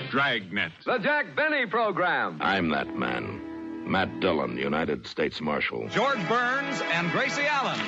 Dragnet. The Jack Benny Program. I'm that man. Matt Dillon, United States Marshal. George Burns and Gracie Allen.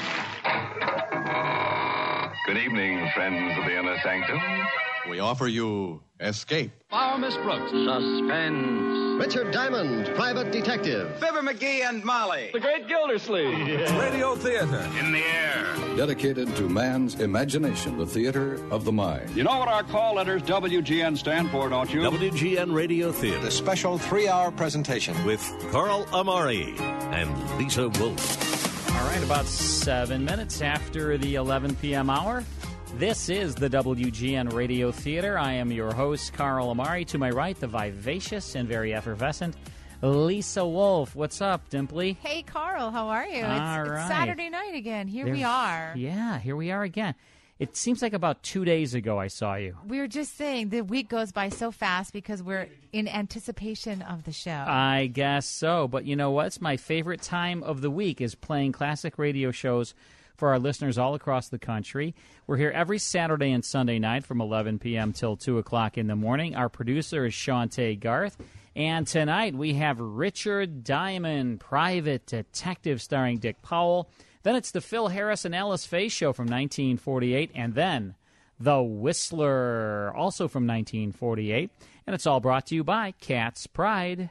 Good evening, friends of the Inner Sanctum. We offer you Escape. Follow Miss Brooks. Suspense. Richard Diamond, Private Detective. Fibber McGee and Molly. The Great Gildersleeve. Radio Theater. In the air. Dedicated to man's imagination, the theater of the mind. You know what our call letters WGN stand for, don't you? WGN Radio Theater. The special 3-hour presentation With Carl Amari and Lisa Wolf. All right, about 7 minutes after the 11 p.m. hour. This is the WGN Radio Theater. I am your host, Carl Amari. To my right, the vivacious and very effervescent Lisa Wolf. What's up, Dimply? Hey, Carl. How are you? All It's right. Saturday night again. Here we are. Yeah, here we are again. It seems like about 2 days ago I saw you. We were just saying the week goes by so fast because we're in anticipation of the show. I guess so. But you know what? It's my favorite time of the week is playing classic radio shows for our listeners all across the country. We're here every Saturday and Sunday night from 11 p.m. till 2 o'clock in the morning. Our producer is Shantae Garth. And tonight we have Richard Diamond, Private Detective, starring Dick Powell. Then it's the Phil Harris and Alice Faye Show from 1948. And then The Whistler, also from 1948. And it's all brought to you by Cat's Pride.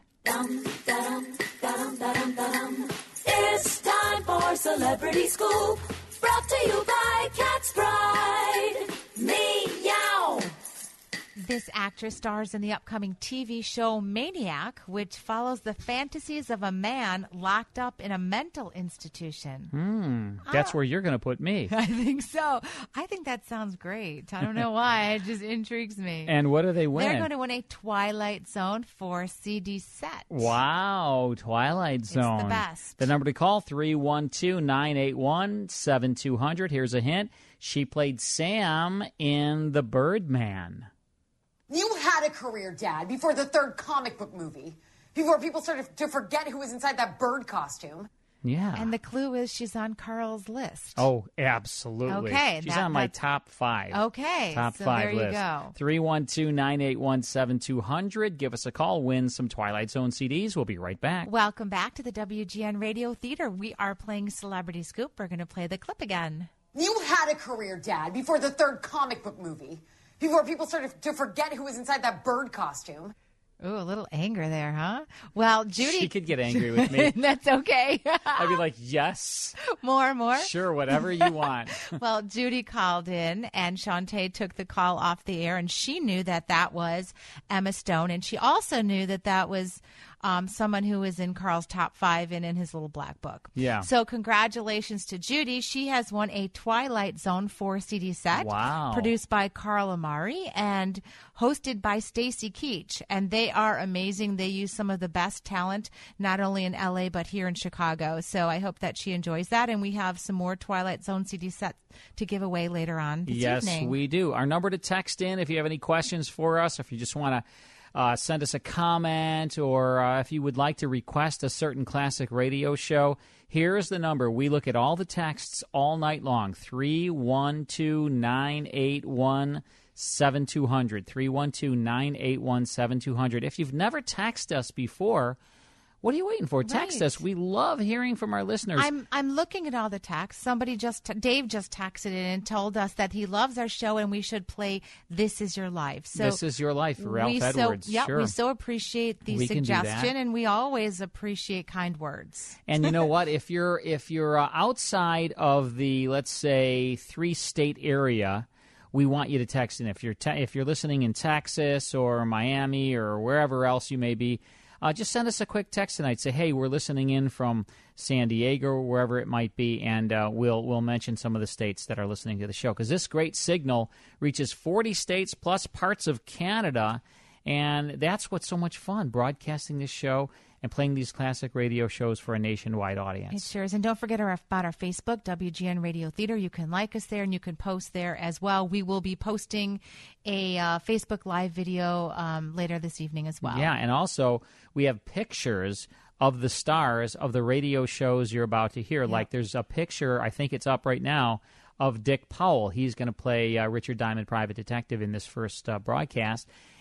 It's time for Celebrity Scoop, brought to you by Cat's Pride. Meow. This actress stars in the upcoming TV show Maniac, which follows the fantasies of a man locked up in a mental institution. That's where you're going to put me. I think so. I think that sounds great. I don't know why. It just intrigues me. And what do they win? They're going to win a Twilight Zone 4 CD set. Wow, Twilight Zone. It's the best. The number to call, 312-981-7200. Here's a hint. She played Sam in The Birdman. You had a career, Dad, before the third comic book movie. Before people started to forget who was inside that bird costume. Yeah. And the clue is she's on Carl's list. Oh, absolutely. Okay. She's on my top 5. Okay. Top so 5 there list. you go. 312-981-7200. Give us a call. Win some Twilight Zone CDs. We'll be right back. Welcome back to the WGN Radio Theater. We are playing Celebrity Scoop. We're going to play the clip again. You had a career, Dad, before the third comic book movie. Before people started to forget who was inside that bird costume. Ooh, a little anger there, huh? Well, Judy... She could get angry with me. That's okay. I'd be like, yes. More? Sure, whatever you want. Well, Judy called in, and Shantae took the call off the air, and she knew that that was Emma Stone, and she also knew that that was someone who was in Carl's top 5 and in his little black book. Yeah. So congratulations to Judy. She has won a Twilight Zone 4 CD set. Wow. Produced by Carl Amari and hosted by Stacy Keach. And they are amazing. They use some of the best talent, not only in LA, but here in Chicago. So I hope that she enjoys that. And we have some more Twilight Zone CD sets to give away later on this evening. Yes, we do. Our number to text in if you have any questions for us, if you just want to send us a comment, or if you would like to request a certain classic radio show, here's the number. We look at all the texts all night long, 312-981-7200, 312-981-7200. If you've never texted us before, what are you waiting for? Text us. We love hearing from our listeners. I'm looking at all the texts. Dave just texted in and told us that he loves our show and we should play This Is Your Life. So This Is Your Life, Ralph Edwards. Sure. We so appreciate the suggestion, and we always appreciate kind words. And you know what? If you're outside of the, let's say, 3-state area, we want you to text in. If you're listening in Texas or Miami or wherever else you may be, just send us a quick text tonight. Say, hey, we're listening in from San Diego or wherever it might be, and we'll mention some of the states that are listening to the show. Because this great signal reaches 40 states plus parts of Canada, and that's what's so much fun, broadcasting this show and playing these classic radio shows for a nationwide audience. It sure is. And don't forget about our Facebook, WGN Radio Theater. You can like us there, and you can post there as well. We will be posting a Facebook Live video later this evening as well. Yeah, and also we have pictures of the stars of the radio shows you're about to hear. Yep. Like there's a picture, I think it's up right now, of Dick Powell. He's going to play Richard Diamond, Private Detective, in this first broadcast.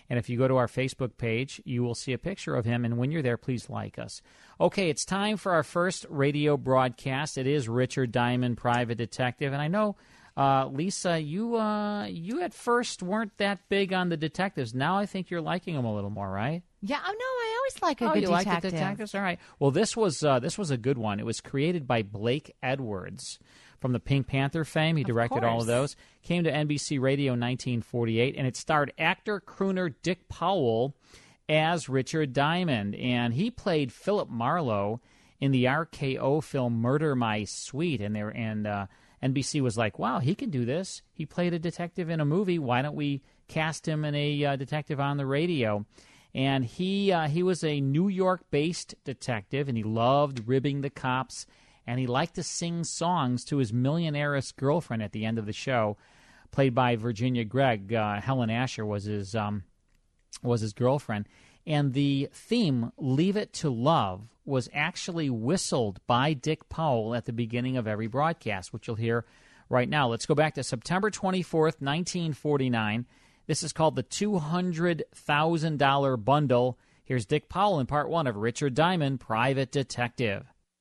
And if you go to our Facebook page, you will see a picture of him. And when you're there, please like us. Okay, it's time for our first radio broadcast. It is Richard Diamond, Private Detective. And I know, Lisa, you at first weren't that big on the detectives. Now I think you're liking them a little more, right? Yeah, I always like a good you detective. like the detectives? All right. Well, this was a good one. It was created by Blake Edwards from the Pink Panther fame. He directed all of those. Came to NBC Radio in 1948, and it starred actor crooner Dick Powell as Richard Diamond, and he played Philip Marlowe in the RKO film Murder My Sweet, and NBC was like, wow, he can do this. He played a detective in a movie. Why don't we cast him in a detective on the radio? And he was a New York-based detective, and he loved ribbing the cops, and he liked to sing songs to his millionaire-ish girlfriend at the end of the show, played by Virginia Gregg. Helen Asher was his girlfriend. And the theme, Leave It to Love, was actually whistled by Dick Powell at the beginning of every broadcast, which you'll hear right now. Let's go back to September 24th, 1949. This is called the $200,000 Bundle. Here's Dick Powell in part one of Richard Diamond, Private Detective.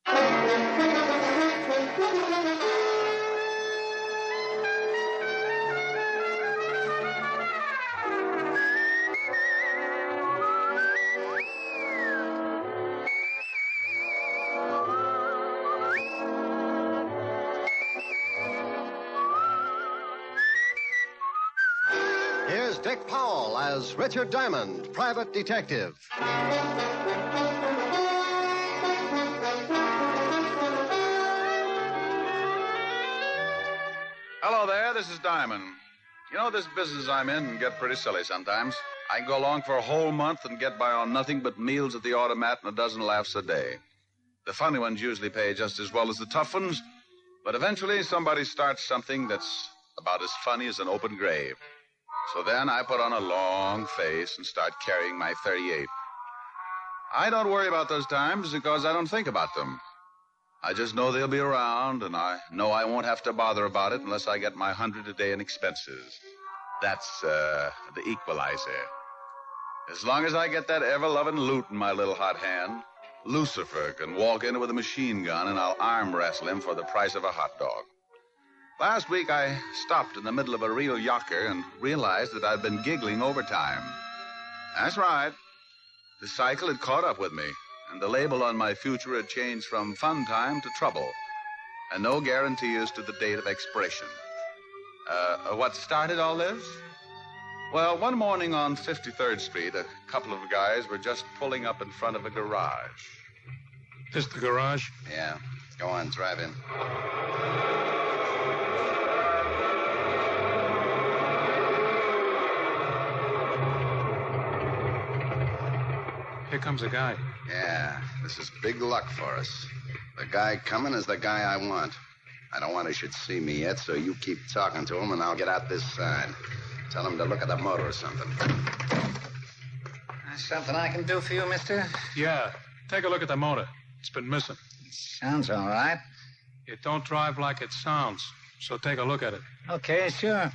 Here's Dick Powell as Richard Diamond, Private Detective. Hello there, this is Diamond. You know, this business I'm in can get pretty silly sometimes. I can go along for a whole month and get by on nothing but meals at the automat and a dozen laughs a day. The funny ones usually pay just as well as the tough ones, but eventually somebody starts something that's about as funny as an open grave. So then I put on a long face and start carrying my .38. I don't worry about those times because I don't think about them. I just know they'll be around, and I know I won't have to bother about it unless I get my 100 a day in expenses. That's the equalizer. As long as I get that ever-loving loot in my little hot hand, Lucifer can walk in with a machine gun and I'll arm wrestle him for the price of a hot dog. Last week, I stopped in the middle of a real yocker and realized that I'd been giggling overtime. That's right. The cycle had caught up with me, and the label on my future had changed from fun time to trouble, and no guarantee as to the date of expiration. What started all this? Well, one morning on 53rd Street, a couple of guys were just pulling up in front of a garage. This the garage? Yeah. Go on, drive in. Here comes a guy. Yeah, this is big luck for us. The guy coming is the guy I want. I don't want he should see me yet, so you keep talking to him, and I'll get out this side. Tell him to look at the motor or something. Something I can do for you, mister? Yeah, take a look at the motor. It's been missing. Sounds all right. It don't drive like it sounds, so take a look at it. Okay, sure.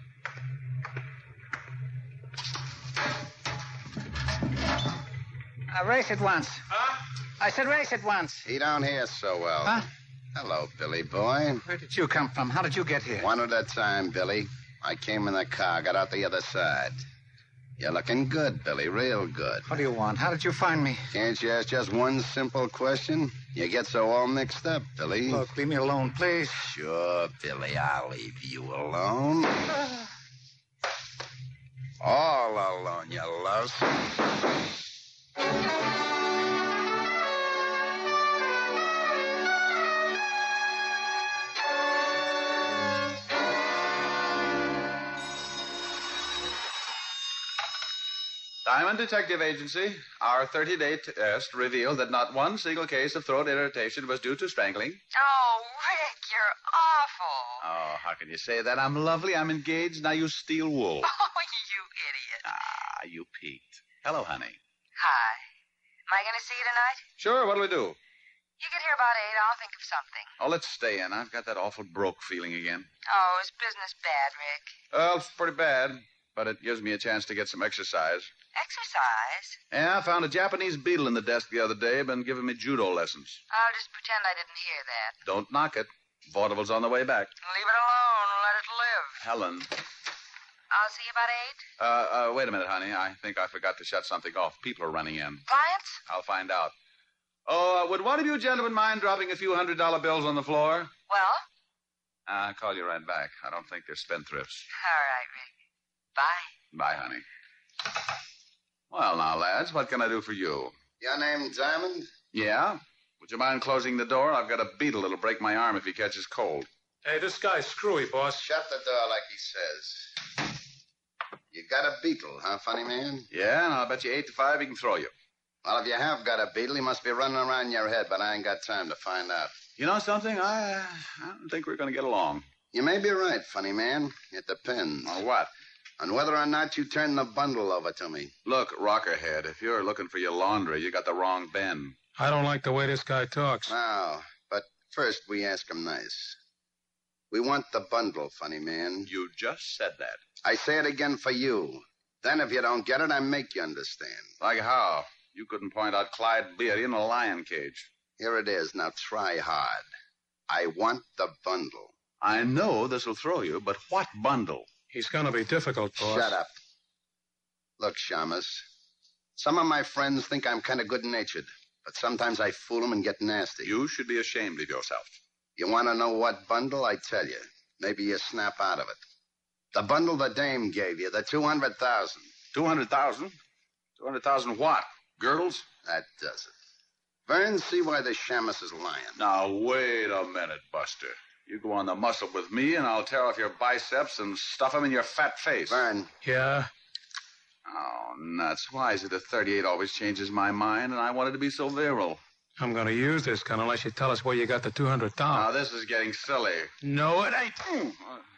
Race it once. Huh? I said race it once. He don't hear so well. Huh? Hello, Billy boy. Where did you come from? How did you get here? One at a time, Billy. I came in the car, got out the other side. You're looking good, Billy, real good. What do you want? How did you find me? Can't you ask just one simple question? You get so all mixed up, Billy. Look, leave me alone, please. Sure, Billy, I'll leave you alone. All alone, you louse. Diamond Detective Agency, our 30-day test revealed that not one single case of throat irritation was due to strangling. Oh, Rick, you're awful. Oh, how can you say that? I'm lovely, I'm engaged, now you steal wool. Oh, you idiot. Ah, you peaked. Hello, honey. Hi. Am I going to see you tonight? Sure, what'll we do? You get here about 8, I'll think of something. Oh, let's stay in. I've got that awful broke feeling again. Oh, is business bad, Rick? Well, it's pretty bad. but it gives me a chance to get some exercise. Exercise? Yeah, I found a Japanese beetle in the desk the other day, been giving me judo lessons. I'll just pretend I didn't hear that. Don't knock it. Vaudeville's on the way back. Leave it alone. Let it live. Helen. I'll see you about 8. Wait a minute, honey. I think I forgot to shut something off. People are running in. Clients? I'll find out. Oh, would one of you gentlemen mind dropping a few $100 bills on the floor? Well? I'll call you right back. I don't think they're spendthrifts. All right, Rick. Bye. Bye, honey. Well, now, lads, what can I do for you? Your name Diamond? Yeah? Would you mind closing the door? I've got a beetle that'll break my arm if he catches cold. Hey, this guy's screwy, boss. Shut the door like he says. You got a beetle, huh, funny man? Yeah, and I'll bet you 8 to 5 he can throw you. Well, if you have got a beetle, he must be running around your head, but I ain't got time to find out. You know something? I don't think we're going to get along. You may be right, funny man. It depends. On what? On whether or not you turn the bundle over to me. Look, Rockerhead, if you're looking for your laundry, you got the wrong Ben. I don't like the way this guy talks. Now, but first we ask him nice. We want the bundle, funny man. You just said that. I say it again for you. Then if you don't get it, I make you understand. Like how? You couldn't point out Clyde Beatty in a lion cage. Here it is. Now try hard. I want the bundle. I know this will throw you, but what bundle? He's going to be difficult, boss. Shut up. Look, Shamus, some of my friends think I'm kind of good-natured, but sometimes I fool them and get nasty. You should be ashamed of yourself. You want to know what bundle? I tell you. Maybe you snap out of it. The bundle the dame gave you, the 200,000. 200,000? 200,000 what? Girdles? That does it. Vern, see why the Shamus is lying. Now, wait a minute, Buster. You go on the muscle with me, and I'll tear off your biceps and stuff them in your fat face. Vern. Yeah? Oh, nuts. Why is it that 38 always changes my mind, and I wanted to be so virile? I'm going to use this gun unless you tell us where you got the 200,000. Now, this is getting silly. No, it ain't.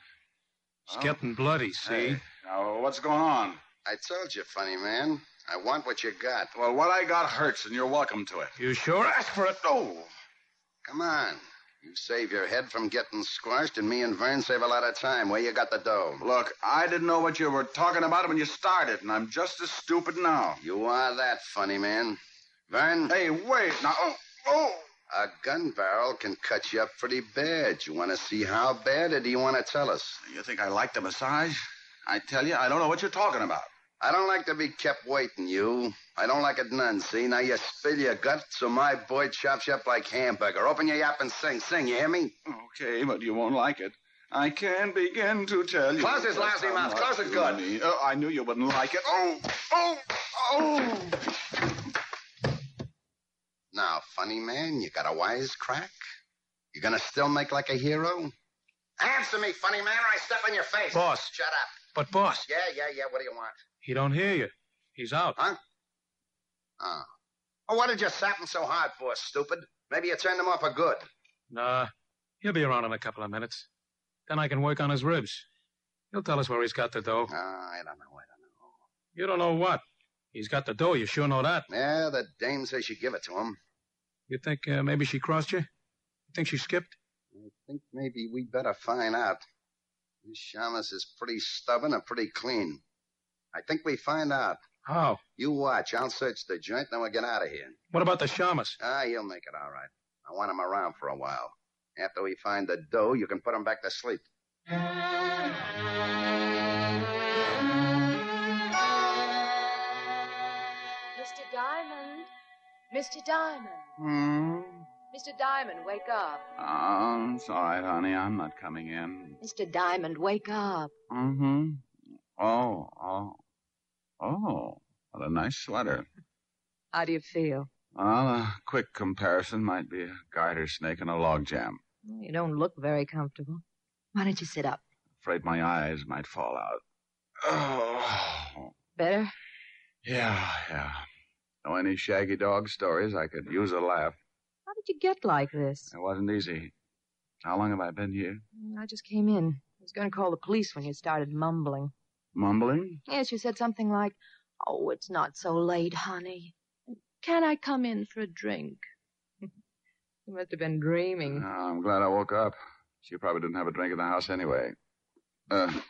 It's getting bloody, see? Hey, now, what's going on? I told you, funny man. I want what you got. Well, what I got hurts, and you're welcome to it. You sure? Ask for it. Oh. Come on. You save your head from getting squashed, and me and Vern save a lot of time. Where you got the dough? Look, I didn't know what you were talking about when you started, and I'm just as stupid now. You are that, funny man. Vern? Hey, wait. Now, oh. A gun barrel can cut you up pretty bad. You want to see how bad, or do you want to tell us? You think I like the massage? I tell you, I don't know what you're talking about. I don't like to be kept waiting, you. I don't like it none, see? Now you spill your guts, so my boy chops you up like hamburger. Open your yap and sing. Sing, you hear me? Okay, but you won't like it. I can't begin to tell you. Close his lousy mouth. Close it good. I knew you wouldn't like it. Oh. Now, funny man, you got a wisecrack? You gonna still make like a hero? Answer me, funny man, or I step on your face. Boss. Shut up. But, boss. Yeah. What do you want? He don't hear you. He's out. Huh? Oh. Well, what did you sap him so hard for, stupid? Maybe you turned him off for good. Nah. He'll be around in a couple of minutes. Then I can work on his ribs. He'll tell us where he's got the dough. I don't know. You don't know what? He's got the dough. You sure know that? Yeah, the dame says she give it to him. You think maybe she crossed you? You think she skipped? I think maybe we better find out. This Shamus is pretty stubborn and pretty clean. I think we find out. How? You watch. I'll search the joint, then we'll get out of here. What about the Shamus? He'll make it all right. I want him around for a while. After we find the dough, you can put him back to sleep. Mr. Diamond. Mr. Diamond. Mr. Diamond, wake up. Oh, it's all right, honey. I'm not coming in. Mr. Diamond, wake up. Mm-hmm. Oh. What a nice sweater. How do you feel? Well, a quick comparison might be a garter snake and a log jam. You don't look very comfortable. Why don't you sit up? Afraid my eyes might fall out. Oh. Better? Yeah. Know any shaggy dog stories? I could use a laugh. How did you get like this? It wasn't easy. How long have I been here? I just came in. I was going to call the police when you started mumbling. Mumbling? Yes, you said something like, "Oh, it's not so late, honey. Can I come in for a drink?" You must have been dreaming. I'm glad I woke up. She probably didn't have a drink in the house anyway.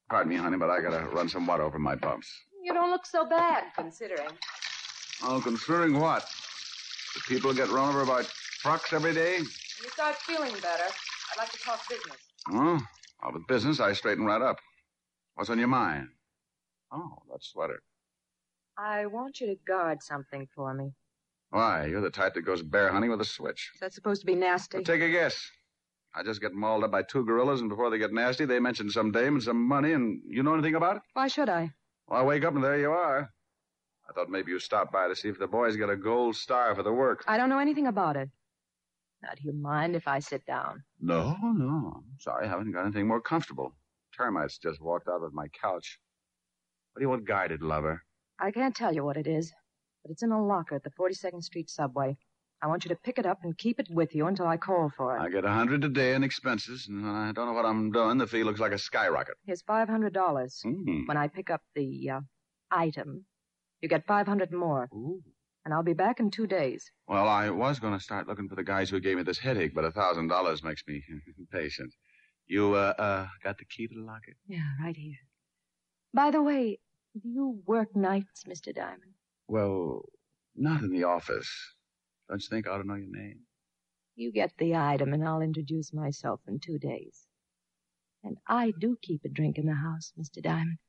Pardon me, honey, but I gotta run some water over my bumps. You don't look so bad, considering. Oh, considering what? Do people get run over by trucks every day? When you start feeling better, I'd like to talk business. Oh, well, with business, I straighten right up. What's on your mind? Oh, that sweater. I want you to guard something for me. Why? You're the type that goes bear hunting with a switch. Is that supposed to be nasty? Well, take a guess. I just get mauled up by two gorillas, and before they get nasty, they mention some dame and some money, and you know anything about it? Why should I? Well, I wake up, and there you are. I thought maybe you stopped by to see if the boys get a gold star for the work. I don't know anything about it. Now, do you mind if I sit down? No. Sorry, I haven't got anything more comfortable. Termites just walked out of my couch. What do you want guided, lover? I can't tell you what it is, but it's in a locker at the 42nd Street subway. I want you to pick it up and keep it with you until I call for it. I get $100 a day in expenses, and I don't know what I'm doing. The fee looks like a skyrocket. Here's $500. When I pick up the item, you get $500 more. Ooh. And I'll be back in 2 days. Well, I was going to start looking for the guys who gave me this headache, but $1,000 makes me impatient. You, got the key to the locker? Yeah, right here. By the way, do you work nights, Mr. Diamond? Well, not in the office. Don't you think I ought to know your name? You get the item, and I'll introduce myself in 2 days. And I do keep a drink in the house, Mr. Diamond.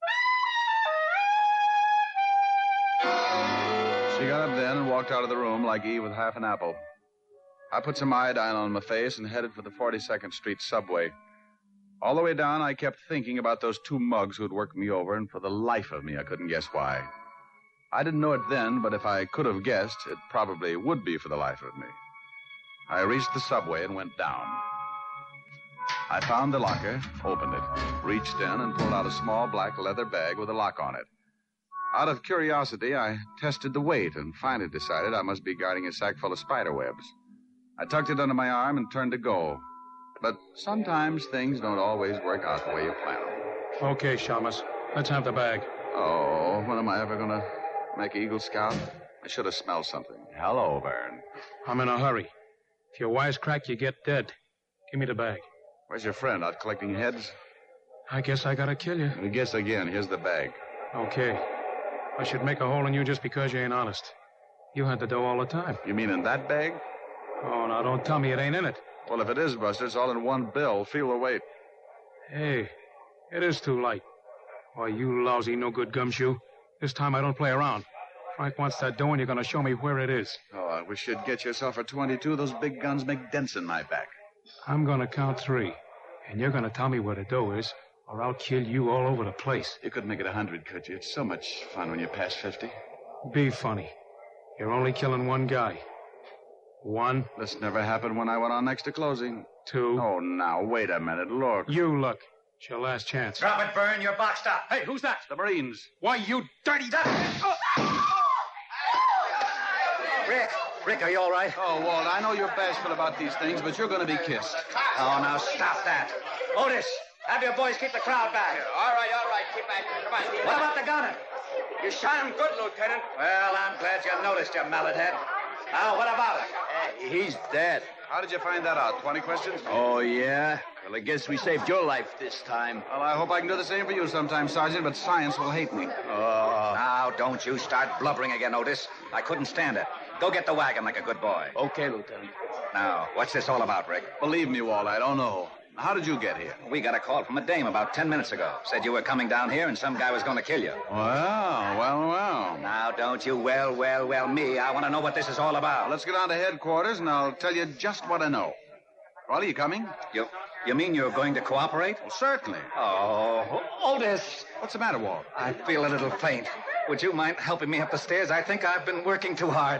She got up then and walked out of the room like Eve with half an apple. I put some iodine on my face and headed for the 42nd Street subway. All the way down, I kept thinking about those two mugs who'd worked me over, and for the life of me, I couldn't guess why. I didn't know it then, but if I could have guessed, it probably would be for the life of me. I reached the subway and went down. I found the locker, opened it, reached in, and pulled out a small black leather bag with a lock on it. Out of curiosity, I tested the weight and finally decided I must be guarding a sack full of spider webs. I tucked it under my arm and turned to go. But sometimes things don't always work out the way you plan them. Okay, Shamus. Let's have the bag. Oh, when am I ever going to make Eagle Scout? I should have smelled something. Hello, Vern. I'm in a hurry. If you wisecrack, you get dead. Give me the bag. Where's your friend? Out collecting heads? I guess I gotta kill you. Guess again. Here's the bag. Okay. I should make a hole in you just because you ain't honest. You had the dough all the time. You mean in that bag? Oh, now don't tell me it ain't in it. Well, if it is, Buster, it's all in one bill. Feel the weight. Hey, it is too light. Why, you lousy, no-good gumshoe. This time I don't play around. Frank wants that dough, and you're going to show me where it is. Oh, I wish you'd get yourself a 22. Those big guns make dents in my back. I'm going to count 3, and you're going to tell me where the dough is, or I'll kill you all over the place. You couldn't make it 100, could you? It's so much fun when you pass 50. Be funny. You're only killing one guy. 1. This never happened when I went on next to closing. 2. Oh, now, wait a minute. Look. You look. It's your last chance. Drop it, Vern. You're boxed up. Hey, who's that? The Marines. Why, you dirty... Rick, are you all right? Oh, Walt, I know you're bashful about these things, but you're going to be kissed. Oh, now stop that. Otis, have your boys keep the crowd back. All right. Keep back. Come on. What about the gunner? You shot him good, Lieutenant. Well, I'm glad you noticed, you mallet head. Now, what about it? He's dead. How did you find that out? 20 questions? Oh, yeah? Well, I guess we saved your life this time. Well, I hope I can do the same for you sometime, Sergeant, but science will hate me. Now, don't you start blubbering again, Otis. I couldn't stand it. Go get the wagon like a good boy. Okay, Lieutenant. Now, what's this all about, Rick? Believe me, Walt, I don't know. How did you get here? We got a call from a dame about 10 minutes ago. Said you were coming down here and some guy was going to kill you. Well. Now, don't you well me. I want to know what this is all about. Let's get on to headquarters and I'll tell you just what I know. Well, are you coming? You mean you're going to cooperate? Well, certainly. Oh, Otis. What's the matter, Walt? I feel a little faint. Would you mind helping me up the stairs? I think I've been working too hard.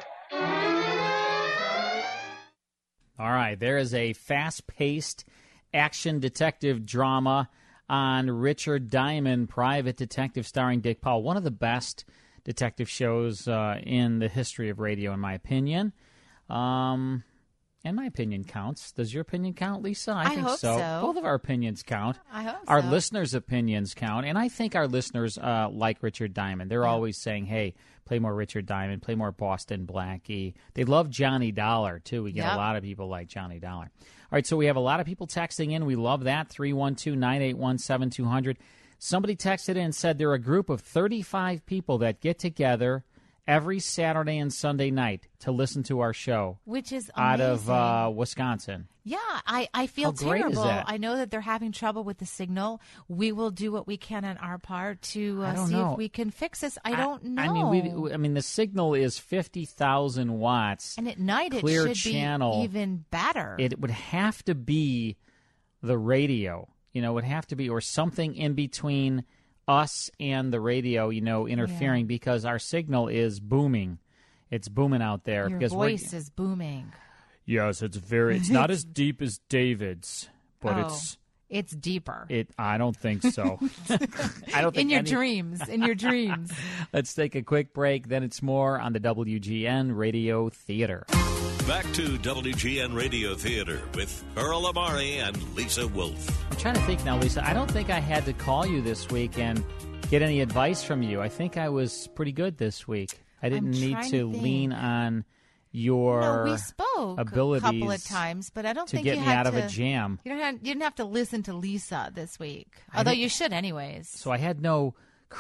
All right, there is a fast-paced action detective drama on Richard Diamond, Private Detective, starring Dick Powell. One of the best detective shows in the history of radio, in my opinion. And my opinion counts. Does your opinion count, Lisa? I think hope so. Both of our opinions count. I hope Our so. listeners' opinions count. And I think our listeners like Richard Diamond. They're always saying, hey, play more Richard Diamond, play more Boston Blackie. They love Johnny Dollar, too. We get a lot of people like Johnny Dollar. All right, so we have a lot of people texting in. We love that. 312-981-7200. Somebody texted in and said they're a group of 35 people that get together every Saturday and Sunday night to listen to our show. Which is out amazing. of Wisconsin. Yeah, I feel How great terrible. is that? I know that they're having trouble with the signal. We will do what we can on our part to see if we can fix this. I don't know. I mean, the signal is 50,000 watts. And at night clear it should channel. be even better. It would have to be the radio. It would have to be, or something in between us and the radio, interfering because our signal is booming. It's booming out there. Your because voice is booming. Yes, it's not as deep as David's, but it's deeper. I don't think so. I don't think in your dreams. Let's take a quick break. Then it's more on the WGN Radio Theater. Back to WGN Radio Theater with Earl Amari and Lisa Wolf. I'm trying to think now, Lisa. I don't think I had to call you this week and get any advice from you. I think I was pretty good this week. I didn't need to lean on your we spoke abilities a couple of times, but I don't think get you me had out to, of a jam. You didn't have to listen to Lisa this week, although you should anyways. So I had no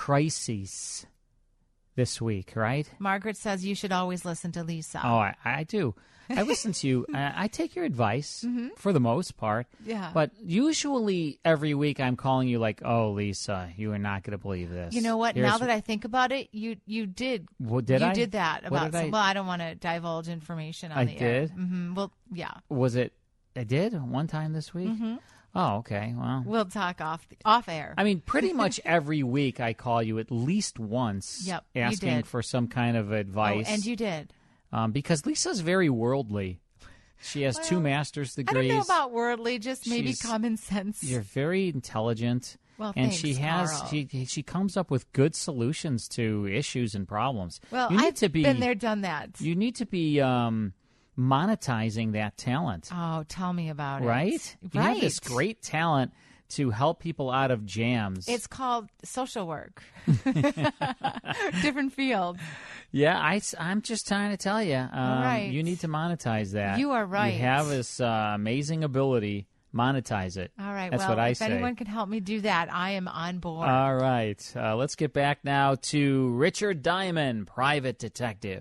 crises this week, right? Margaret says you should always listen to Lisa. Oh, I do. I listen to you. I take your advice for the most part. Yeah. But usually every week I'm calling you like, oh, Lisa, you are not going to believe this. You know what? Now that I think about it, you did. Well, did I? You did that about Well, I don't want to divulge information on the air. I did? Mm-hmm. Well, yeah. Was it? I did one time this week? Mm-hmm. Oh, okay. Well, we'll talk off air. I mean, pretty much every week I call you at least once asking for some kind of advice. Oh, and you did. Because Lisa's very worldly. She has 2 master's degrees. I don't know about worldly, just maybe common sense. You're very intelligent. Well, and thanks, she has Carl. she comes up with good solutions to issues and problems. Well, I've been there, done that. You need to be monetizing that talent. Oh, tell me about it. Right? You have this great talent to help people out of jams. It's called social work. Different field. Yeah, I'm just trying to tell you. Right. You need to monetize that. You are right. You have this amazing ability. Monetize it. All right. That's what I if say. anyone can help me do that, I am on board. All right. Let's get back now to Richard Diamond, private detective.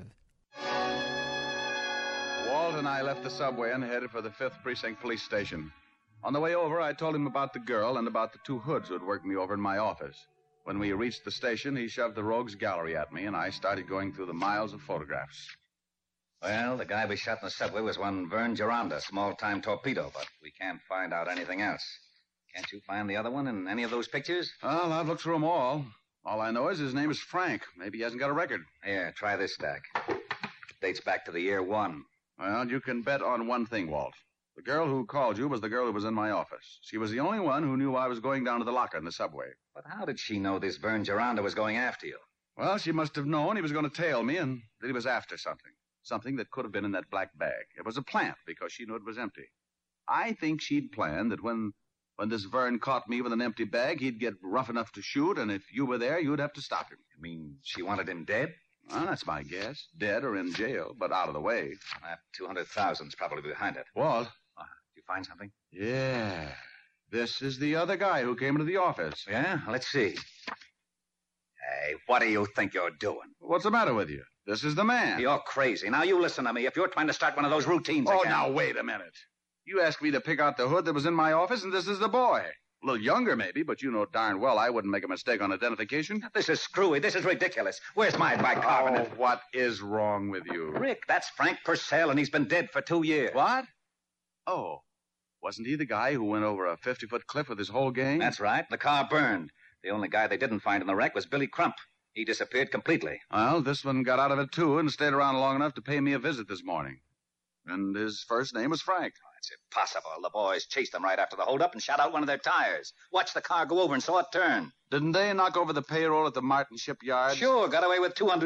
Walt and I left the subway and headed for the 5th Precinct Police Station. On the way over, I told him about the girl and about the 2 hoods who had worked me over in my office. When we reached the station, he shoved the rogues gallery at me, and I started going through the miles of photographs. Well, the guy we shot in the subway was one Vern Geranda, small-time torpedo, but we can't find out anything else. Can't you find the other one in any of those pictures? Well, I've looked through them all. All I know is his name is Frank. Maybe he hasn't got a record. Here, try this stack. Dates back to the year 1. Well, you can bet on one thing, Walt. The girl who called you was the girl who was in my office. She was the only one who knew I was going down to the locker in the subway. But how did she know this Vern Geranda was going after you? Well, she must have known he was going to tail me and that he was after something. Something that could have been in that black bag. It was a plant because she knew it was empty. I think she'd planned that when this Vern caught me with an empty bag, he'd get rough enough to shoot, and if you were there, you'd have to stop him. You mean she wanted him dead? Well, that's my guess. Dead or in jail, but out of the way. That 200,000's probably behind it. Walt? Did you find something? Yeah. This is the other guy who came into the office. Yeah? Let's see. Hey, what do you think you're doing? What's the matter with you? This is the man. You're crazy. Now, you listen to me. If you're trying to start one of those routines again... Oh, now, wait a minute. You asked me to pick out the hood that was in my office, and this is the boy. A little younger, maybe, but you know darn well I wouldn't make a mistake on identification. This is screwy. This is ridiculous. Where's my bicarbonate? Oh, what is wrong with you? Rick, that's Frank Purcell, and he's been dead for 2 years. What? Oh, wasn't he the guy who went over a 50-foot cliff with his whole gang? That's right. The car burned. The only guy they didn't find in the wreck was Billy Crump. He disappeared completely. Well, this one got out of it, too, and stayed around long enough to pay me a visit this morning. And his first name was Frank. Oh, it's impossible. The boys chased them right after the holdup and shot out one of their tires. Watched the car go over and saw it turn. Didn't they knock over the payroll at the Martin shipyard? Sure, got away with $200,000.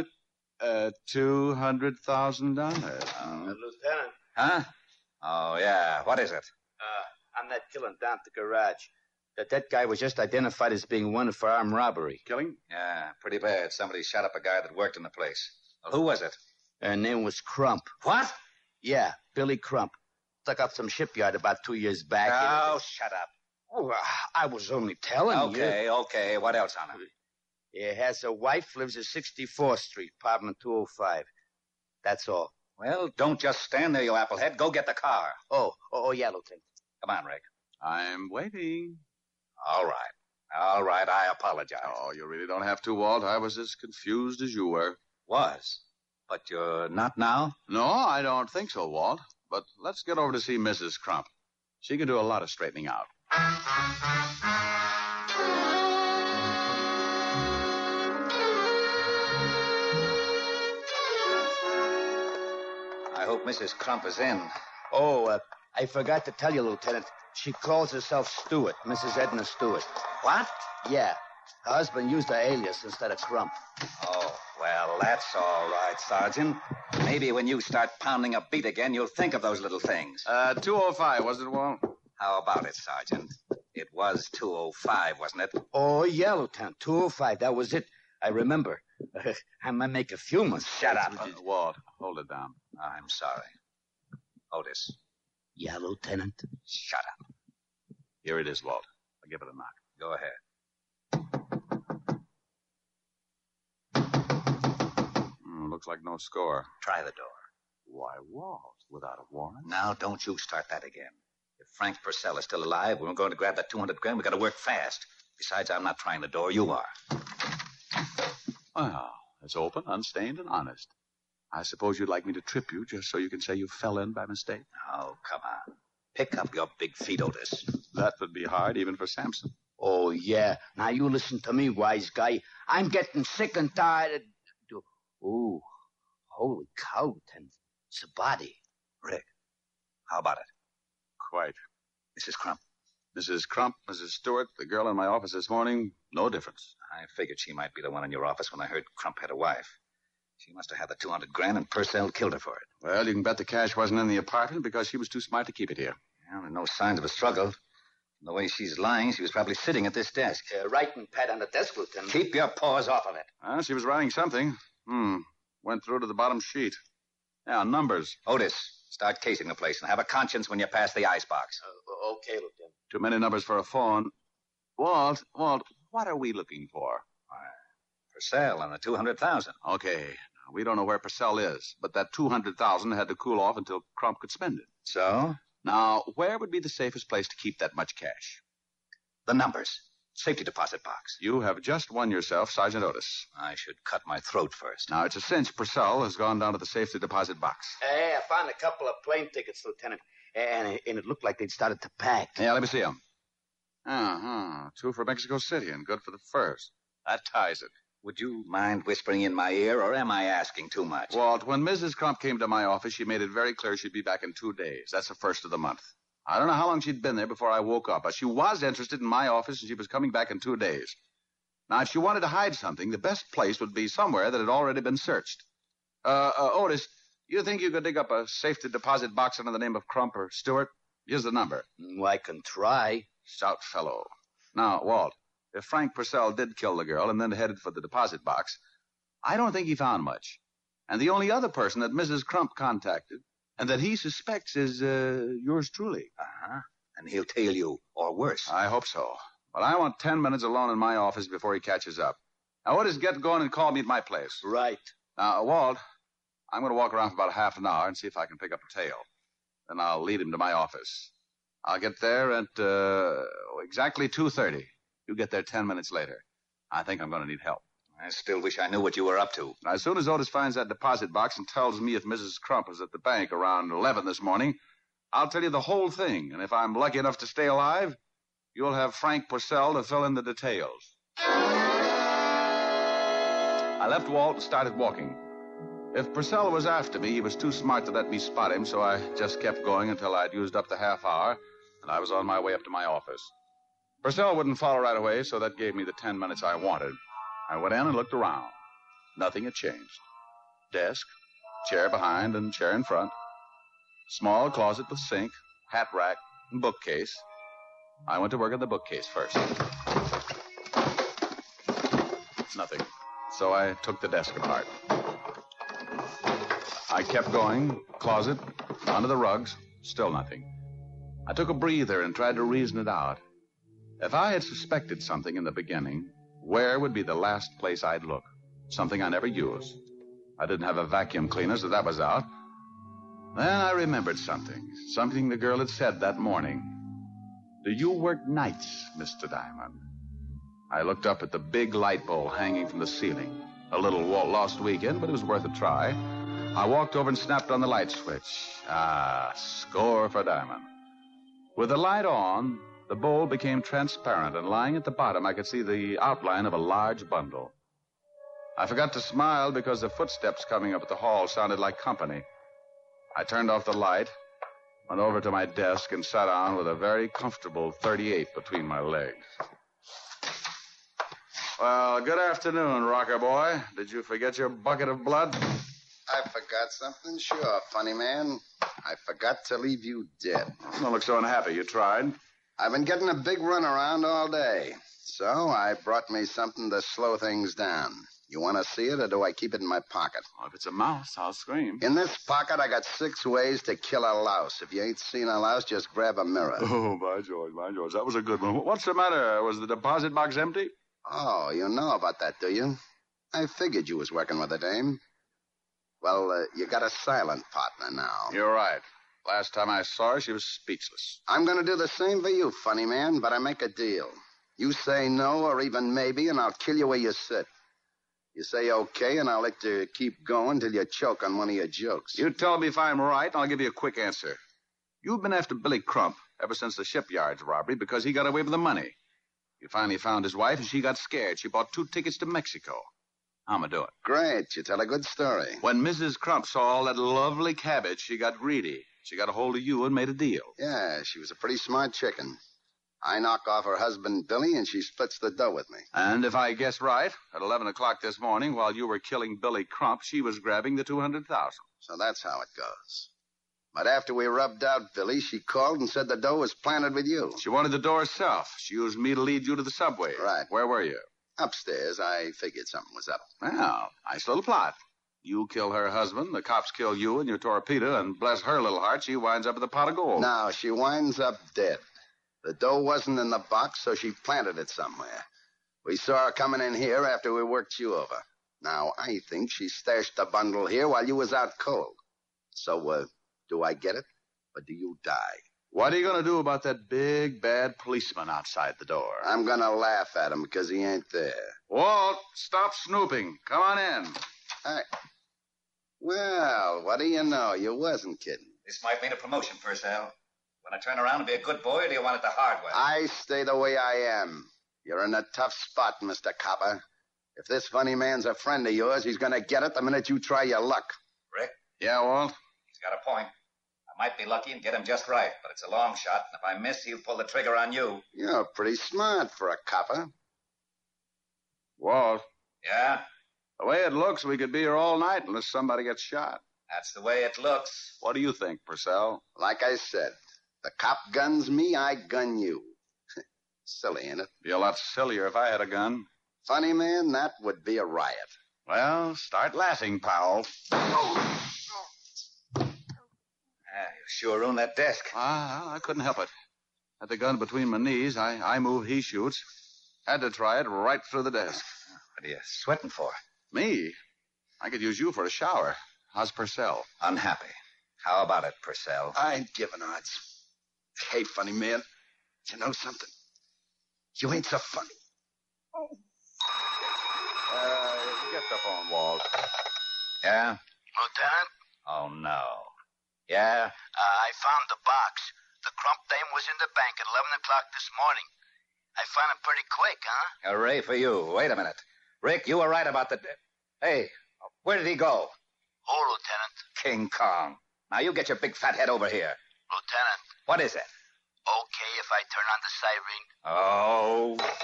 Lieutenant. Huh? Oh, yeah. What is it? I'm that killing down at the garage. That guy was just identified as being wanted for armed robbery. Killing? Yeah, pretty bad. Somebody shot up a guy that worked in the place. Well, who was it? Her name was Crump. What? Yeah, Billy Crump. Stuck up some shipyard about 2 years back. Oh, shut up. Oh, I was only telling you. Okay. What else on him? He has a wife, lives at 64th Street, apartment 205. That's all. Well, don't just stand there, you applehead. Go get the car. Oh, yeah, Lieutenant. Come on, Rick. I'm waiting. All right. I apologize. Oh, you really don't have to, Walt. I was as confused as you were. Was? But you're not now? No, I don't think so, Walt. But let's get over to see Mrs. Crump. She can do a lot of straightening out. I hope Mrs. Crump is in. Oh, I forgot to tell you, Lieutenant. She calls herself Stewart, Mrs. Edna Stewart. What? Yeah. Her husband used her alias instead of Crump. Oh, well, that's all right, Sergeant. Maybe when you start pounding a beat again, you'll think of those little things. 205, wasn't it, Walt? How about it, Sergeant? It was 205, wasn't it? Oh, yeah, Lieutenant. 205, that was it. I remember. I might make a few mistakes. Shut up. Walt, hold it down. I'm sorry. Otis. Yeah, Lieutenant? Shut up. Here it is, Walt. I'll give it a knock. Go ahead. Looks like no score. Try the door. Why, Walt, without a warrant? Now, don't you start that again. If Frank Purcell is still alive, we're going to grab that 200 grand. We got to work fast. Besides, I'm not trying the door. You are. Well, it's open, unstained, and honest. I suppose you'd like me to trip you just so you can say you fell in by mistake? Oh, come on. Pick up your big feet, Otis. That would be hard even for Samson. Oh, yeah. Now, you listen to me, wise guy. I'm getting sick and tired of... Ooh, holy cow, Lieutenant. It's a body. Rick, how about it? Quite. Mrs. Crump. Mrs. Crump, Mrs. Stewart, the girl in my office this morning, no difference. I figured she might be the one in your office when I heard Crump had a wife. She must have had the 200 grand and Purcell killed her for it. Well, you can bet the cash wasn't in the apartment because she was too smart to keep it here. Well, there are no signs of a struggle. From the way she's lying, she was probably sitting at this desk. Writing pad on the desk, Lieutenant. Keep your paws off of it. She was writing something. Went through to the bottom sheet. Yeah, numbers. Otis, start casing the place and have a conscience when you pass the icebox. Okay, Lieutenant. Too many numbers for a phone. Walt, what are we looking for? Purcell and the 200,000. Okay. Now, we don't know where Purcell is, but that 200,000 had to cool off until Crump could spend it. So? Now, where would be the safest place to keep that much cash? The numbers. Safety deposit box. You have just won yourself Sergeant Otis. I should cut my throat first. Now, it's a cinch Purcell has gone down to the safety deposit box. Hey, I found a couple of plane tickets, Lieutenant. And it looked like they'd started to pack. Yeah, let me see them. 2 for Mexico City and good for the first. That ties it. Would you mind whispering in my ear, or am I asking too much? Walt, when Mrs. Crump came to my office, she made it very clear she'd be back in 2 days. That's the first of the month. I don't know how long she'd been there before I woke up, but she was interested in my office and she was coming back in 2 days. Now, if she wanted to hide something, the best place would be somewhere that had already been searched. Otis, you think you could dig up a safety deposit box under the name of Crump or Stewart? Here's the number. I can try. Stout fellow. Now, Walt, if Frank Purcell did kill the girl and then headed for the deposit box, I don't think he found much. And the only other person that Mrs. Crump contacted and that he suspects is yours truly. Uh-huh. And he'll tail you, or worse. I hope so. But I want 10 minutes alone in my office before he catches up. Now, Otis, get going and call me at my place. Right. Now, Walt, I'm going to walk around for about half an hour and see if I can pick up a tail. Then I'll lead him to my office. I'll get there at exactly 2:30. You get there 10 minutes later. I think I'm going to need help. I still wish I knew what you were up to. Now, as soon as Otis finds that deposit box and tells me if Mrs. Crump is at the bank around 11 this morning, I'll tell you the whole thing. And if I'm lucky enough to stay alive, you'll have Frank Purcell to fill in the details. I left Walt and started walking. If Purcell was after me, he was too smart to let me spot him, so I just kept going until I'd used up the half hour, and I was on my way up to my office. Purcell wouldn't follow right away, so that gave me the 10 minutes I wanted. I went in and looked around. Nothing had changed. Desk, chair behind and chair in front. Small closet with sink, hat rack, and bookcase. I went to work on the bookcase first. Nothing. So I took the desk apart. I kept going, closet, under the rugs, still nothing. I took a breather and tried to reason it out. If I had suspected something in the beginning, where would be the last place I'd look? Something I never used. I didn't have a vacuum cleaner, so that was out. Then I remembered something the girl had said that morning. Do you work nights, Mr. Diamond? I looked up at the big light bulb hanging from the ceiling. A little lost weekend, but it was worth a try. I walked over and snapped on the light switch. Score for Diamond. With the light on, the bowl became transparent, and lying at the bottom, I could see the outline of a large bundle. I forgot to smile because the footsteps coming up at the hall sounded like company. I turned off the light, went over to my desk, and sat down with a very comfortable 38 between my legs. Well, good afternoon, rocker boy. Did you forget your bucket of blood? I forgot something? Sure, funny man. I forgot to leave you dead. You don't look so unhappy. You tried. I've been getting a big run around all day, so I brought me something to slow things down. You want to see it, or do I keep it in my pocket? Well, if it's a mouse, I'll scream. In this pocket, I got 6 ways to kill a louse. If you ain't seen a louse, just grab a mirror. Oh, by George. That was a good one. What's the matter? Was the deposit box empty? Oh, you know about that, do you? I figured you was working with a dame. Well, you got a silent partner now. You're right. Last time I saw her, she was speechless. I'm going to do the same for you, funny man, but I make a deal. You say no or even maybe, and I'll kill you where you sit. You say okay, and I'll let you keep going till you choke on one of your jokes. You tell me if I'm right, and I'll give you a quick answer. You've been after Billy Crump ever since the shipyards robbery because he got away with the money. You finally found his wife, and she got scared. She bought 2 tickets to Mexico. How'm I doing? Great. You tell a good story. When Mrs. Crump saw all that lovely cabbage, she got greedy. She got a hold of you and made a deal. Yeah, she was a pretty smart chicken. I knock off her husband, Billy, and she splits the dough with me. And if I guess right, at 11 o'clock this morning, while you were killing Billy Crump, she was grabbing the $200,000. So that's how it goes. But after we rubbed out Billy, she called and said the dough was planted with you. She wanted the dough herself. She used me to lead you to the subway. Right. Where were you? Upstairs. I figured something was up. Well, nice little plot. You kill her husband, the cops kill you and your torpedo, and bless her little heart, she winds up with a pot of gold. No, she winds up dead. The dough wasn't in the box, so she planted it somewhere. We saw her coming in here after we worked you over. Now, I think she stashed the bundle here while you was out cold. So, do I get it, or do you die? What are you going to do about that big, bad policeman outside the door? I'm going to laugh at him because he ain't there. Walt, stop snooping. Come on in. Well, what do you know? You wasn't kidding. This might mean a promotion, Purcell. Want to turn around and be a good boy, or do you want it the hard way? I stay the way I am. You're in a tough spot, Mr. Copper. If this funny man's a friend of yours, he's going to get it the minute you try your luck. Rick? Yeah, Walt? He's got a point. I might be lucky and get him just right, but it's a long shot, and if I miss, he'll pull the trigger on you. You're pretty smart for a copper. Walt? Yeah? The way it looks, we could be here all night unless somebody gets shot. That's the way it looks. What do you think, Purcell? Like I said, the cop guns me, I gun you. Silly, ain't it? Be a lot sillier if I had a gun. Funny, man, that would be a riot. Well, start laughing, pal. You sure ruined that desk. I couldn't help it. Had the gun between my knees. I move, he shoots. Had to try it right through the desk. What are you sweating for? Me? I could use you for a shower. How's Purcell? Unhappy. How about it, Purcell? I ain't giving odds. Hey, funny man, you know something? You ain't so funny. Get the phone, Walt. Yeah? Lieutenant? Oh, no. Yeah? I found the box. The Crump dame was in the bank at 11 o'clock this morning. I found it pretty quick, huh? Hooray for you. Wait a minute. Rick, you were right about the... Hey, where did he go? Who, Lieutenant? King Kong. Now, you get your big fat head over here. Lieutenant. What is it? Okay if I turn on the siren? Oh...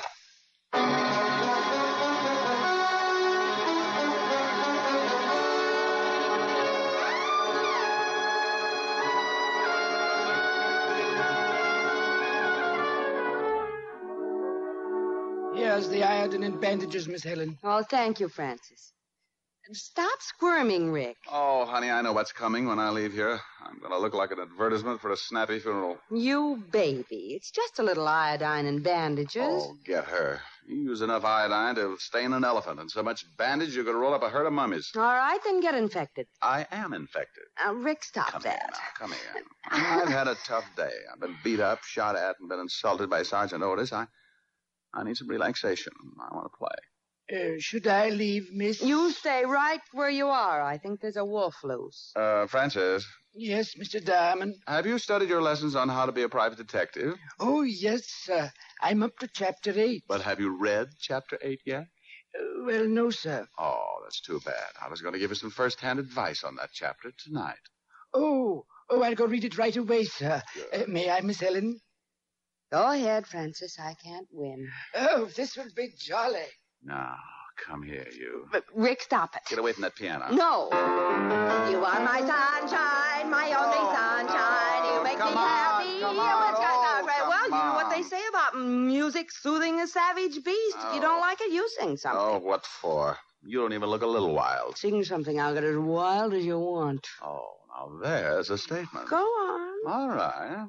Here's the iodine and bandages, Miss Helen. Oh, thank you, Francis. Stop squirming, Rick. Oh, honey, I know what's coming when I leave here. I'm going to look like an advertisement for a snappy funeral. You baby. It's just a little iodine and bandages. Oh, get her. You use enough iodine to stain an elephant, and so much bandage you could roll up a herd of mummies. All right, then get infected. I am infected. Rick, stop that. Come here. I've had a tough day. I've been beat up, shot at, and been insulted by Sergeant Otis. I need some relaxation. I want to play. Should I leave, miss? You stay right where you are. I think there's a wolf loose. Francis. Yes, Mr. Diamond. Have you studied your lessons on how to be a private detective? Oh, yes, sir. I'm up to Chapter 8. But have you read Chapter 8 yet? Well, no, sir. Oh, that's too bad. I was going to give you some first-hand advice on that chapter tonight. Oh, I'll go read it right away, sir. May I, Miss Ellen? Go ahead, Francis. I can't win. Oh, this will be jolly. Now, come here, you. But, Rick, stop it. Get away from that piano. No. You are my sunshine, my only sunshine. You make me happy. Come on. Well, you know what they say about music soothing a savage beast. If you don't like it, you sing something. Oh, what for? You don't even look a little wild. Sing something. I'll get as wild as you want. Oh, now there's a statement. Go on. All right.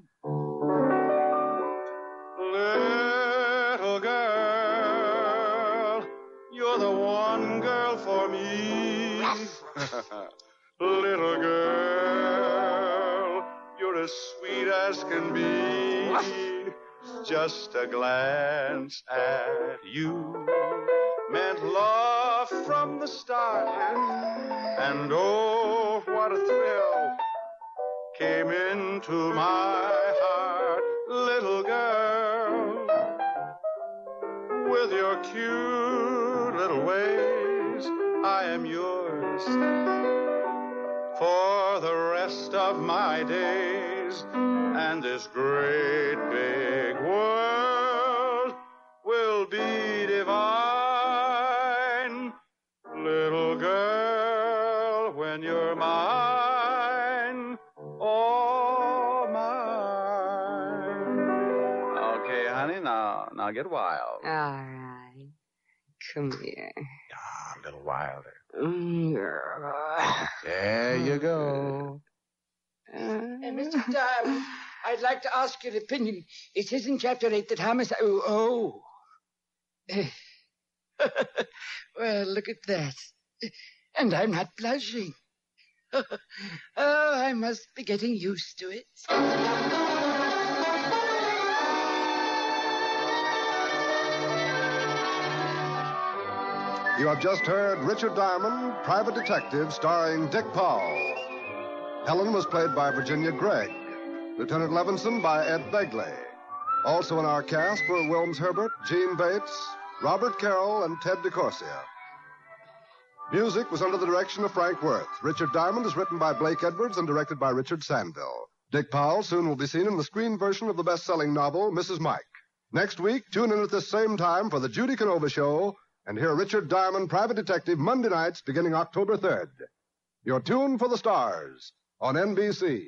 Little girl, you're the one girl for me. Little girl, you're as sweet as can be. Just a glance at you meant love from the start. And oh, what a thrill came into my heart. Little girl, with your cute little ways, I am yours for the rest of my days. And this great big world will be divine. Little girl, when you're mine, oh, mine. Okay, honey, now get wild. All right. Come here. A little wilder. Yeah. There you go. Mr. Diamond, I'd like to ask your opinion. It says in Chapter 8 that homicide... Well, look at that. And I'm not blushing. I must be getting used to it. You have just heard Richard Diamond, Private Detective, starring Dick Powell. Helen was played by Virginia Gregg. Lieutenant Levinson by Ed Begley. Also in our cast were Wilms Herbert, Gene Bates, Robert Carroll, and Ted DeCorsia. Music was under the direction of Frank Worth. Richard Diamond is written by Blake Edwards and directed by Richard Sandville. Dick Powell soon will be seen in the screen version of the best-selling novel, Mrs. Mike. Next week, tune in at this same time for the Judy Canova Show and hear Richard Diamond, Private Detective, Monday nights beginning October 3rd. You're tuned for the stars on NBC.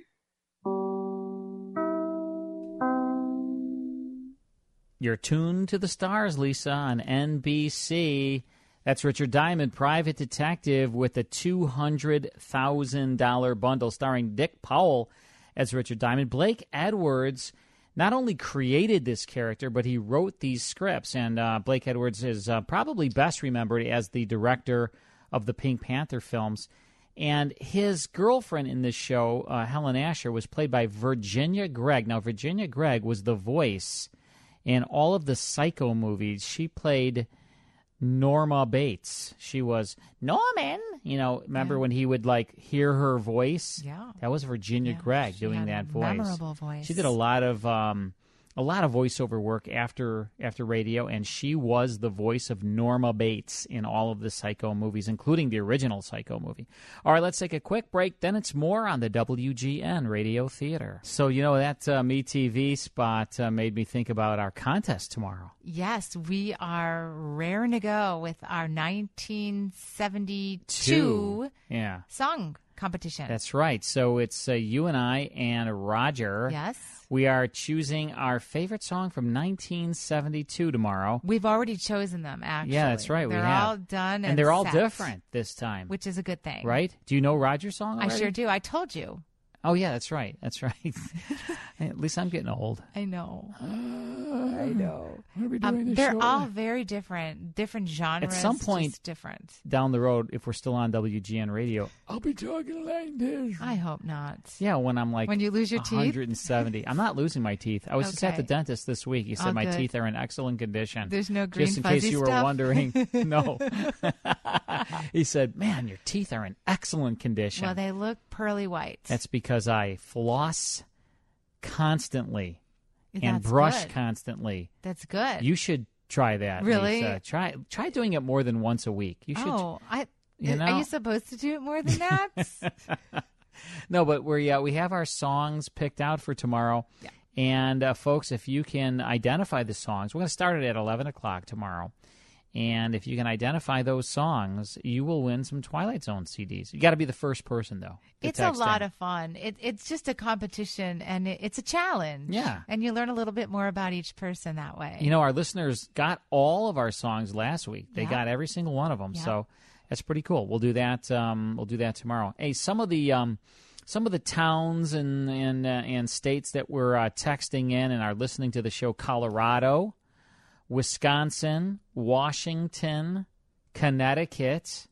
You're tuned to the stars, Lisa, on NBC. That's Richard Diamond, Private Detective, with a $200,000 bundle starring Dick Powell as Richard Diamond. Blake Edwards not only created this character, but he wrote these scripts. And Blake Edwards is probably best remembered as the director of the Pink Panther films. And his girlfriend in this show, Helen Asher, was played by Virginia Gregg. Now, Virginia Gregg was the voice in all of the Psycho movies. She played Norma Bates. She was Norman. You know, remember when he would, hear her voice? Yeah. That was Virginia Gregg doing that voice. Memorable voice. She did a lot of voiceover work after radio, and she was the voice of Norma Bates in all of the Psycho movies, including the original Psycho movie. All right, let's take a quick break. Then it's more on the WGN Radio Theater. So, that MeTV spot made me think about our contest tomorrow. Yes, we are raring to go with our 1972 song. competition. That's right. So it's you and I and Roger. Yes. We are choosing our favorite song from 1972 tomorrow. We've already chosen them, actually. Yeah, that's right. They're we have. all done and they're all set, different this time. which is a good thing. Right? Do you know Roger's song already? I sure do. I told you. Oh, yeah, that's right. That's right. At least I'm getting old. I know. I know. What are we doing this They're show? all very different genres. At some point just different. down the road, if we're still on WGN Radio, I'll be talking like this. I hope not. Yeah, when I'm like when you lose your teeth? 170. I'm not losing my teeth. I was just at the dentist this week. He said my good. teeth are in excellent condition. There's no green just in fuzzy case you were stuff? wondering. No. He said, man, your teeth are in excellent condition. Well, they look pearly white. That's because I floss constantly and That's brush good. constantly. That's good. You should try that. Really? Lisa. Try doing it more than once a week. You should. Oh, Are you supposed to do it more than that? No, but we have our songs picked out for tomorrow. Yeah. And folks, if you can identify the songs, we're going to start it at 11 o'clock tomorrow. And if you can identify those songs, you will win some Twilight Zone CDs. You got to be the first person, though. It's a lot of fun. It's just a competition, and it's a challenge. Yeah. And you learn a little bit more about each person that way. You know, our listeners got all of our songs last week. They Yeah. got every single one of them. Yeah. So that's pretty cool. We'll do that. We'll do that tomorrow. Hey, some of the towns and states that were texting in and are listening to the show: Colorado, Wisconsin, Washington, Connecticut,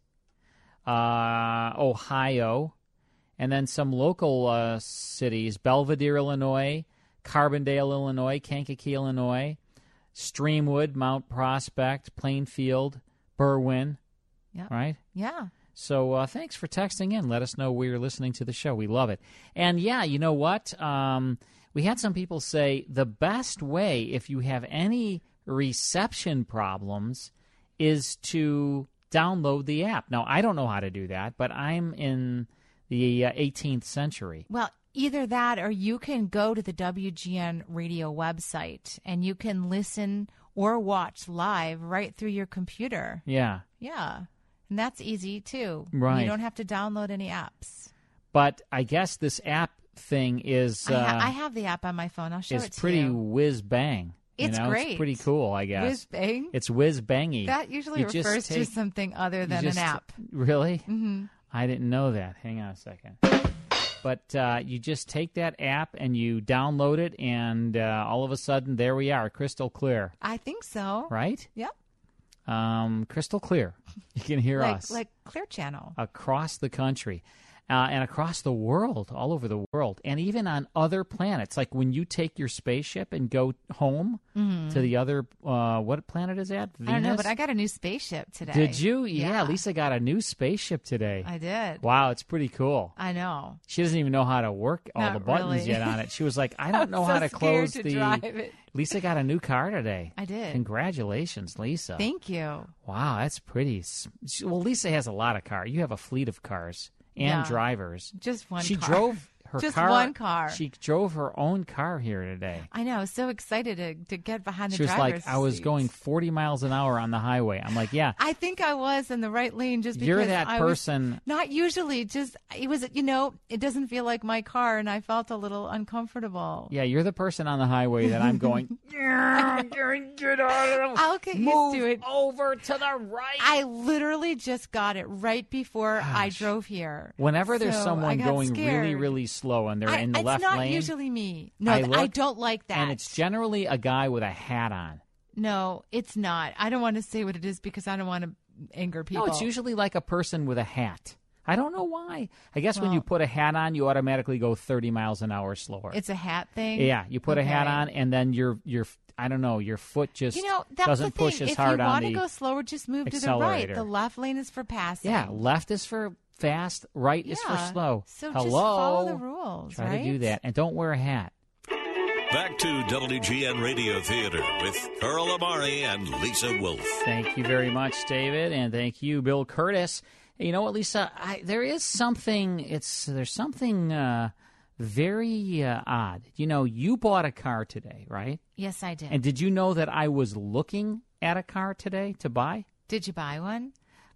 Ohio, and then some local cities: Belvedere, Illinois, Carbondale, Illinois, Kankakee, Illinois, Streamwood, Mount Prospect, Plainfield, Berwyn. Yeah. Right? Yeah. So thanks for texting in. Let us know where you're listening to the show. We love it. And, yeah, you know what? We had some people say the best way, if you have any reception problems, is to download the app. Now, I don't know how to do that, but I'm in the 18th century. Well, either that or you can go to the WGN radio website and you can listen or watch live right through your computer. Yeah. Yeah. And that's easy, too. Right. You don't have to download any apps. But I guess this app thing is... I have the app on my phone. I'll show it to you. It's pretty whiz-bang. It's great. It's pretty cool, I guess. Whiz-bang? It's whiz-bangy. That usually refers to something other than an app. Really? Mm-hmm. I didn't know that. Hang on a second. But you just take that app and you download it, and all of a sudden, there we are, crystal clear. I think so. Right? Yep. Crystal clear. You can hear us. Like Clear Channel. Across the country. And across the world, all over the world, and even on other planets. Like when you take your spaceship and go home to the other, what planet is that? Venus? I don't know, but I got a new spaceship today. Did you? Yeah, Lisa got a new spaceship today. I did. Wow, it's pretty cool. I know. She doesn't even know how to work all Not the buttons really. yet on it. She was like, I don't know so how to close to the... drive it. Lisa got a new car today. I did. Congratulations, Lisa. Thank you. Wow, that's pretty. Well, Lisa has a lot of cars. You have a fleet of cars. And drivers. Just one she car. drove her Just car. one car. She drove her own car here today. I know. I was so excited to get behind the She was driver's like, I was seat. going 40 miles an hour on the highway. I'm like, yeah. I think I was in the right lane just because You're that I person. Was not usually. Just it was, it doesn't feel like my car, and I felt a little uncomfortable. Yeah, you're the person on the highway that I'm going, get out. I'll get Move used to it. Over to the right. I literally just got it right before I drove here. Whenever there's So I someone got going scared. really, really slow and they're in the left it's not lane. usually me. No, I I look, don't like that. And it's generally a guy with a hat on. No, it's not. I don't want to say what it is because I don't want to anger people. No, it's usually like a person with a hat. I don't know why. I guess when Well- you put a hat on, you automatically go 30 miles an hour slower. It's a hat thing? Yeah, you put a hat Okay. on, and then your I don't know, your foot just that's doesn't the thing. push as if hard you on want the to go slower, just move to the accelerator. right. The left lane is for passing. Yeah, left is for fast, right is for Yeah. slow. So Hello. just follow the rules, Try right? to do that, and don't wear a hat. Back to WGN Radio Theater with Earl Amari and Lisa Wolf. Thank you very much, David, and thank you, Bill Curtis. Hey, you know what, Lisa? There is something. There's something very odd. You know, you bought a car today, right? Yes, I did. And did you know that I was looking at a car today to buy? Did you buy one?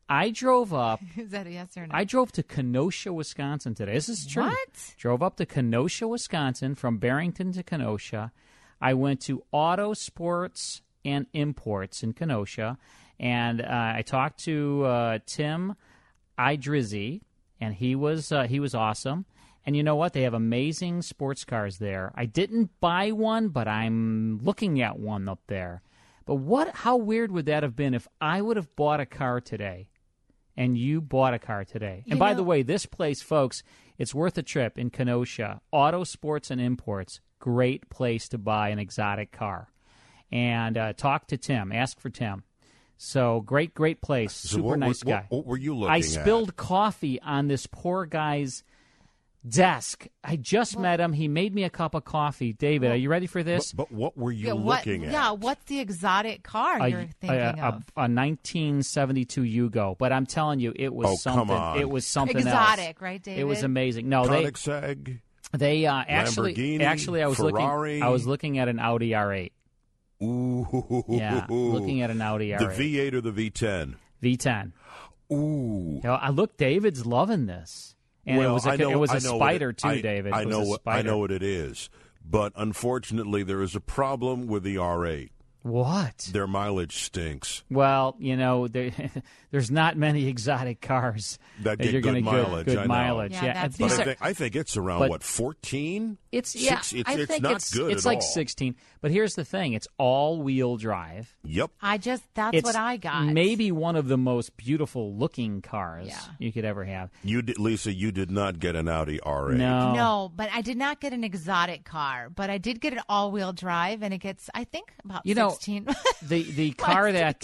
I drove up. Is that a yes or no? I drove to Kenosha, Wisconsin today. This is true. What? Drove up to Kenosha, Wisconsin, from Barrington to Kenosha. I went to Auto Sports and Imports in Kenosha, and I talked to Tim Idrizzi, and he was awesome. And you know what? They have amazing sports cars there. I didn't buy one, but I'm looking at one up there. But how weird would that have been if I would have bought a car today and you bought a car today? And by the way, this place, folks, it's worth a trip in Kenosha. Auto Sports and Imports, great place to buy an exotic car. And talk to Tim. Ask for Tim. So great place. Super nice guy. What were you looking at? I spilled coffee on this poor guy's desk. I just met him. He made me a cup of coffee. David, are you ready for this? But what were you looking at? Yeah, what's the exotic car you're thinking of? A 1972 Yugo. But I'm telling you, it was something. Come on. It was something exotic, else. Right, David? It was amazing. No, Koenigsegg, they Lamborghini, actually I was Ferrari. I was looking at an Audi R8. Ooh. Yeah, looking at an Audi R8. The V8 or the V10? V10. Ooh. I look, David's loving this. And it was a Spider, too, David. I know what it is. But unfortunately, there is a problem with the R8. What? Their mileage stinks. Well, there's not many exotic cars that get you're good mileage. Good mileage. Yeah. But I think it's around 14? It's not good. It's like 16. But here's the thing: it's all-wheel drive. Yep. That's what I got. Maybe one of the most beautiful-looking cars you could ever have. Lisa, you did not get an Audi R8. No, but I did not get an exotic car. But I did get an all-wheel drive, and it gets, I think, about 16. the car that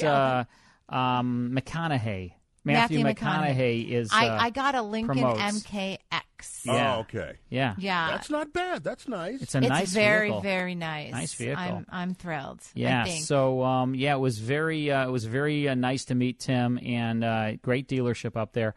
McConaughey. Matthew McConaughey is. I got a Lincoln promotes. MKX. Yeah. Oh, okay. Yeah. That's not bad. That's nice. It's a nice very, vehicle. very nice. Nice vehicle. I'm thrilled. Yeah. I think. So it was very nice to meet Tim, and great dealership up there.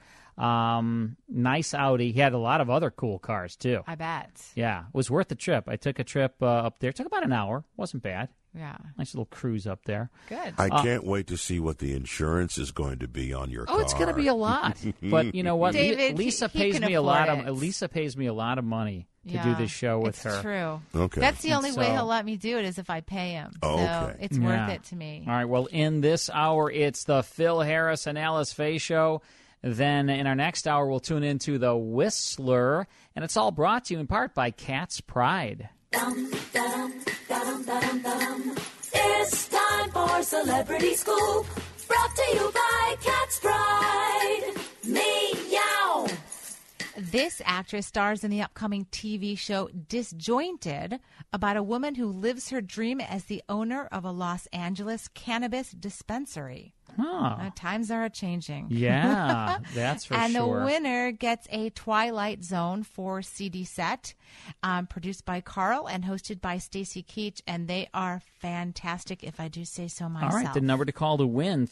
Nice Audi. He had a lot of other cool cars too. I bet. Yeah, it was worth the trip. I took a trip up there. It took about an hour. Wasn't bad. Yeah. Nice little cruise up there. Good. I can't wait to see what the insurance is going to be on your car. Oh, it's going to be a lot. But you know what? David, Lisa pays me a lot of money to do this show with her. It's true. Okay. That's the only way he'll let me do it is if I pay him. So it's worth it to me. All right. Well, in this hour, it's the Phil Harris and Alice Faye show. Then in our next hour, we'll tune into The Whistler, and it's all brought to you in part by Cat's Pride. It's time for Celebrity Scoop, brought to you by Cat's Pride. Meow. This actress stars in the upcoming TV show Disjointed, about a woman who lives her dream as the owner of a Los Angeles cannabis dispensary. Times are changing. Yeah, that's for and sure. And the winner gets a Twilight Zone 4 CD set, produced by Carl and hosted by Stacy Keach, and they are fantastic, if I do say so myself. All right, the number to call to win,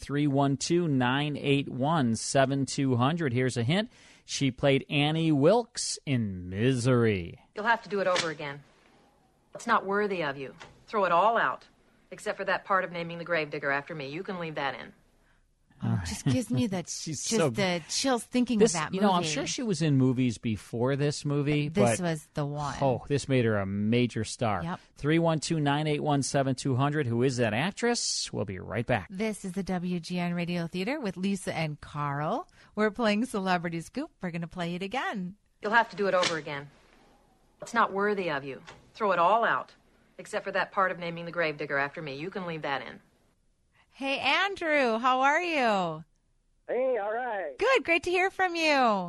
312-981-7200. Here's a hint. She played Annie Wilkes in Misery. You'll have to do it over again. It's not worthy of you. Throw it all out, except for that part of naming the gravedigger after me. You can leave that in. It just gives me the chills thinking of that movie. You know, I'm sure she was in movies before this movie. This was the one. Oh, this made her a major star. Yep. 312-981-7200. Who is that actress? We'll be right back. This is the WGN Radio Theater with Lisa and Carl. We're playing Celebrity Scoop. We're going to play it again. You'll have to do it over again. It's not worthy of you. Throw it all out, except for that part of naming the gravedigger after me. You can leave that in. Hey, Andrew, how are you? Hey, all right. Good, great to hear from you.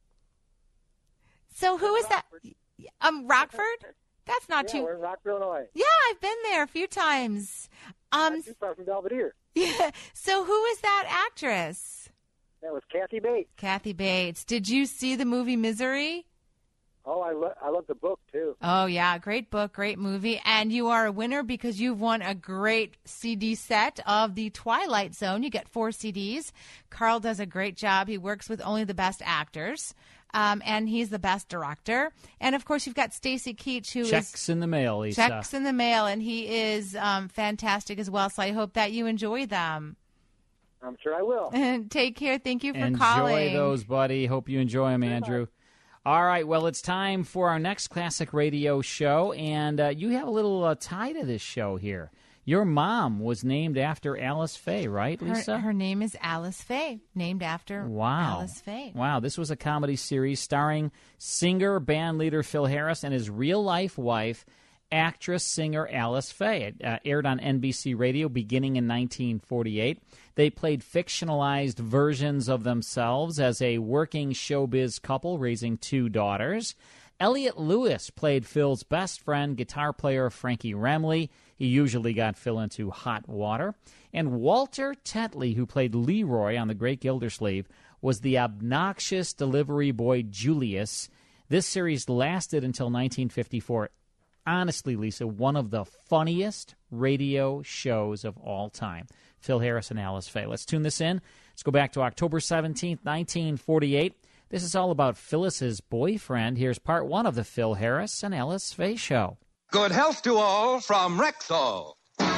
So who is that? Rockford? That's not too... we're in Rockford, Illinois. Yeah, I've been there a few times. Not too far from Belvedere. Yeah. So who is that actress? That was Kathy Bates. Kathy Bates. Did you see the movie Misery? Oh, I love the book, too. Oh, yeah. Great book, great movie. And you are a winner because you've won a great CD set of The Twilight Zone. You get 4 CDs. Carl does a great job. He works with only the best actors, and he's the best director. And, of course, you've got Stacy Keach, who Checks in the mail, Lisa. Checks in the mail, and he is fantastic as well. So I hope that you enjoy them. I'm sure I will. And take care. Thank you for Enjoy calling. those, buddy. Hope you enjoy them, Andrew. All right, well, it's time for our next classic radio show, and you have a little tie to this show here. Your mom was named after Alice Faye, right, Lisa? Her name is Alice Faye, named after Alice Faye. Wow, this was a comedy series starring singer, band leader Phil Harris and his real-life wife, actress, singer Alice Faye. It aired on NBC Radio beginning in 1948. They played fictionalized versions of themselves as a working showbiz couple raising 2 daughters. Elliot Lewis played Phil's best friend, guitar player Frankie Remley. He usually got Phil into hot water. And Walter Tetley, who played Leroy on The Great Gildersleeve, was the obnoxious delivery boy Julius. This series lasted until 1954. Honestly, Lisa, one of the funniest radio shows of all time. Phil Harris and Alice Faye. Let's tune this in. Let's go back to October 17th, 1948. This is all about Phyllis's boyfriend. Here's part 1 of the Phil Harris and Alice Faye Show. Good health to all from Rexall.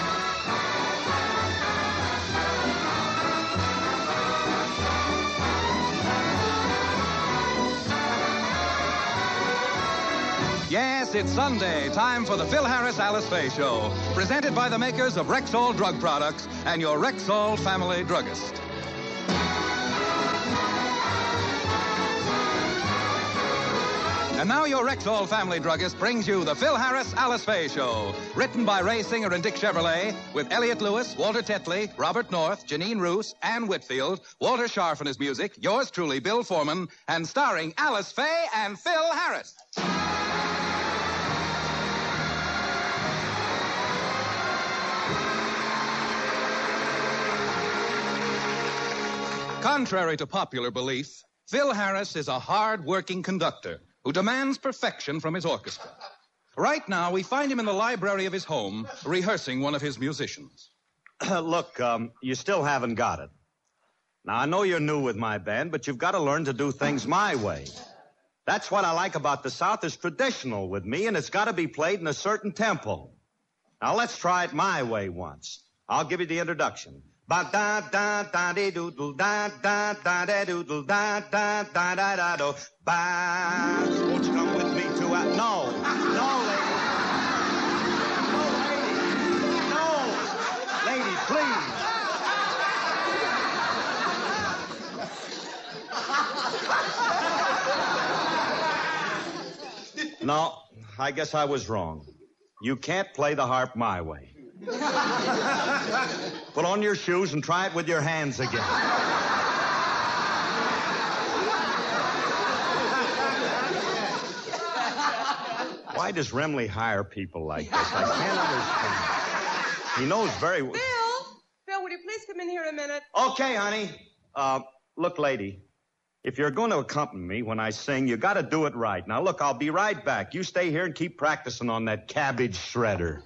Yes, it's Sunday, time for the Phil Harris Alice Faye Show, presented by the makers of Rexall drug products and your Rexall family druggist. And now your Rexall family druggist brings you the Phil Harris Alice Faye Show, written by Ray Singer and Dick Chevrolet, with Elliot Lewis, Walter Tetley, Robert North, Janine Roos, Ann Whitfield, Walter Scharf and his music, yours truly, Bill Foreman, and starring Alice Faye and Phil Harris. Contrary to popular belief, Phil Harris is a hard-working conductor who demands perfection from his orchestra. Right now, we find him in the library of his home, rehearsing one of his musicians. Look, you still haven't got it. Now, I know you're new with my band, but you've got to learn to do things my way. That's what I like about the South. It's traditional with me, and it's got to be played in a certain tempo. Now, let's try it my way once. I'll give you the introduction. Ba-da-da-da-dee-doodle, da-da-da-da-doodle, da-da-da-da-da-do. Ba. Won't you come with me to a... No, lady. No, lady, please. No, I guess I was wrong. You can't play the harp my way. Put on your shoes and try it with your hands again. Why does Remley hire people like this? I can't understand. He knows very well. Phil, would you please come in here a minute? Okay, honey. Look, lady, if you're going to accompany me when I sing, you got to do it right. Now, look, I'll be right back. You stay here and keep practicing on that cabbage shredder.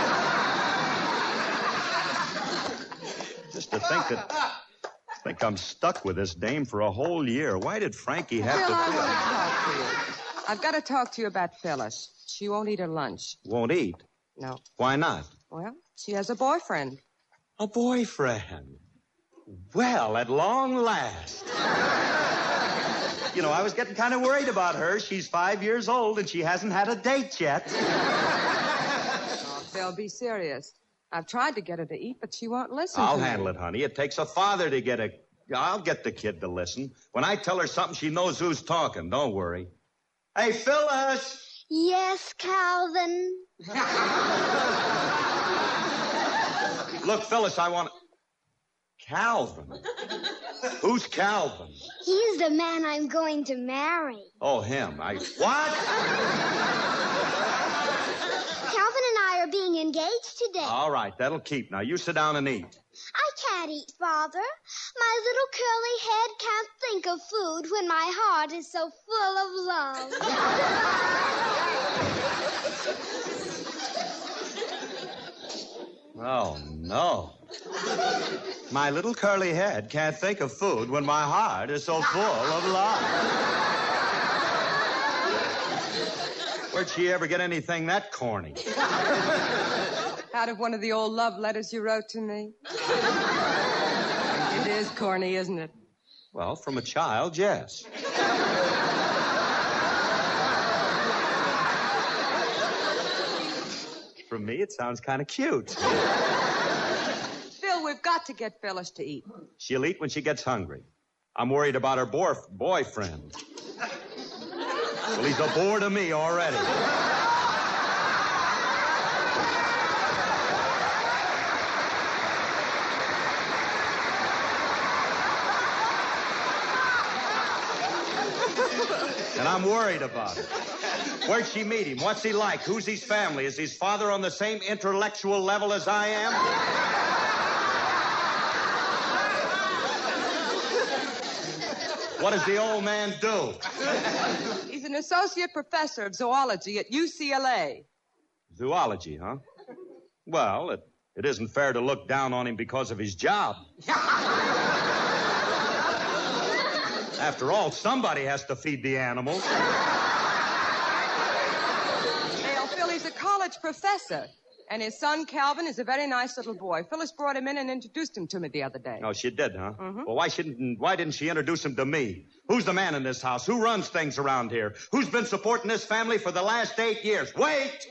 Just to think I'm stuck with this dame for a whole year. Why did Frankie have Phil, to... I want to talk to you. I've got to talk to you about Phyllis. She won't eat her lunch. Won't eat? No. Why not? Well, she has a boyfriend. A boyfriend? Well, at long last. You know, I was getting kind of worried about her. She's 5 years old and she hasn't had a date yet. Oh, Phil, be serious. I've tried to get her to eat, but she won't listen I'll to handle me. it, honey. It takes a father to get a... I'll get the kid to listen. When I tell her something, she knows who's talking. Don't worry. Hey, Phyllis! Yes, Calvin. Look, Phyllis, I want... Calvin? Who's Calvin? He's the man I'm going to marry. Oh, him. What? Calvin and I are being engaged today. All right, that'll keep. Now, you sit down and eat. I can't eat, Father. My little curly head can't think of food when my heart is so full of love. Oh, no. My little curly head can't think of food when my heart is so full of love. Where'd she ever get anything that corny? Out of one of the old love letters you wrote to me. It is corny, isn't it? Well, from a child, yes. From me, it sounds kind of cute. Phil, we've got to get Phyllis to eat. She'll eat when she gets hungry. I'm worried about her boyfriend. Well, he's a bore to me already. And I'm worried about it. Where'd she meet him? What's he like? Who's his family? Is his father on the same intellectual level as I am? What does the old man do? He's an associate professor of zoology at UCLA. Zoology, huh? Well, it isn't fair to look down on him because of his job. After all, somebody has to feed the animals. Well, Phil, he's a college professor. And his son, Calvin, is a very nice little boy. Phyllis brought him in and introduced him to me the other day. Oh, she did, huh? Mm-hmm. Well, why didn't she introduce him to me? Who's the man in this house? Who runs things around here? Who's been supporting this family for the last 8 years? Wait!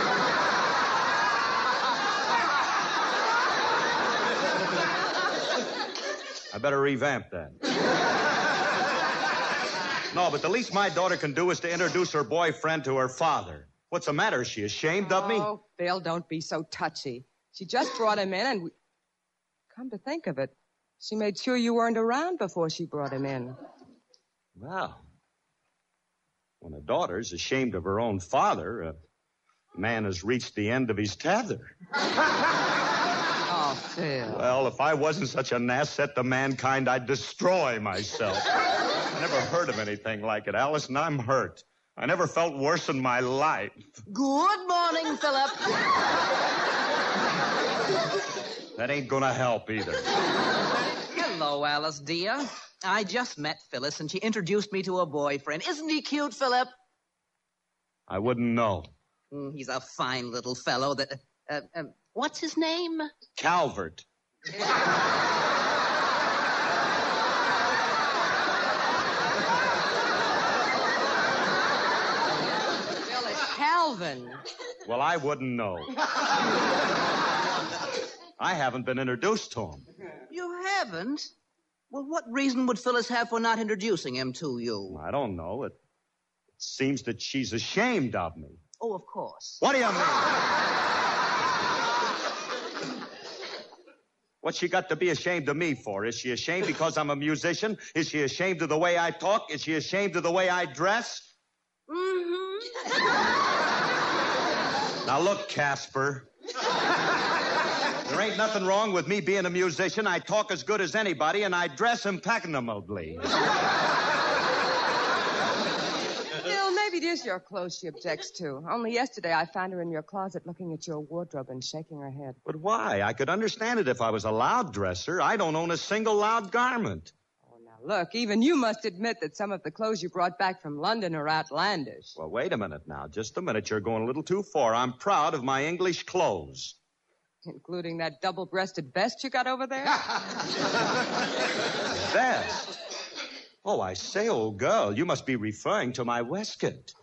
I better revamp that. No, but the least my daughter can do is to introduce her boyfriend to her father. What's the matter? Is she ashamed of me? Oh, Phil, don't be so touchy. She just brought him in and come to think of it, she made sure you weren't around before she brought him in. Well, when a daughter's ashamed of her own father, a man has reached the end of his tether. Oh, Phil. Well, if I wasn't such an asset to mankind, I'd destroy myself. I never heard of anything like it, Alice, and I'm hurt. I never felt worse in my life. Good morning, Philip. That ain't gonna help either. Hello, Alice, dear. I just met Phyllis, and she introduced me to her boyfriend. Isn't he cute, Philip? I wouldn't know. He's a fine little fellow that... what's his name? Calvert. Calvin. Well, I wouldn't know. I haven't been introduced to him. You haven't? Well, what reason would Phyllis have for not introducing him to you? I don't know. It seems that she's ashamed of me. Oh, of course. What do you mean? What's she got to be ashamed of me for? Is she ashamed because I'm a musician? Is she ashamed of the way I talk? Is she ashamed of the way I dress? Mm-hmm. Now, look, Casper. There ain't nothing wrong with me being a musician. I talk as good as anybody, and I dress impeccably. Phil, maybe it is your clothes she objects to. Only yesterday I found her in your closet looking at your wardrobe and shaking her head. But why? I could understand it if I was a loud dresser. I don't own a single loud garment. Look, even you must admit that some of the clothes you brought back from London are outlandish. Well, wait a minute now. Just a minute. You're going a little too far. I'm proud of my English clothes. Including that double-breasted vest you got over there? Vest? Oh, I say, old girl, you must be referring to my waistcoat.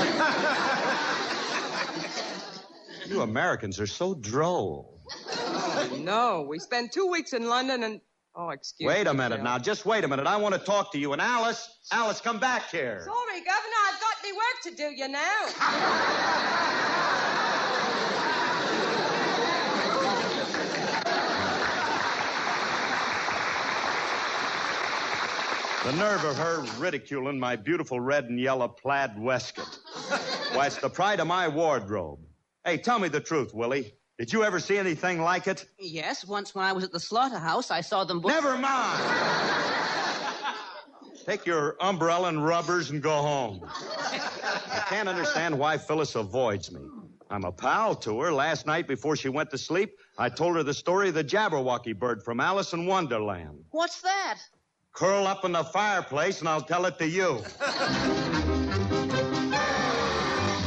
You Americans are so droll. No, we spent 2 weeks in London and... Oh, excuse me. Wait a minute Phil. now. Just wait a minute. I want to talk to you. And Alice, come back here. Sorry, Governor. I've got any work to do, you know. The nerve of her ridiculing my beautiful red and yellow plaid waistcoat. Why, it's the pride of my wardrobe. Hey, tell me the truth, Willie. Did you ever see anything like it? Yes, once when I was at the slaughterhouse, I saw them both... Never mind! Take your umbrella and rubbers and go home. I can't understand why Phyllis avoids me. I'm a pal to her. Last night before she went to sleep, I told her the story of the Jabberwocky bird from Alice in Wonderland. What's that? Curl up in the fireplace and I'll tell it to you.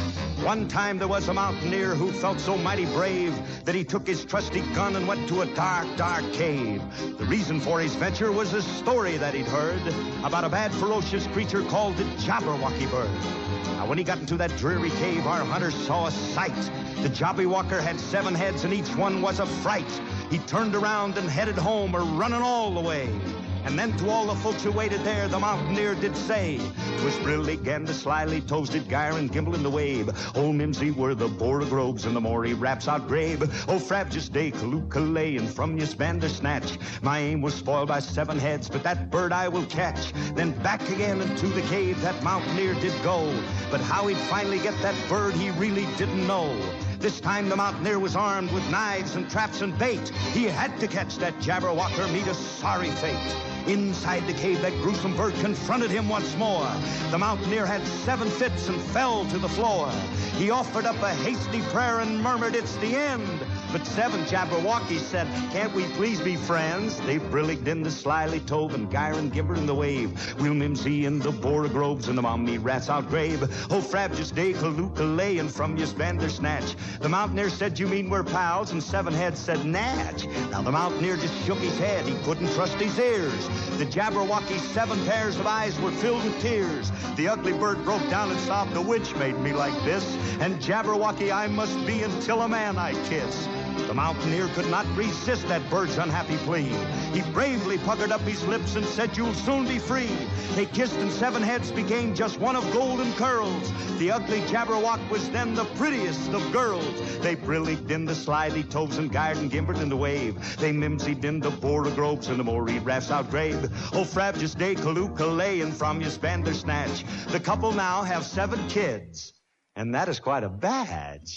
One time there was a mountaineer who felt so mighty brave that he took his trusty gun and went to a dark, dark cave. The reason for his venture was a story that he'd heard about a bad, ferocious creature called the Jabberwocky bird. Now, when he got into that dreary cave, our hunter saw a sight. The Jabberwocker had 7 heads, and each one was a fright. He turned around and headed home, running all the way. And then to all the folks who waited there, the mountaineer did say, 'Twas brillig and the slyly toasted gyre and gimble in the wave. Old Mimsy were the Borogroves and the Maury raps out grave. Oh, Frabjous Day, Kalookalay, and from you Bandersnatch. My aim was spoiled by 7 heads, but that bird I will catch. Then back again into the cave that mountaineer did go. But how he'd finally get that bird, he really didn't know. This time the mountaineer was armed with knives and traps and bait. He had to catch that Jabberwocker, meet a sorry fate. Inside the cave, that gruesome bird confronted him once more. The mountaineer had 7 fits and fell to the floor. He offered up a hasty prayer and murmured, "It's the end." But 7 Jabberwockies said, "Can't we please be friends?" They brilligged in the slyly tove and gyre and gimber in the wave. We'll Mimsy in the Borogroves and the Mommy rats out grave. Oh, Frabjous Day, Kalookalay, and from you Bandersnatch. The mountaineer said, "You mean we're pals?" And 7 heads said, "Natch." Now the mountaineer just shook his head. He couldn't trust his ears. The Jabberwocky's 7 pairs of eyes were filled with tears. The ugly bird broke down and sobbed, "The witch made me like this, and Jabberwocky I must be until a man I kiss." The mountaineer could not resist that bird's unhappy plea. He bravely puckered up his lips and said, "You'll soon be free." They kissed and 7 heads became just one of golden curls. The ugly Jabberwock was then the prettiest of girls. They brilligged in the slyly toves and gyred and gimbered in the wave. They mimsied in the Borogroves and the Maury rafts out grave. Oh, Frabjous Day, Kalookalay, and from you Bandersnatch. The couple now have 7 kids, and that is quite a badge.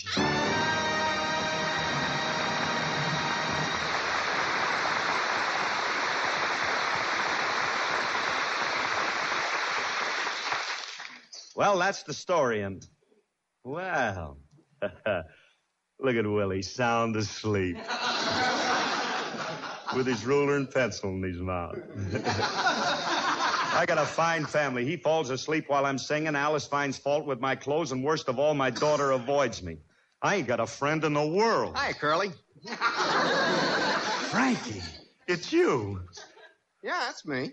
Well, that's the story, and, well, look at Willie, sound asleep. With his ruler and pencil in his mouth. I got a fine family. He falls asleep while I'm singing. Alice finds fault with my clothes, and worst of all, my daughter avoids me. I ain't got a friend in the world. Hi, Curly. Frankie, it's you. Yeah, that's me.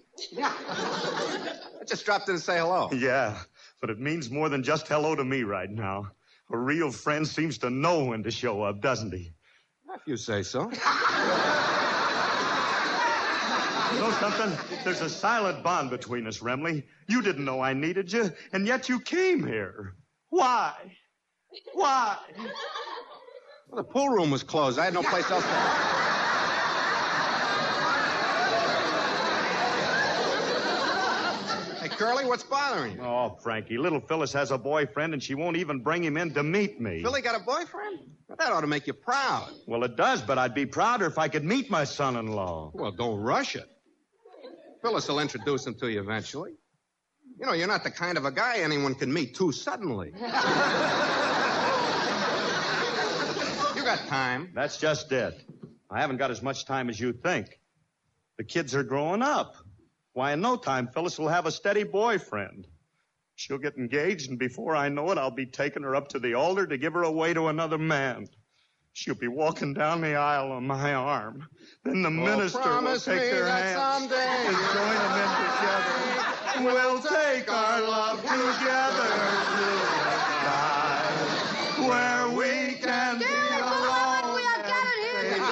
I just dropped in to say hello. Yeah, but it means more than just hello to me right now. A real friend seems to know when to show up, doesn't he? If you say so. You know something? There's a silent bond between us, Remley. You didn't know I needed you, and yet you came here. Why? Why? Well, the pool room was closed. I had no place else to... Hey, Curly, what's bothering you? Oh, Frankie, little Phyllis has a boyfriend, and she won't even bring him in to meet me. Philly got a boyfriend? Well, that ought to make you proud. Well, it does, but I'd be prouder if I could meet my son-in-law. Well, don't rush it. Phyllis will introduce him to you eventually. You know, you're not the kind of a guy anyone can meet too suddenly. You got time. That's just it. I haven't got as much time as you think. The kids are growing up. Why, in no time, Phyllis will have a steady boyfriend. She'll get engaged, and before I know it, I'll be taking her up to the altar to give her away to another man. She'll be walking down the aisle on my arm. Then the minister will take their hands someday and join them in together. We'll take our love together to the sky, where we can be alone. We have got it here.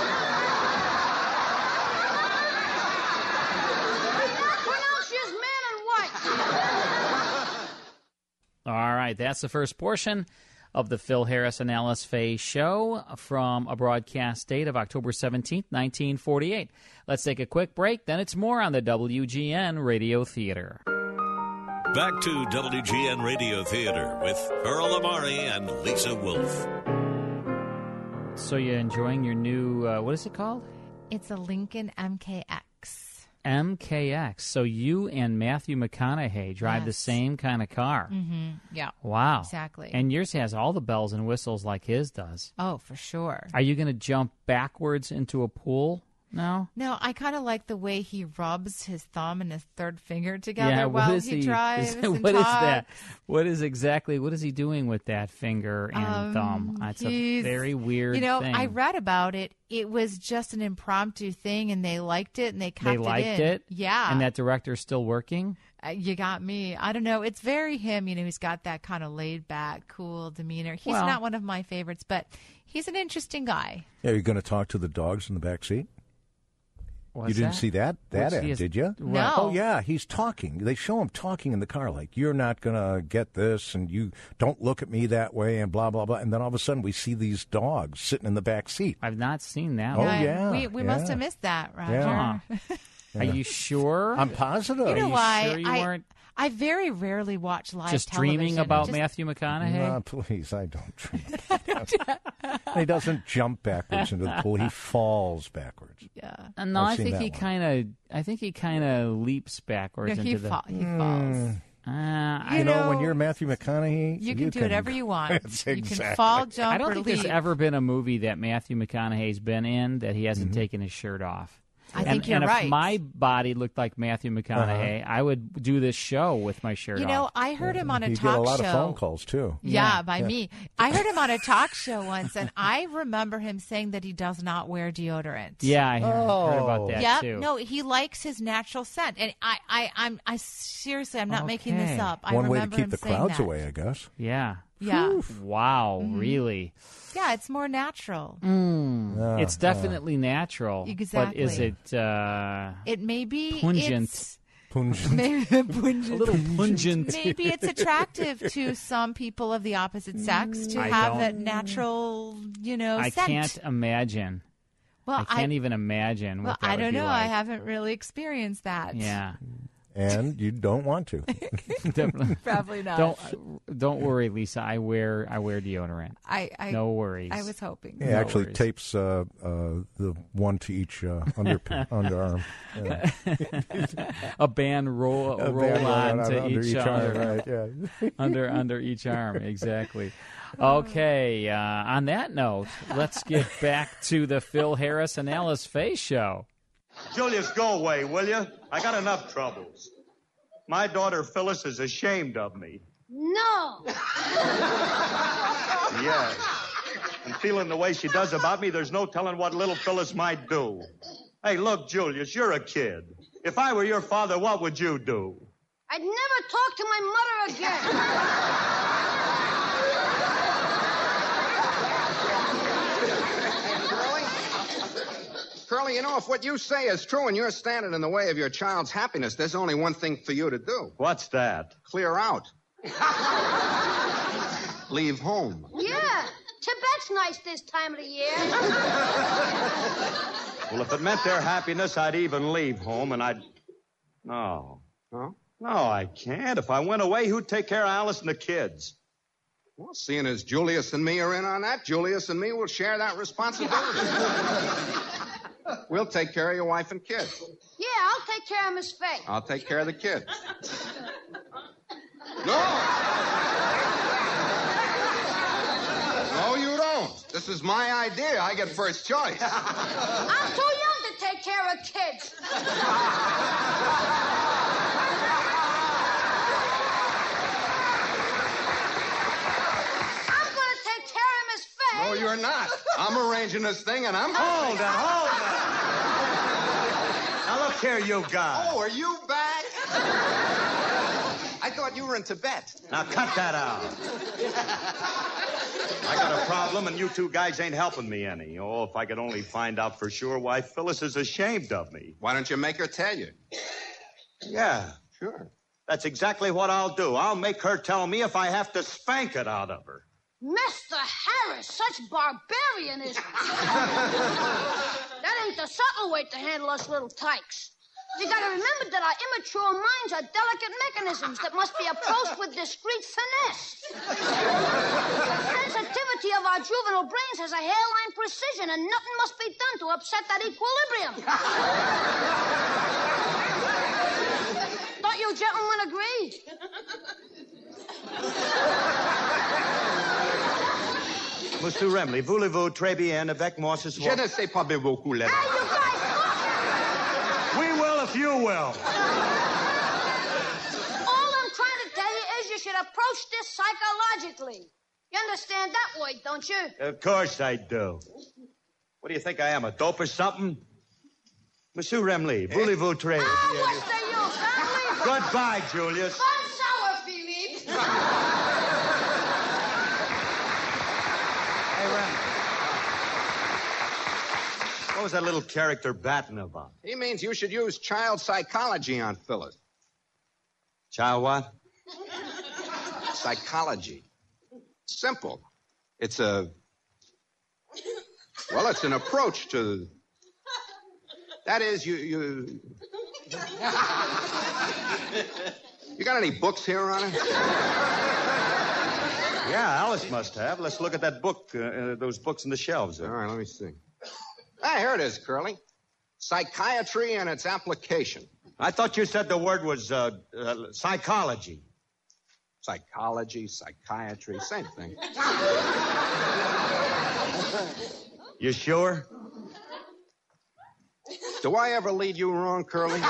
Pronouncia's man and white. All right, that's the first portion of the Phil Harris and Alice Faye show from a broadcast date of October 17th, 1948. Let's take a quick break, then it's more on the WGN Radio Theater. Back to WGN Radio Theater with Earl Amari and Lisa Wolf. So you're enjoying your new, what is it called? It's a Lincoln MKX. MKX. So you and Matthew McConaughey drive the same kind of car. Mm-hmm. Yeah. Wow. Exactly. And yours has all the bells and whistles like his does. Oh, for sure. Are you going to jump backwards into a pool No? No, I kind of like the way he rubs his thumb and his third finger together Yeah, while what he drives and What is talks. that? What is he doing with that finger and thumb? It's a very weird thing. I read about it. It was just an impromptu thing, and they liked it, and they kept They it liked in. it? Yeah. And that director's still working? You got me. I don't know. It's very him. He's got that kind of laid-back, cool demeanor. He's Well- not one of my favorites, but he's an interesting guy. Yeah, you're going to talk to the dogs in the back seat? What's You didn't that? see that What's ad, he- did you? No. Oh, yeah, he's talking. They show him talking in the car like, you're not going to get this, and you don't look at me that way, and blah, blah, blah. And then all of a sudden, we see these dogs sitting in the back seat. I've not seen that Oh, one. yeah. We must have missed that, Roger. Yeah. Are you sure? I'm positive. You know Are you why? sure you weren't I very rarely watch live just television. dreaming about Just- Matthew McConaughey? No, please, I don't dream about that. He doesn't jump backwards into the pool. He falls backwards. Yeah. No, I've I seen think that he one. kind of leaps backwards No, into he the. falls. You know, when you're Matthew McConaughey, You can do whatever you want. That's You exactly. can fall, jump, I don't or think leap. there's ever been a movie that Matthew McConaughey's been in that he hasn't taken his shirt off. I think you're and right. if my body looked like Matthew McConaughey, I would do this show with my shirt You off. know, I heard him on a You talk get a lot show. of phone calls, too. Yeah, by me. I heard him on a talk show once, and I remember him saying that he does not wear deodorant. Yeah, I heard about that Yep. too. No, he likes his natural scent, and I seriously, I'm not making this Okay. up. I One way to remember keep him the saying crowds that. away, I guess. Yeah. Yeah. Wow, Mhm. really? Yeah, it's more natural. It's definitely natural. Exactly. But is it It may be pungent? it's- Pungent. Maybe pungent. A little pungent. Maybe it's attractive to some people of the opposite sex to I have don't- that natural, I scent. can't imagine. Well, I can't even imagine Well, what that I would don't be know. like. I haven't really experienced that. Yeah. And you don't want to. Definitely. Probably not. Don't worry, Lisa. I wear deodorant. I no worries. I was hoping. He No actually worries. tapes the one to each underarm. Yeah. A band roll A band on roll to under each each arm, arm. right, yeah. under each arm, exactly. Okay, on that note, let's get back to the Phil Harris and Alice Faye show. Julius, go away, will you? I got enough troubles. My daughter Phyllis is ashamed of me. No. Yes. And feeling the way she does about me, there's no telling what little Phyllis might do. Hey, look, Julius, you're a kid. If I were your father, what would you do? I'd never talk to my mother again. Curly, you know, if what you say is true and you're standing in the way of your child's happiness, there's only one thing for you to do. What's that? Clear out. Leave home. Yeah, Tibet's nice this time of the year. Well, if it meant their happiness, I'd even leave home and I'd... No. Huh? No, I can't. If I went away, who'd take care of Alice and the kids? Well, seeing as Julius and me are in on that, Julius and me will share that responsibility. We'll take care of your wife and kids. Yeah, I'll take care of Miss Faye. I'll take care of the kids. No, you don't. This is my idea. I get first choice. I'm too young to take care of kids. I'm going to take care of Miss Faye. No, you're not. I'm arranging this thing, and I'm... Hold it. Now, look here, you guys. Oh, are you back? I thought you were in Tibet. Now, cut that out. I got a problem, and you two guys ain't helping me any. Oh, if I could only find out for sure why Phyllis is ashamed of me. Why don't you make her tell you? Yeah. Sure. That's exactly what I'll do. I'll make her tell me if I have to spank it out of her. Mr. Harris, such barbarianism. That ain't the subtle way to handle us little tykes. You gotta remember that our immature minds are delicate mechanisms that must be approached with discreet finesse. The sensitivity of our juvenile brains has a hairline precision, and nothing must be done to upset that equilibrium. Don't you gentlemen agree? Monsieur Remley, voulez-vous très bien avec moi ce soir? Je ne sais pas beaucoup, Hey, you guys, if you will. All I'm trying to tell you is you should approach this psychologically. You understand that word, don't you? Of course I do. What do you think I am, a dope or something? Monsieur Remley, voulez-vous très... What's the use, huh? Goodbye, Julius. Fun sour, Philippe. Hey, Rem. What was that little character batting about? He means you should use child psychology on Phyllis. Child what? Psychology. Simple. It's a... Well, it's an approach to... That is, you got any books here on it? Yeah, Alice must have. Let's look at that book, those books in the shelves there. All right, let me see. Ah, here it is, Curly. Psychiatry and its application. I thought you said the word was psychology. Psychology, psychiatry, same thing. You sure? Do I ever lead you wrong, Curly?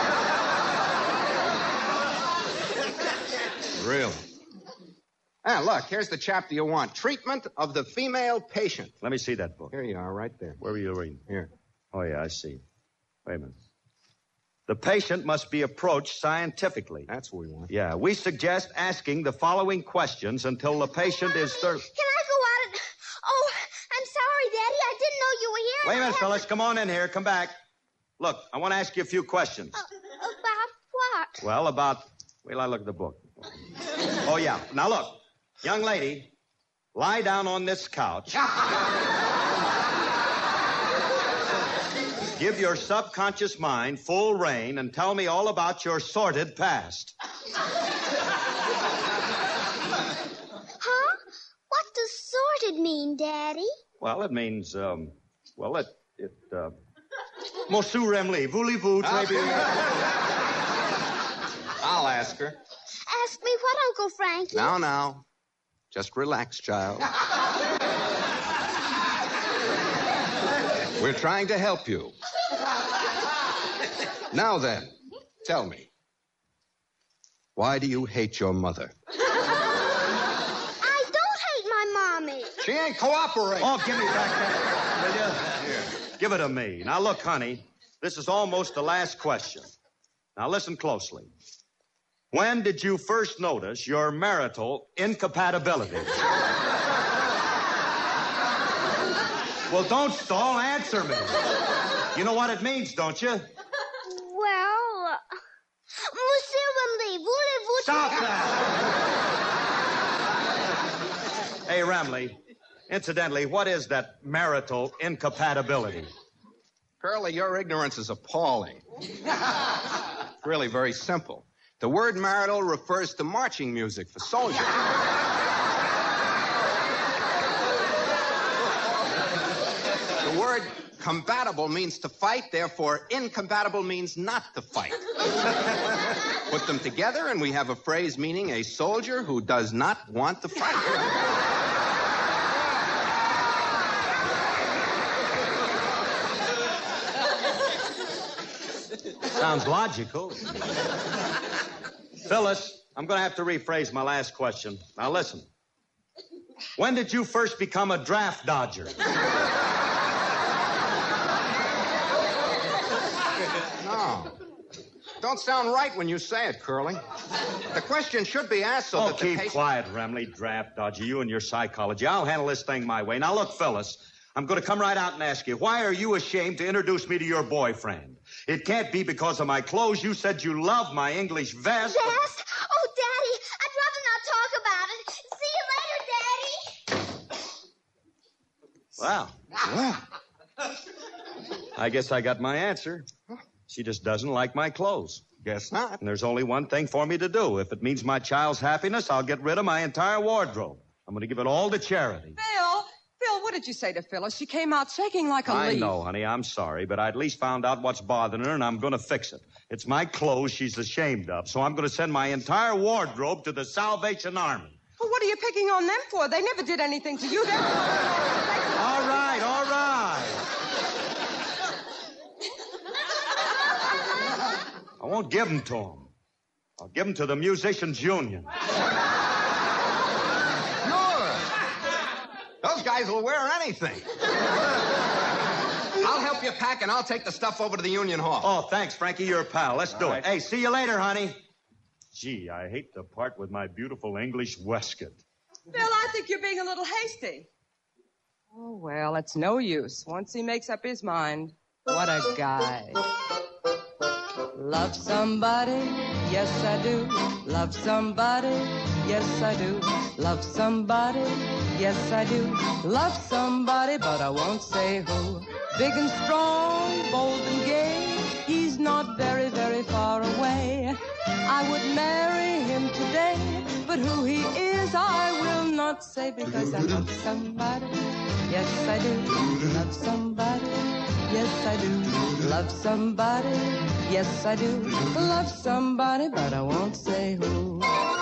Really? Ah, look, here's the chapter you want. Treatment of the female patient. Let me see that book. Here you are, right there. Where were you reading? Here. Oh, yeah, I see. Wait a minute. The patient must be approached scientifically. That's what we want. Yeah, we suggest asking the following questions until the patient is thirsty. Can I go out and... Oh, I'm sorry, Daddy. I didn't know you were here. Wait a minute, fellas. Come on in here. Come back. Look, I want to ask you a few questions. About what? Well, about... Wait till I look at the book. Oh, yeah. Now, look. Young lady, lie down on this couch. Give your subconscious mind full rein and tell me all about your sordid past. Huh? What does sorted mean, Daddy? Well, it means, Monsieur Remley, voulez-vous très bien? I'll ask her. Ask me what, Uncle Frankie? Now. Just relax, child. We're trying to help you. Now then, tell me. Why do you hate your mother? I don't hate my mommy. She ain't cooperating. Oh, give me back that, will you? Here. Give it to me. Now, look, honey, this is almost the last question. Now, listen closely. When did you first notice your marital incompatibility? Well, don't stall. Answer me. You know what it means, don't you? Well, Monsieur Remley, voulez-vous... Stop that! Hey, Remley, incidentally, what is that marital incompatibility? Curly, your ignorance is appalling. Really very simple. The word marital refers to marching music for soldiers. The word compatible means to fight, therefore incompatible means not to fight. Put them together and we have a phrase meaning a soldier who does not want to fight. Sounds logical. Phyllis, I'm going to have to rephrase my last question. Now, listen. When did you first become a draft dodger? No. Don't sound right when you say it, Curly. The question should be asked so that the keep patient... quiet, Remley, draft dodger. You and your psychology. I'll handle this thing my way. Now, look, Phyllis, I'm going to come right out and ask you, why are you ashamed to introduce me to your boyfriend? It can't be because of my clothes. You said you love my English vest. Vest? Oh, Daddy, I'd rather not talk about it. See you later, Daddy. Well, I guess I got my answer. She just doesn't like my clothes. Guess not. And there's only one thing for me to do. If it means my child's happiness, I'll get rid of my entire wardrobe. I'm going to give it all to charity. Phil, what did you say to Phyllis? She came out shaking like a leaf. I know, honey. I'm sorry, but I at least found out what's bothering her, and I'm going to fix it. It's my clothes she's ashamed of, so I'm going to send my entire wardrobe to the Salvation Army. Well, what are you picking on them for? They never did anything to you. All right, all right. I won't give them to him. I'll give them to the Musicians Union. Sure. Those guys will wear anything. I'll help you pack, and I'll take the stuff over to the Union Hall. Oh, thanks, Frankie. You're a pal. Let's do it. Hey, see you later, honey. Gee, I hate to part with my beautiful English waistcoat. Bill, I think you're being a little hasty. Oh, well, it's no use. Once he makes up his mind, what a guy. Love somebody, yes I do. Love somebody, yes I do. Love somebody, yes I do. Love somebody, but I won't say who. Big and strong, bold and gay, he's not very, very far away. I would marry him today, but who he is I will not say, because I love somebody, yes I do. Love somebody, yes I do. Love somebody, yes I do. Love somebody, but I won't say who.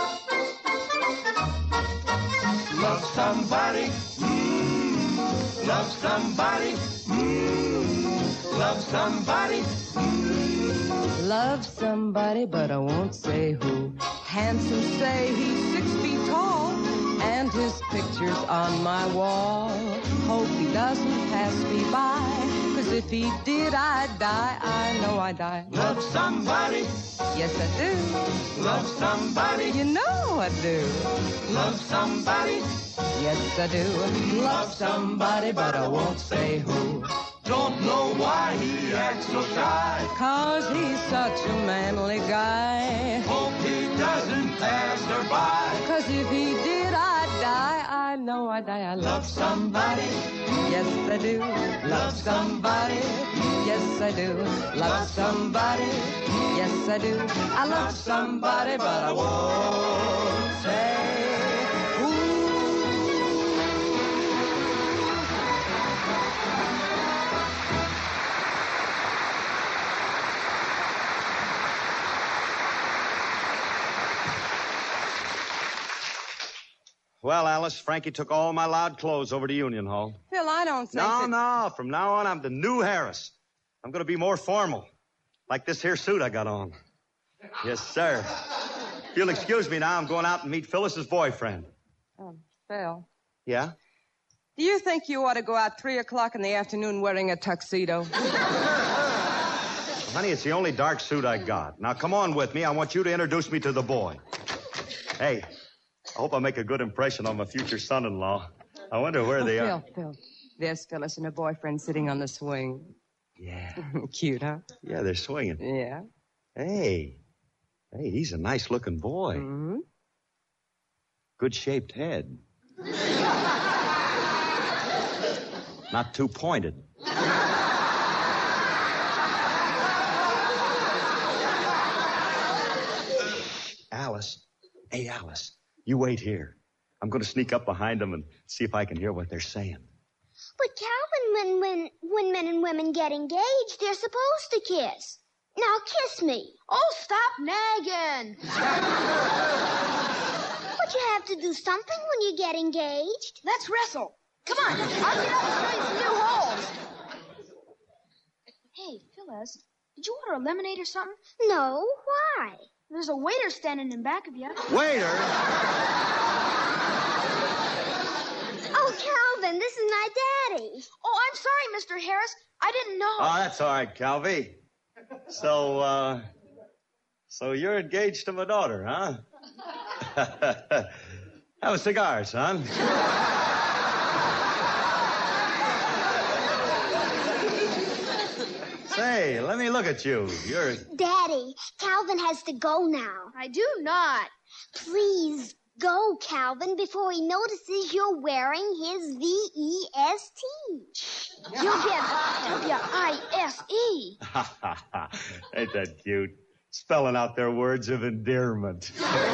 Love somebody, love somebody, love somebody. Love somebody, but I won't say who. Handsome say he's 6 feet tall, and his picture's on my wall. Hope he doesn't pass me by, 'cause if he did, I'd die. I know I'd die. Love somebody, Yes, I do. love somebody, You know I do. love somebody. Yes, I do. Love somebody, but I won't say who. Don't know why he acts so shy. 'Cause he's such a manly guy. Hope he doesn't pass her by. 'Cause if he did, I'd die. I know I'd die. I love somebody. Yes, I do. Love somebody. Yes, I do. Love somebody. Yes, I do. I love somebody, but I won't say who. Well, Alice, Frankie took all my loud clothes over to Union Hall. Phil, I don't think that... No. From now on, I'm the new Harris. I'm going to be more formal. Like this here suit I got on. Yes, sir. If you'll excuse me now, I'm going out and meet Phyllis's boyfriend. Phil, Yeah? do you think you ought to go out 3 o'clock in the afternoon wearing a tuxedo? Honey, it's the only dark suit I got. Now, come on with me. I want you to introduce me to the boy. Hey, I hope I make a good impression on my future son-in-law. I wonder where they are. Phil. There's Phyllis and her boyfriend sitting on the swing. Yeah. Cute, huh? Yeah, they're swinging. Yeah. Hey, he's a nice-looking boy. Mm-hmm. Good-shaped head. Not too pointed. Alice. Hey, Alice, you wait here. I'm going to sneak up behind them and see if I can hear what they're saying. But Calvin, when men and women get engaged, they're supposed to kiss. Now kiss me. Oh, stop nagging. But you have to do something when you get engaged. Let's wrestle. Come on, I'll get up and show you some new holes. Hey, Phyllis, did you order a lemonade or something? No, why? There's a waiter standing in back of you. Waiter? Oh, Calvin, this is my daddy. Oh, I'm sorry, Mr. Harris. I didn't know. Oh, that's all right, Calvi. So you're engaged to my daughter, huh? Have a cigar, son. Say, let me look at you. You're... Daddy, Calvin has to go now. I do not. Please go, Calvin, before he notices you're wearing his V-E-S-T. You'll get W-I-S-E. Ain't that cute? Spelling out their words of endearment.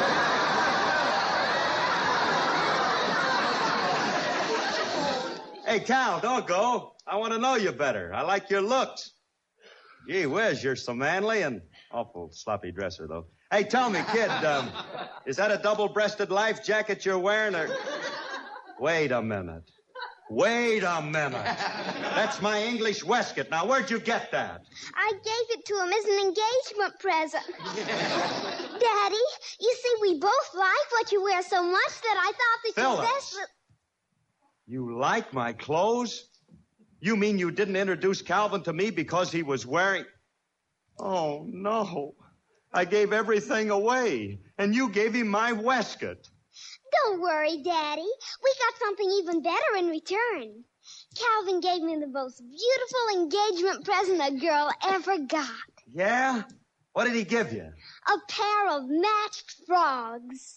Hey, Cal, don't go. I want to know you better. I like your looks. Gee whiz, you're so manly and awful sloppy dresser, though. Hey, tell me, kid, is that a double-breasted life jacket you're wearing, or... Wait a minute. Wait a minute. That's my English waistcoat. Now, where'd you get that? I gave it to him as an engagement present. Daddy, you see, we both like what you wear so much that I thought that Phyllis. you best... You like my clothes? You mean you didn't introduce Calvin to me because he was wearing... Oh, no. I gave everything away, and you gave him my waistcoat. Don't worry, Daddy. We got something even better in return. Calvin gave me the most beautiful engagement present a girl ever got. Yeah? What did he give you? A pair of matched frogs.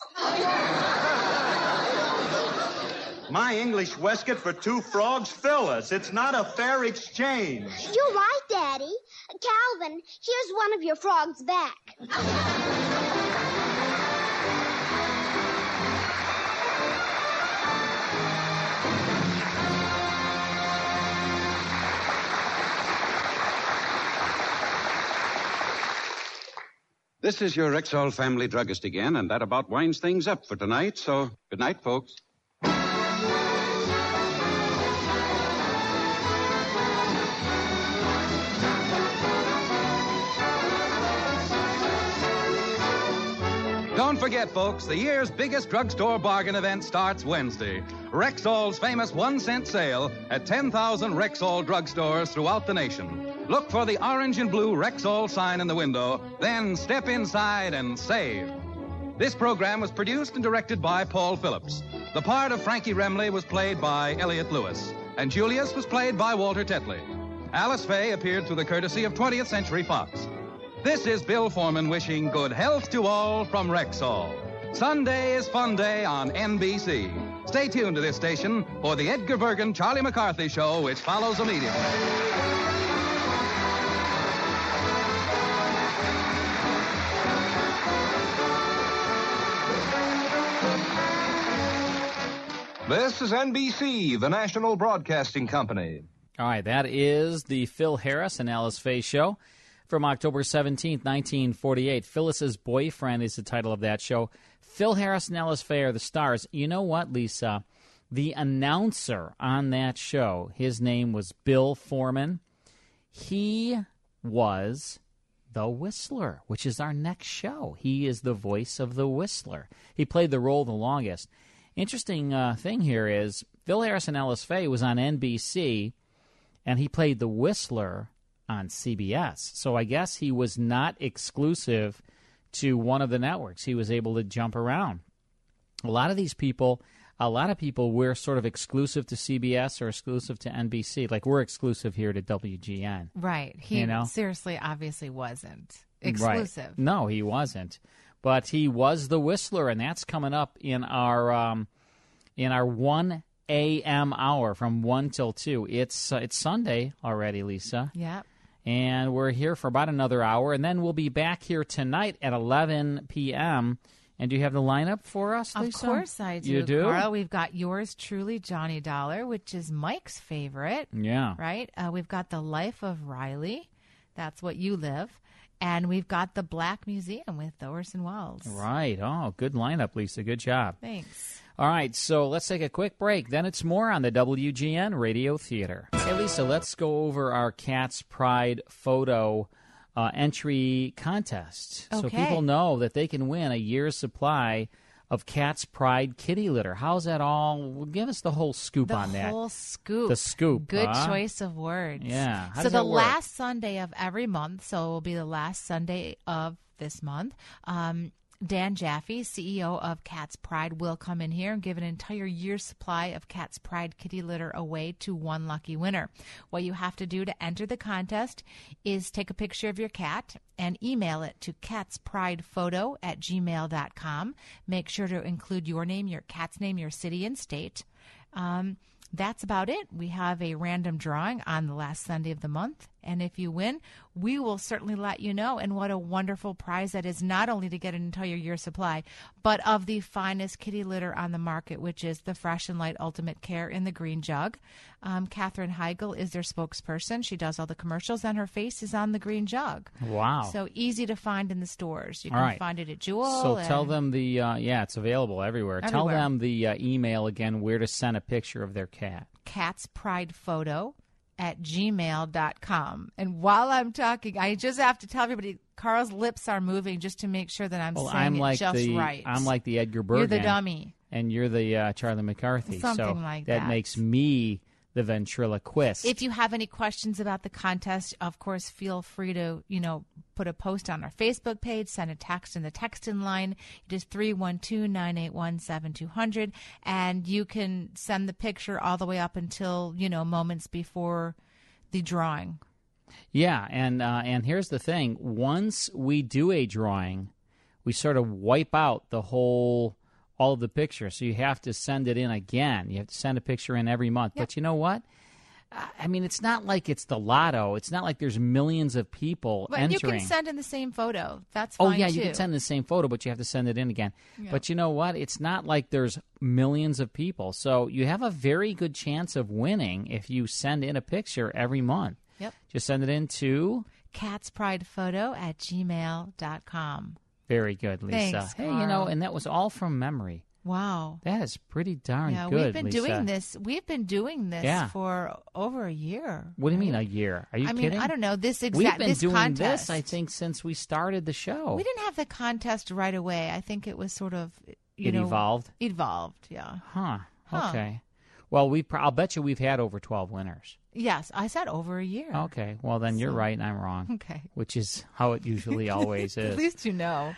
My English waistcoat for 2 frogs? Phyllis, it's not a fair exchange. You're right, Daddy. Calvin, here's one of your frogs back. This is your Rexall family druggist again, and that about winds things up for tonight, so good night, folks. Don't forget, folks, the year's biggest drugstore bargain event starts Wednesday. Rexall's famous 1-cent sale at 10,000 Rexall drugstores throughout the nation. Look for the orange and blue Rexall sign in the window, then step inside and save. This program was produced and directed by Paul Phillips. The part of Frankie Remley was played by Elliot Lewis, and Julius was played by Walter Tetley. Alice Faye appeared through the courtesy of 20th Century Fox. This is Bill Foreman wishing good health to all from Rexall. Sunday is Fun Day on NBC. Stay tuned to this station for the Edgar Bergen, Charlie McCarthy Show, which follows immediately. This is NBC, the National Broadcasting Company. All right, that is the Phil Harris and Alice Faye Show from October 17th, 1948. Phyllis's Boyfriend is the title of that show. Phil Harris and Alice Faye are the stars. You know what, Lisa? The announcer on that show, his name was Bill Foreman. He was the Whistler, which is our next show. He is the voice of the Whistler. He played the role the longest. Interesting thing here is Phil Harris and Alice Faye was on NBC, and he played the Whistler on CBS. So I guess he was not exclusive to one of the networks. He was able to jump around. A lot of people were sort of exclusive to CBS or exclusive to NBC. Like we're exclusive here to WGN. Right. He seriously obviously wasn't exclusive. Right. No, he wasn't. But he was the Whistler, and that's coming up in our 1 a.m. hour from 1 till 2. It's Sunday already, Lisa. Yep. And we're here for about another hour, and then we'll be back here tonight at 11 p.m. And do you have the lineup for us, Lisa? Of course I do, You do? Carl. We've got yours truly, Johnny Dollar, which is Mike's favorite. Yeah. Right? We've got The Life of Riley. That's what you live. And we've got the Black Museum with Orson Welles. Right. Oh, good lineup, Lisa. Good job. Thanks. All right, so let's take a quick break. Then it's more on the WGN Radio Theater. Hey, Lisa, let's go over our Cat's Pride photo entry contest. Okay. So people know that they can win a year's supply of Cat's Pride kitty litter. How's that all? Give us the whole scoop on that. The whole scoop. The scoop. Good choice of words. Yeah. How so does the that work? last Sunday of every month, so it will be the last Sunday of this month, Dan Jaffe, CEO of Cat's Pride, will come in here and give an entire year's supply of Cat's Pride kitty litter away to one lucky winner. What you have to do to enter the contest is take a picture of your cat and email it to catspridephoto@gmail.com. Make sure to include your name, your cat's name, your city and state. That's about it. We have a random drawing on the last Sunday of the month, And if you win, we will certainly let you know. And what a wonderful prize that is, not only to get an entire year's supply, but of the finest kitty litter on the market, which is the Fresh and Light Ultimate Care in the green jug. Katherine Heigl is their spokesperson. She does all the commercials, and her face is on the green jug. Wow. So easy to find in the stores. You All can right. find it at Jewel. So and tell them the, it's available everywhere. Tell Everywhere. them the email again where to send a picture of their cat. catspridePhoto@gmail.com. And while I'm talking, I just have to tell everybody, Carl's lips are moving just to make sure that I'm saying it just right. I'm like the Edgar Bergen. You're the dummy. And you're the Charlie McCarthy. Something so like that that. makes me the ventriloquist. If you have any questions about the contest, of course, feel free to, put a post on our Facebook page, send a text in the text-in line. It is 312-981-7200, and you can send the picture all the way up until, moments before the drawing. Yeah, and here's the thing. Once we do a drawing, we sort of wipe out all of the pictures. So you have to send it in again. You have to send a picture in every month. Yep. But you know what? I mean, it's not like it's the lotto. It's not like there's millions of people But entering. you can send in the same photo. That's fine, yeah, too. you can send the same photo, but you have to send it in again. Yeah. But you know what? It's not like there's millions of people. So you have a very good chance of winning if you send in a picture every month. Yep. Just send it in to catspridephoto@gmail.com. Very good, Lisa. Thanks, hey, Carl. and that was all from memory. Wow. That is pretty darn Yeah, good, we've been Lisa. doing this. We've been doing this Yeah. for over a year. What do you mean a year? Are you I mean, kidding? I don't know. This We've been this doing contest. this, I think, since we started the show. We didn't have the contest right away. I think it was sort of, evolved? Evolved, yeah. Huh. Huh. Okay. Well, I'll bet you we've had over 12 winners. Yes, I said over a year. Okay. Well, then you're So- right and I'm wrong. Okay. Which is how it usually always is. At least you know.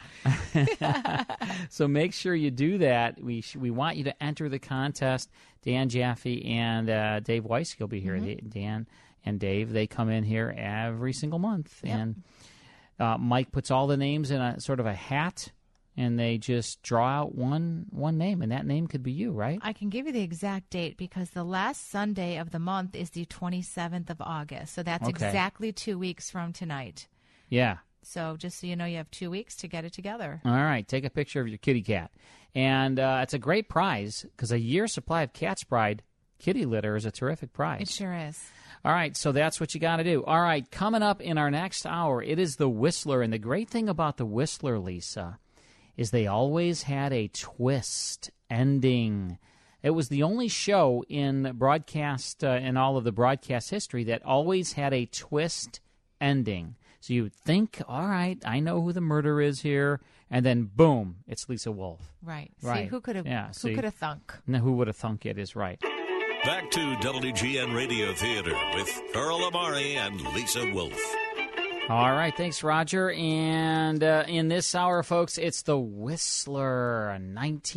So make sure you do that. We want you to enter the contest. Dan Jaffe and Dave Weisske will be here. Mm-hmm. Dan and Dave, they come in here every single month. Yep. And Mike puts all the names in a sort of a hat, and they just draw out one name, and that name could be you, right? I can give you the exact date because the last Sunday of the month is the 27th of August. So that's Okay. exactly 2 weeks from tonight. Yeah. So just so you know, you have 2 weeks to get it together. All right, take a picture of your kitty cat. And it's a great prize because a year's supply of Cat's Pride kitty litter is a terrific prize. It sure is. All right, so that's what you got to do. All right, coming up in our next hour, it is the Whistler. And the great thing about the Whistler, Lisa, is they always had a twist ending. It was the only show in broadcast, in all of the broadcast history, that always had a twist ending. So you think, all right, I know who the murderer is here, and then boom, it's Lisa Wolf. Right. Right. See, who could have see? thunk? No, who would have thunk it is right. Back to WGN Radio Theater with Carl Amari and Lisa Wolf. All right, thanks, Roger. And in this hour, folks, it's The Whistler, a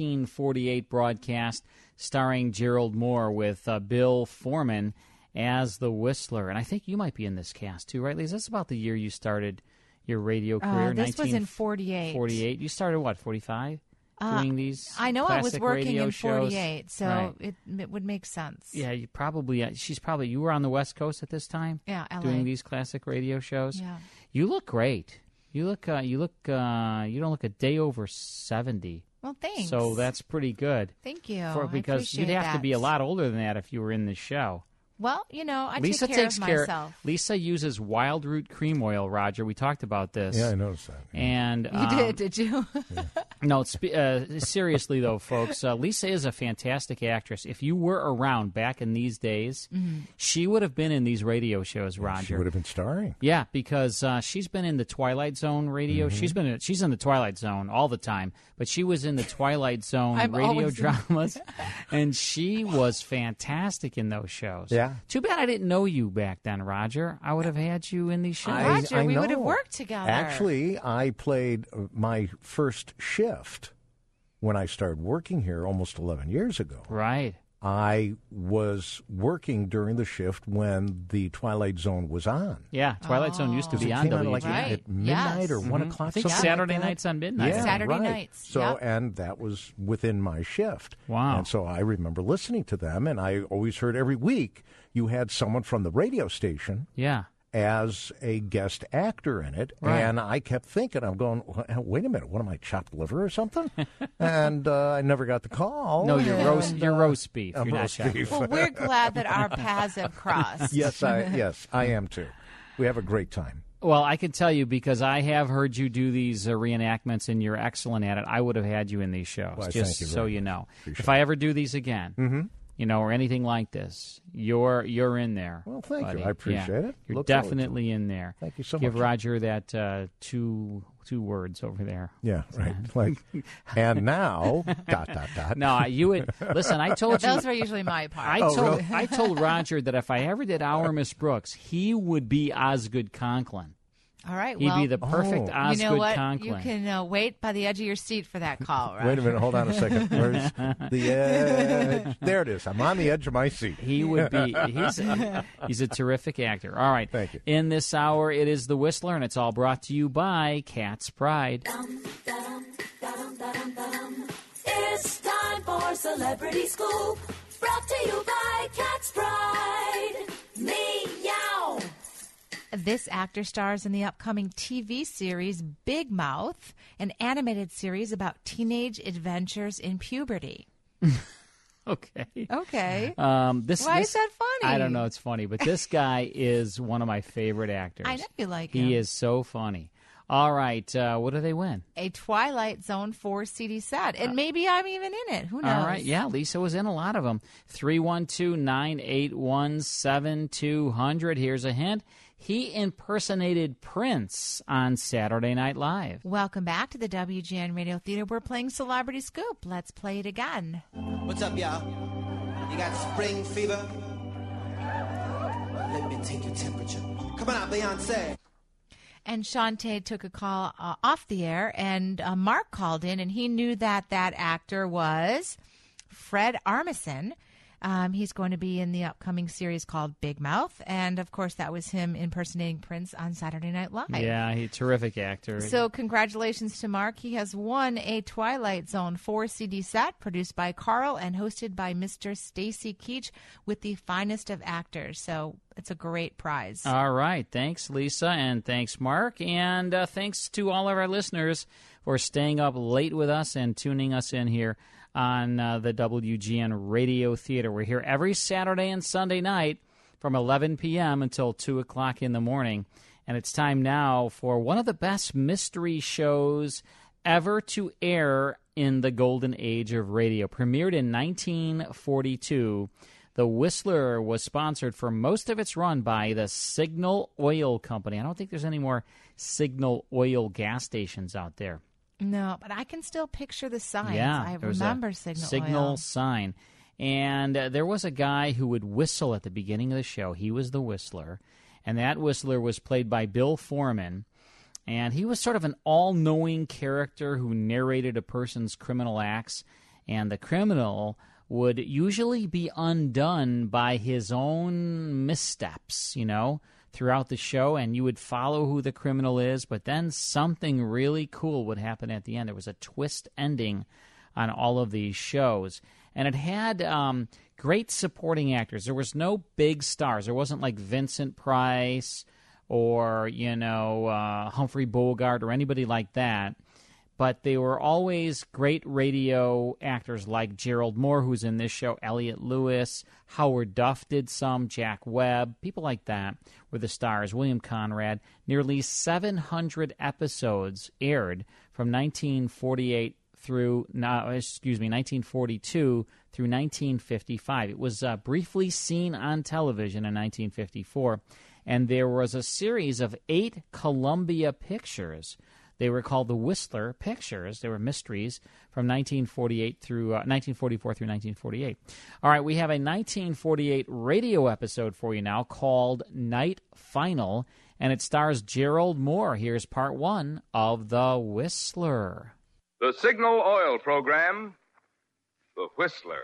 1948 broadcast starring Gerald Moore with Bill Foreman as The Whistler. And I think you might be in this cast, too, right, Lisa? That's about the year you started your radio career. This was in 48. 48. You started, what, 45? Doing these I know I was classic working radio in shows? 48, so Right. it would make sense. Yeah, you were on the West Coast at this time? Yeah, LA. Doing these classic radio shows? Yeah. You look great. You don't look a day over 70. Well, thanks. So that's pretty good. Thank you. Because you'd have to be a lot older than that if you were in this show. Well, I Lisa take care takes of care. myself. Lisa uses wild root cream oil, Roger. We talked about this. Yeah, I noticed that. And You did you? No, seriously, though, folks, Lisa is a fantastic actress. If you were around back in these days, she would have been in these radio shows, Roger. She would have been starring. Yeah, because she's been in the Twilight Zone radio. She's in the Twilight Zone all the time, but she was in the Twilight Zone I'm radio always in- dramas, and she was fantastic in those shows. Yeah. Too bad I didn't know you back then, Roger. I would have had you in these shows. Roger, we would have know. worked together. Actually, I played my first shift when I started working here almost 11 years ago. Right. I was working during the shift when the Twilight Zone was on. Yeah, Twilight Zone used to Because be it on came on WGN. like at midnight or 1 o'clock. I think something Saturday like that. nights on midnight. Yeah, Saturday right. nights, So, yep. and that was within my shift. Wow. And so I remember listening to them, and I always heard every week you had someone from the radio station. Yeah. as a guest actor in it. Right. And I kept thinking, I'm going, wait a minute, what am I, chopped liver or something? And I never got the call. No, you're And, roast beef. I'm You're not roast chopped. beef. Well, we're glad that our paths have crossed. Yes, I am too. We have a great time. Well, I can tell you because I have heard you do these reenactments and you're excellent at it. I would have had you in these shows, Well, just thank you so very you much. know. Appreciate If I ever do these again, Mm-hmm. or anything like this, you're in there. Well, thank buddy. you. I appreciate Yeah. it. You're Look forward to definitely in there. Thank you so Give much. Roger that two words over there. Yeah, right. Like, and now, ... No, you would listen. I told you Those were usually my part. I told Roger that if I ever did Our Miss Brooks, he would be Osgood Conklin. All right. He'd well, be the perfect Osgood You know what? Conklin. You can wait by the edge of your seat for that call, right? Wait a minute. Hold on a second. Where's the edge? There it is. I'm on the edge of my seat. He would be. He's a terrific actor. All right. Thank you. In this hour, it is The Whistler, and it's all brought to you by Cat's Pride. It's time for Celebrity Scoop. Brought to you by Cat's Pride. Meow. This actor stars in the upcoming TV series Big Mouth, an animated series about teenage adventures in puberty. Okay. Okay. Why is that funny? I don't know. It's funny, but this guy is one of my favorite actors. I know you like him. He is so funny. All right. What do they win? A Twilight Zone 4 CD set. And maybe I'm even in it. Who knows? All right. Yeah, Lisa was in a lot of them. 312-981-7200. Here's a hint. He impersonated Prince on Saturday Night Live. Welcome back to the WGN Radio Theater. We're playing Celebrity Scoop. Let's play it again. What's up, y'all? You got spring fever? Let me take your temperature. Come on out, Beyonce. And Shantae took a call off the air, and Mark called in, and he knew that actor was Fred Armisen. He's going to be in the upcoming series called Big Mouth, and of course that was him impersonating Prince on Saturday Night Live. Yeah, he's a terrific actor. So congratulations to Mark. He has won a Twilight Zone 4 CD set produced by Carl and hosted by Mr. Stacy Keach with the finest of actors. So it's a great prize. All right. Thanks, Lisa, and thanks, Mark. And thanks to all of our listeners for staying up late with us and tuning us in here on the WGN Radio Theater. We're here every Saturday and Sunday night from 11 p.m. until 2 o'clock in the morning. And it's time now for one of the best mystery shows ever to air in the golden age of radio. Premiered in 1942, The Whistler was sponsored for most of its run by the Signal Oil Company. I don't think there's any more Signal Oil gas stations out there. No, but I can still picture the signs. Yeah, I there was remember a Signal Oil. sign. And there was a guy who would whistle at the beginning of the show. He was the Whistler. And that Whistler was played by Bill Foreman. And he was sort of an all-knowing character who narrated a person's criminal acts. And the criminal would usually be undone by his own missteps, throughout the show, and you would follow who the criminal is, but then something really cool would happen at the end. There was a twist ending on all of these shows, and it had great supporting actors. There was no big stars. There wasn't like Vincent Price or, Humphrey Bogart or anybody like that, but they were always great radio actors like Gerald Moore, who's in this show, Elliot Lewis, Howard Duff did some, Jack Webb, people like that were the stars, William Conrad. Nearly 700 episodes aired from 1942 through 1955. It was briefly seen on television in 1954, and there was a series of 8 Columbia Pictures. They were called the Whistler Pictures. They were mysteries from 1944 through 1948. All right, we have a 1948 radio episode for you now called Night Final, and it stars Gerald Moore. Here's part 1 of The Whistler. The Signal Oil Program, The Whistler.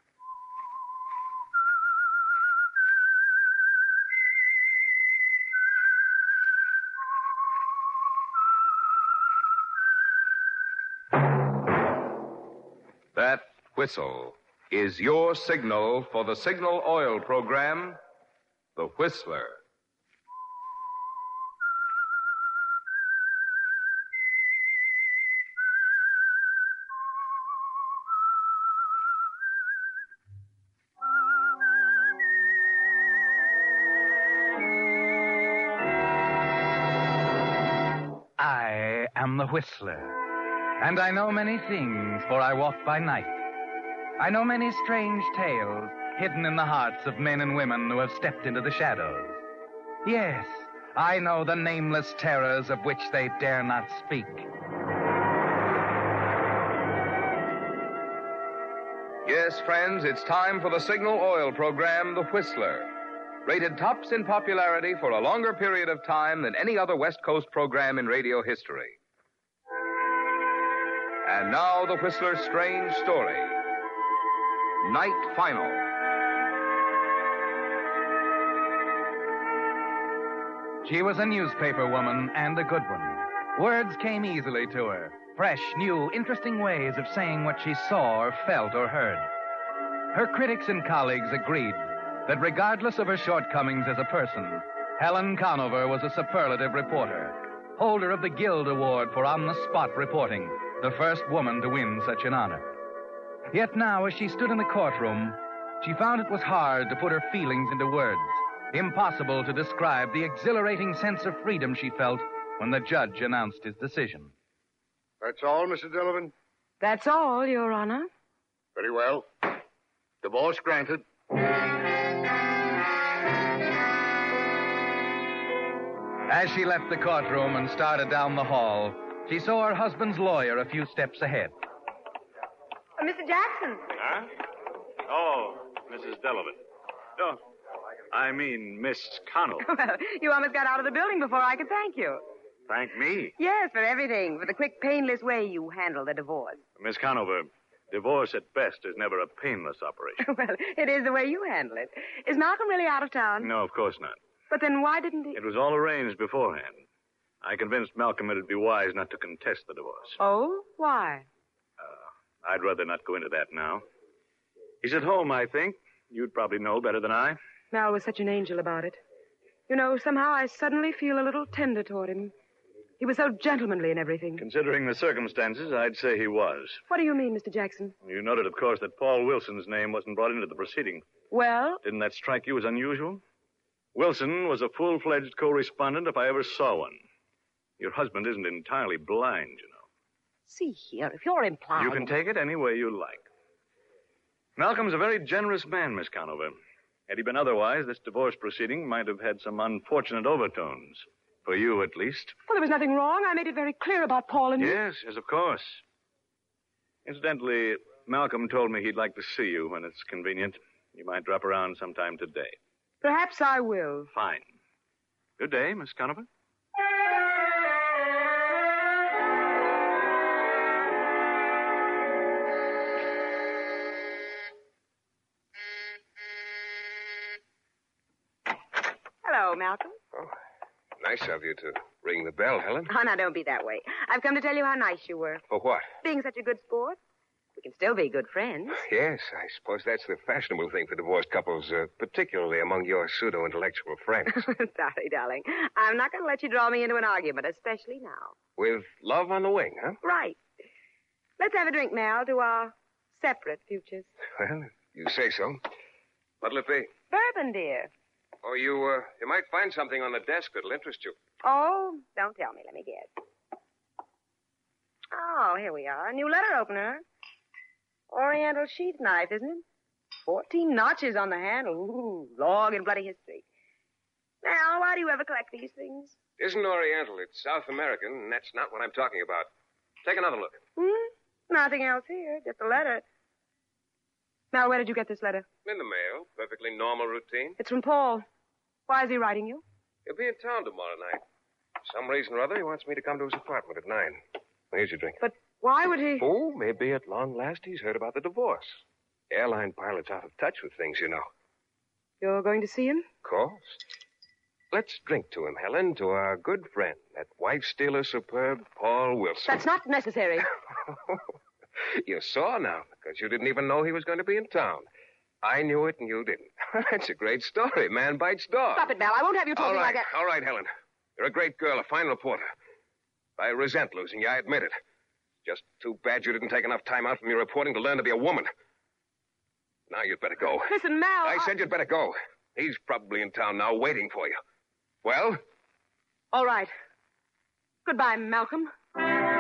That whistle is your signal for the Signal Oil Program, The Whistler. am the Whistler. And I know many things, for I walk by night. I know many strange tales hidden in the hearts of men and women who have stepped into the shadows. Yes, I know the nameless terrors of which they dare not speak. Yes, friends, it's time for the Signal Oil program, The Whistler. Rated tops in popularity for a longer period of time than any other West Coast program in radio history. And now, The Whistler's strange story. Night Final. She was a newspaper woman, and a good one. Words came easily to her. Fresh, new, interesting ways of saying what she saw or felt or heard. Her critics and colleagues agreed that regardless of her shortcomings as a person, Helen Conover was a superlative reporter, holder of the Guild Award for on-the-spot reporting, the first woman to win such an honor. Yet now, as she stood in the courtroom, she found it was hard to put her feelings into words, impossible to describe the exhilarating sense of freedom she felt when the judge announced his decision. That's all, Mrs. Delavan? That's all, Your Honor. Very well. Divorce granted. As she left the courtroom and started down the hall, she saw her husband's lawyer a few steps ahead. Mr. Jackson. Huh? Oh, Mrs. Delavan. No, I mean Miss Conover. Well, you almost got out of the building before I could thank you. Thank me. Yes, for everything. For the quick, painless way you handled the divorce. Miss Conover, divorce at best is never a painless operation. Well, it is the way you handle it. Is Malcolm really out of town? No, of course not. But then why didn't he? It was all arranged beforehand. I convinced Malcolm it'd be wise not to contest the divorce. Oh? Why? I'd rather not go into that now. He's at home, I think. You'd probably know better than I. Mal was such an angel about it. You know, somehow I suddenly feel a little tender toward him. He was so gentlemanly and everything. Considering the circumstances, I'd say he was. What do you mean, Mr. Jackson? You noted, of course, that Paul Wilson's name wasn't brought into the proceeding. Well? Didn't that strike you as unusual? Wilson was a full-fledged co-respondent if I ever saw one. Your husband isn't entirely blind, you know. See here, if you're implying... You can take it any way you like. Malcolm's a very generous man, Miss Conover. Had he been otherwise, this divorce proceeding might have had some unfortunate overtones. For you, at least. Well, there was nothing wrong. I made it very clear about Paul and... Yes, of course. Incidentally, Malcolm told me he'd like to see you when it's convenient. You might drop around sometime today. Perhaps I will. Fine. Good day, Miss Conover. Hello, Malcolm. Oh, nice of you to ring the bell, Helen. Oh, now, don't be that way. I've come to tell you how nice you were. For what? Being such a good sport. We can still be good friends. Yes, I suppose that's the fashionable thing for divorced couples, particularly among your pseudo-intellectual friends. Sorry, darling. I'm not going to let you draw me into an argument, especially now. With love on the wing, huh? Right. Let's have a drink, Mal, to our separate futures. Well, if you say so. What'll it be? Bourbon, dear. Oh, you might find something on the desk that'll interest you. Oh, don't tell me. Let me guess. Oh, here we are. A new letter opener. Oriental sheath knife, isn't it? 14 notches on the handle. Ooh, long and bloody history. Now, why do you ever collect these things? It isn't Oriental. It's South American, and that's not what I'm talking about. Take another look. Nothing else here. Just a letter. Now, where did you get this letter? In the mail. Perfectly normal routine. It's from Paul. Why is he writing you? He'll be in town tomorrow night. For some reason or other, he wants me to come to his apartment at 9. Well, here's your drink. But why would he... Oh, maybe at long last he's heard about the divorce. Airline pilot's out of touch with things, you know. You're going to see him? Of course. Let's drink to him, Helen, to our good friend, that wife-stealer superb Paul Wilson. That's not necessary. You saw now, because you didn't even know he was going to be in town. I knew it and you didn't. That's a great story. Man bites dog. Stop it, Mel. I won't have you talking like that. All right, Helen. You're a great girl, a fine reporter. I resent losing you, I admit it. Just too bad you didn't take enough time out from your reporting to learn to be a woman. Now you'd better go. Listen, Mel. I said you'd better go. He's probably in town now waiting for you. Well? All right. Goodbye, Malcolm.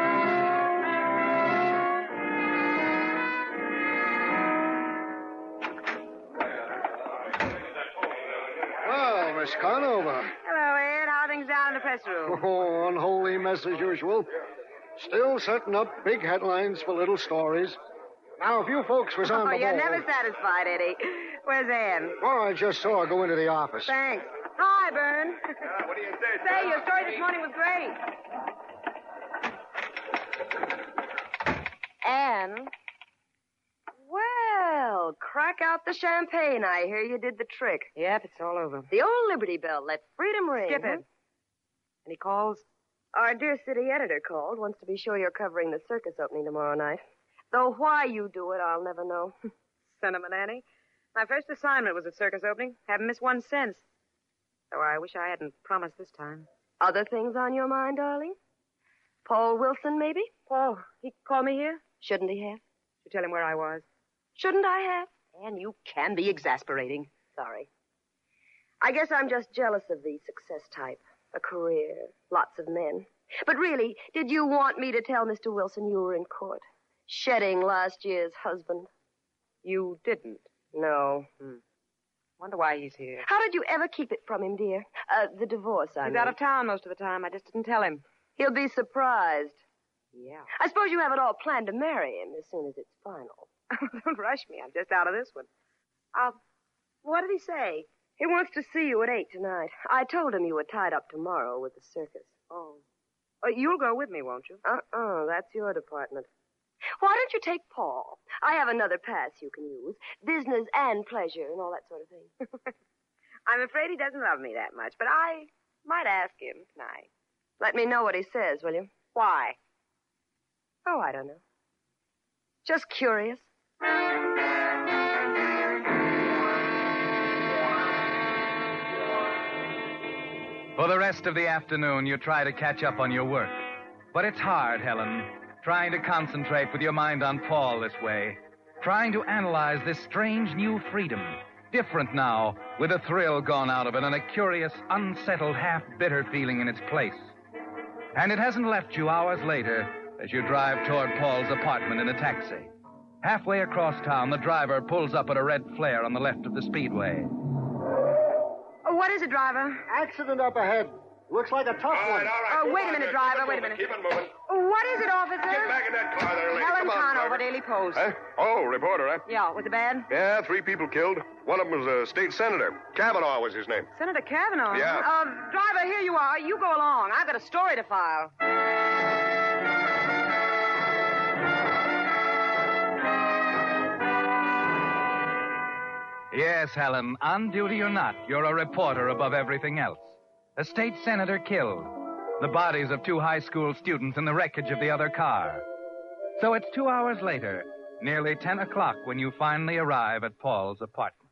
Miss Conover. Hello, Ed. How are things down in the press room? Oh, unholy mess as usual. Still setting up big headlines for little stories. Now, if you folks was on the you're ball... never satisfied, Eddie. Where's Ann? Well, I just saw her go into the office. Thanks. Hi, Bern. What do you say, Say, your story this morning was great. Ann? Well, crack out the champagne. I hear you did the trick. Yep, it's all over. The old Liberty Bell. Let freedom ring. Skip it. Any calls? Our dear city editor called. Wants to be sure you're covering the circus opening tomorrow night. Though why you do it, I'll never know. Sentiment, Annie. My first assignment was a circus opening. Haven't missed one since. Though I wish I hadn't promised this time. Other things on your mind, darling? Paul Wilson, maybe? Paul, he called me here? Shouldn't he have? You tell him where I was. Shouldn't I have? And you can be exasperating. Sorry. I guess I'm just jealous of the success type. A career, lots of men. But really, did you want me to tell Mr. Wilson you were in court? Shedding last year's husband? You didn't? No. Wonder why he's here. How did you ever keep it from him, dear? The divorce, I mean. He's out of town most of the time. I just didn't tell him. He'll be surprised. Yeah. I suppose you have it all planned to marry him as soon as it's final. Don't rush me. I'm just out of this one. What did he say? He wants to see you at 8 tonight. I told him you were tied up tomorrow with the circus. Oh. You'll go with me, won't you? That's your department. Why don't you take Paul? I have another pass you can use. Business and pleasure and all that sort of thing. I'm afraid he doesn't love me that much, but I might ask him tonight. Let me know what he says, will you? Why? Oh, I don't know. Just curious. For the rest of the afternoon, you try to catch up on your work. But it's hard, Helen, trying to concentrate with your mind on Paul this way, trying to analyze this strange new freedom, different now, with a thrill gone out of it and a curious, unsettled, half-bitter feeling in its place. And it hasn't left you hours later as you drive toward Paul's apartment in a taxi. Halfway across town, the driver pulls up at a red flare on the left of the speedway. What is it, driver? Accident up ahead. Looks like a tough one. All right. Wait a minute, driver. Wait a minute. Keep it moving. What is it, officer? Get back in that car there, lady. Helen Come on, Conover, driver. Daily Post. Huh? Oh, reporter, huh? Yeah, was it bad? Yeah, 3 people killed. One of them was a state senator. Kavanaugh was his name. Senator Kavanaugh? Yeah. Driver, here you are. You go along. I've got a story to file. Yes, Helen, on duty or not, you're a reporter above everything else. A state senator killed. The bodies of 2 high school students in the wreckage of the other car. So it's 2 hours later, nearly 10 o'clock, when you finally arrive at Paul's apartment.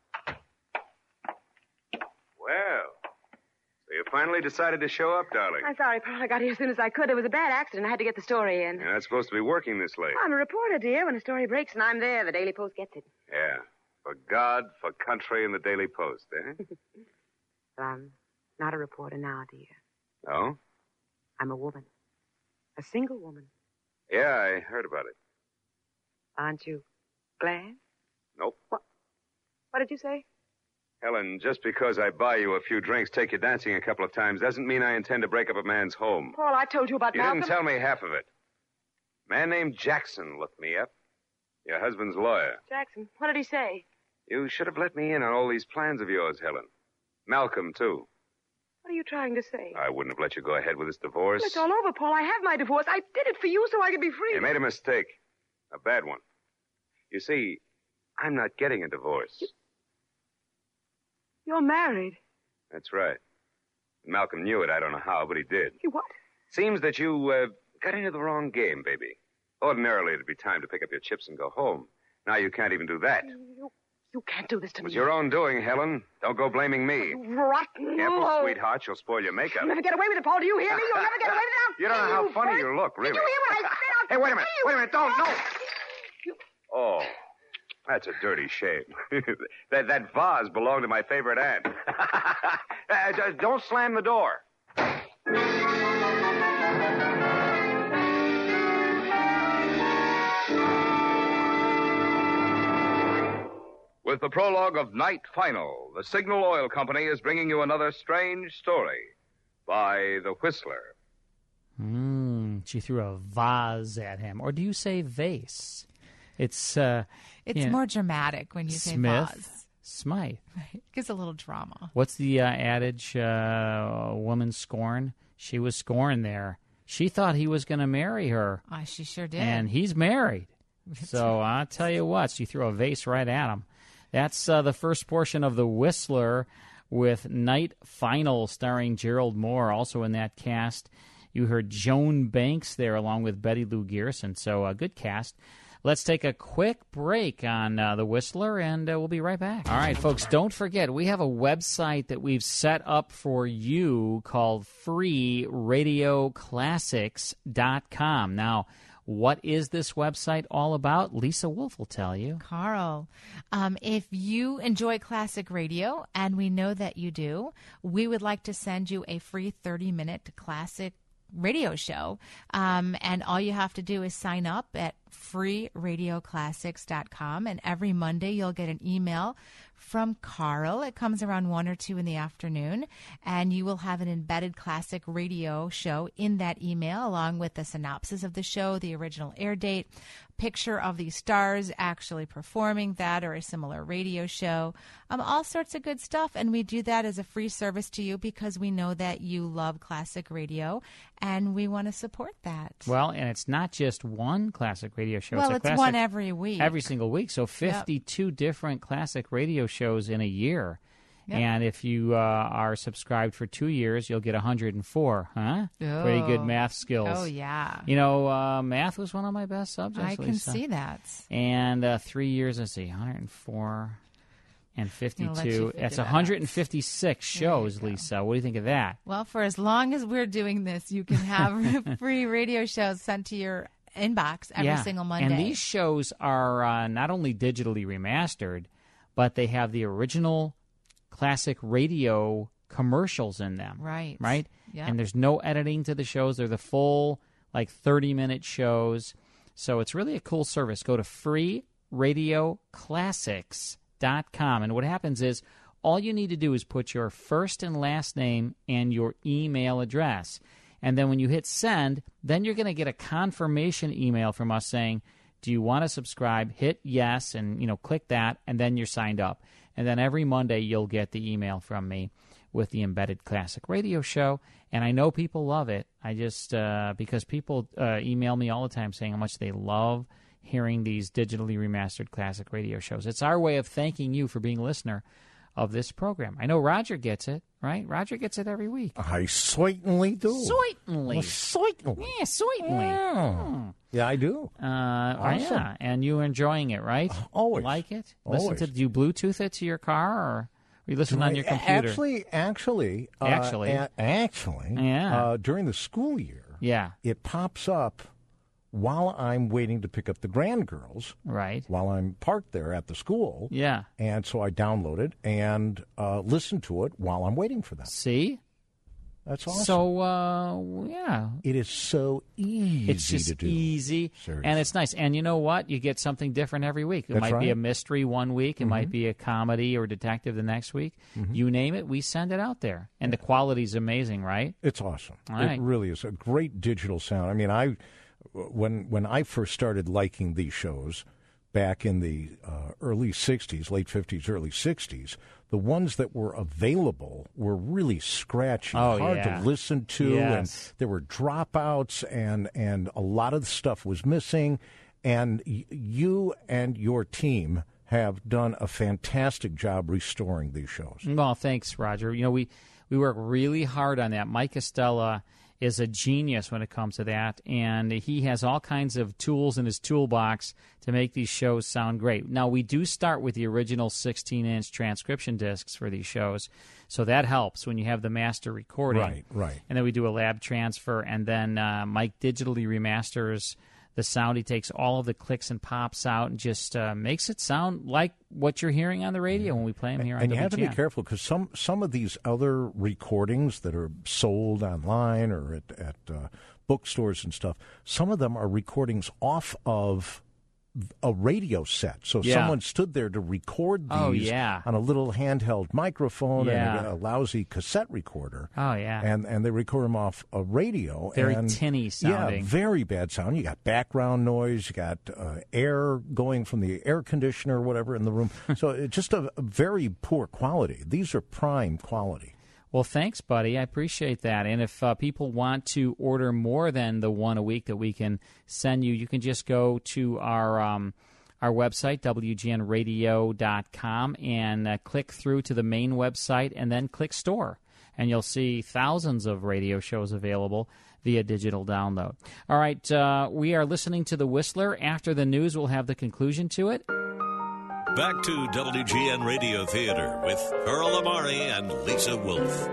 Well, so you finally decided to show up, darling. I'm sorry, Paul. I got here as soon as I could. There was a bad accident. I had to get the story in. You're not supposed to be working this late. I'm a reporter, dear. When a story breaks and I'm there, the Daily Post gets it. Yeah. For God, for country, and the Daily Post, eh? Well, I'm not a reporter now, dear. Oh? I'm a woman. A single woman. Yeah, I heard about it. Aren't you glad? Nope. What did you say? Helen, just because I buy you a few drinks, take you dancing a couple of times, doesn't mean I intend to break up a man's home. Paul, I told you about You Malcolm. didn't tell me half of it. A man named Jackson looked me up. Your husband's lawyer. Jackson, what did he say? You should have let me in on all these plans of yours, Helen. Malcolm, too. What are you trying to say? I wouldn't have let you go ahead with this divorce. Well, it's all over, Paul. I have my divorce. I did it for you so I could be free. You made a mistake. A bad one. You see, I'm not getting a divorce. You're married. That's right. Malcolm knew it. I don't know how, but he did. You what? Seems that you got into the wrong game, baby. Ordinarily, it'd be time to pick up your chips and go home. Now you can't even do that. You can't do this to It was me. your own doing, Helen. Don't go blaming me. Rotten. Careful, sweetheart. You'll spoil your makeup. You'll never get away with it, Paul. Do you hear me? You'll never get away with it. You don't know how funny you look, really. Did you hear what I said? Hey, wait a minute. Wait a minute. Don't. No. Oh, that's a dirty shame. that vase belonged to my favorite aunt. Don't slam the door. With the prologue of Night Final, the Signal Oil Company is bringing you another strange story by The Whistler. She threw a vase at him. Or do you say vase? It's more dramatic when you say vase. Smythe. Right. Gives a little drama. What's the adage, woman scorn? She was scorned there. She thought he was going to marry her. She sure did. And he's married. So I'll tell you what, she threw a vase right at him. That's the first portion of The Whistler with Night Final starring Gerald Moore. Also in that cast, you heard Joan Banks there along with Betty Lou Gerson. So a good cast. Let's take a quick break on The Whistler, and we'll be right back. All right, folks, don't forget, we have a website that we've set up for you called freeradioclassics.com. Now, what is this website all about? Lisa Wolf will tell you. Carl, if you enjoy classic radio, and we know that you do, we would like to send you a free 30-minute classic radio show. And all you have to do is sign up at freeradioclassics.com. And every Monday you'll get an email from Carl. It comes around 1 or 2 in the afternoon, and you will have an embedded classic radio show in that email, along with the synopsis of the show, the original air date, picture of the stars actually performing that or a similar radio show, all sorts of good stuff. And we do that as a free service to you because we know that you love classic radio, and we want to support that. Well, and it's not just one classic radio show. Well, it's classic, one every week. Every single week. So 52 different classic radio shows in a year. Yep. And if you are subscribed for 2 years, you'll get 104, huh? Oh. Pretty good math skills. Oh, yeah. You know, math was one of my best subjects, I can Lisa. see that. And 3 years, let's see, 104 and 52. That's 156 shows, Lisa. What do you think of that? Well, for as long as we're doing this, you can have free radio shows sent to your inbox every single Monday. And these shows are not only digitally remastered, but they have the original classic radio commercials in them. Right. Right? Yep. And there's no editing to the shows. They're the full, 30-minute shows. So it's really a cool service. Go to freeradioclassics.com. And what happens is all you need to do is put your first and last name and your email address. And then when you hit send, then you're going to get a confirmation email from us saying, do you want to subscribe? Hit yes, and click that, and then you're signed up. And then every Monday you'll get the email from me with the embedded classic radio show. And I know people love it. I just because people email me all the time saying how much they love hearing these digitally remastered classic radio shows. It's our way of thanking you for being a listener of this program. I know Roger gets it, right? Roger gets it every week. I certainly do. Certainly. Well, certainly. Yeah, certainly. Yeah, I do. Awesome. Yeah, and you're enjoying it, right? Always. Like it? Always. Do you Bluetooth it to your car, or you listen on your computer? Actually. During the school year, it pops up while I'm waiting to pick up the grand girls. Right. While I'm parked there at the school. Yeah. And so I download it and listen to it while I'm waiting for them. See? That's awesome. So, yeah. It is so easy it's just to do. Easy. Seriously. And it's nice. And you know what? You get something different every week. It That's might be right. a mystery one week. It might be a comedy or detective the next week. You name it, we send it out there. And the quality's amazing, right? It's awesome. All right. It really is a great digital sound. I mean, when I first started liking these shows back in the early 60s, late 50s, early 60s, the ones that were available were really scratchy, hard to listen to, and there were dropouts, and a lot of the stuff was missing. And you and your team have done a fantastic job restoring these shows. Well, thanks, Roger. You know, we work really hard on that. Mike Estella is a genius when it comes to that, and he has all kinds of tools in his toolbox to make these shows sound great. Now, we do start with the original 16-inch transcription discs for these shows, so that helps when you have the master recording. Right. And then we do a lab transfer, and then Mike digitally remasters the sound. He takes all of the clicks and pops out and just makes it sound like what you're hearing on the radio when we play them here on WGN. And you have to be careful because some of these other recordings that are sold online or at bookstores and stuff, some of them are recordings off of a radio set. So Yeah. someone stood there to record these on a little handheld microphone and a lousy cassette recorder. Oh, yeah. And they record them off a radio. Very and, tinny sounding. Yeah, very bad sound. You got background noise. You got air going from the air conditioner or whatever in the room. So it's just a very poor quality. These are prime quality. Well, thanks, buddy. I appreciate that. And if people want to order more than the one a week that we can send you, you can just go to our website, WGNradio.com, and click through to the main website and then click store. And you'll see thousands of radio shows available via digital download. All right, we are listening to The Whistler. After the news, we'll have the conclusion to it. Back to WGN Radio Theater with Earl Amari and Lisa Wolf.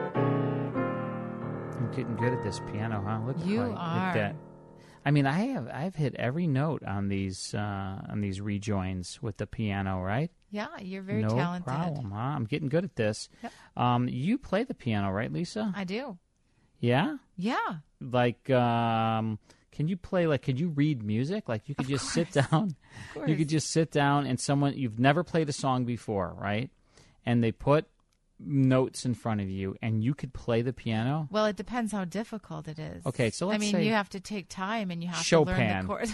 I'm getting good at this piano, huh? Look, You how I are. hit that. I mean, I've hit every note on these rejoins with the piano, right? Yeah, you're very no talented. problem, huh? I'm getting good at this. Yep. You play the piano, right, Lisa? I do. Yeah? Yeah. Like, can you play, like, could you read music? Like, you could just sit down. Of You could course. just sit down and you've never played a song before, right? And they put notes in front of you and you could play the piano. Well, it depends how difficult it is. Okay, so let's say you have to take time and you have Chopin. to learn the chords.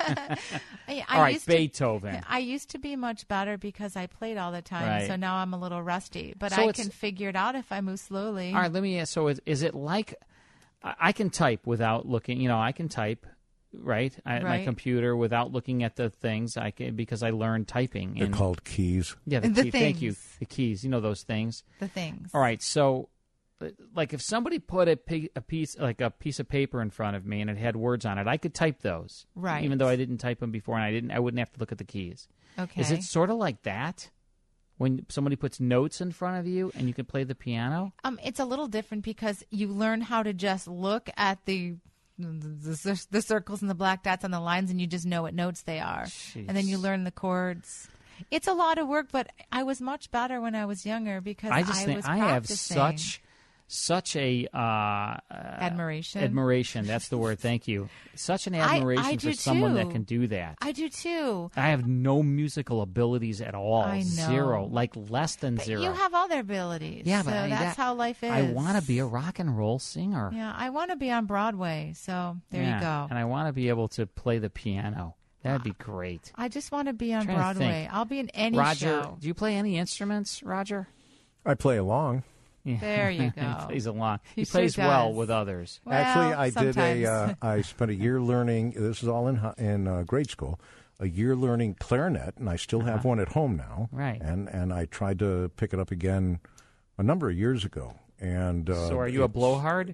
All right, used Beethoven. I used to be much better because I played all the time, Right. so now I'm a little rusty. But So I it's- can figure it out if I move slowly. All right, let me ask. So is it like I can type without looking? You know, I can type, right? My Right. computer without looking at the things. I can because I learned typing. They're called keys. Yeah, The key. Thank you. things. The keys. You know those things. The things. All right. So, like, if somebody put a piece of paper in front of me and it had words on it, I could type those. Right. Even though I didn't type them before, and I wouldn't have to look at the keys. Okay. Is it sort of like that? When somebody puts notes in front of you and you can play the piano? It's a little different because you learn how to just look at the circles and the black dots on the lines, and you just know what notes they are. And then you learn the chords. It's a lot of work, but I was much better when I was younger because I just I think was I have practicing. such a Admiration. Admiration, that's the word. Thank you. Such an admiration I for do someone that too. can do that. I do too. I have no musical abilities at all. I know. Zero, like less than But zero. you have other abilities. Yeah, so but that's how life is. I want to be a rock and roll singer. Yeah, I want to be on Broadway. So there Yeah, you go. And I want to be able to play the piano. That'd be great. I just want to be on Trying to Broadway. think. I'll be in any Roger, show. do you play any instruments, Roger? I play along. Yeah. There you he go. plays along. He He sure plays well does. with others. Well, Actually, I did sometimes. I spent a year learning. This is all in grade school. A year learning clarinet, and I still have one at home now. Right. And I tried to pick it up again a number of years ago. And So are you a blowhard?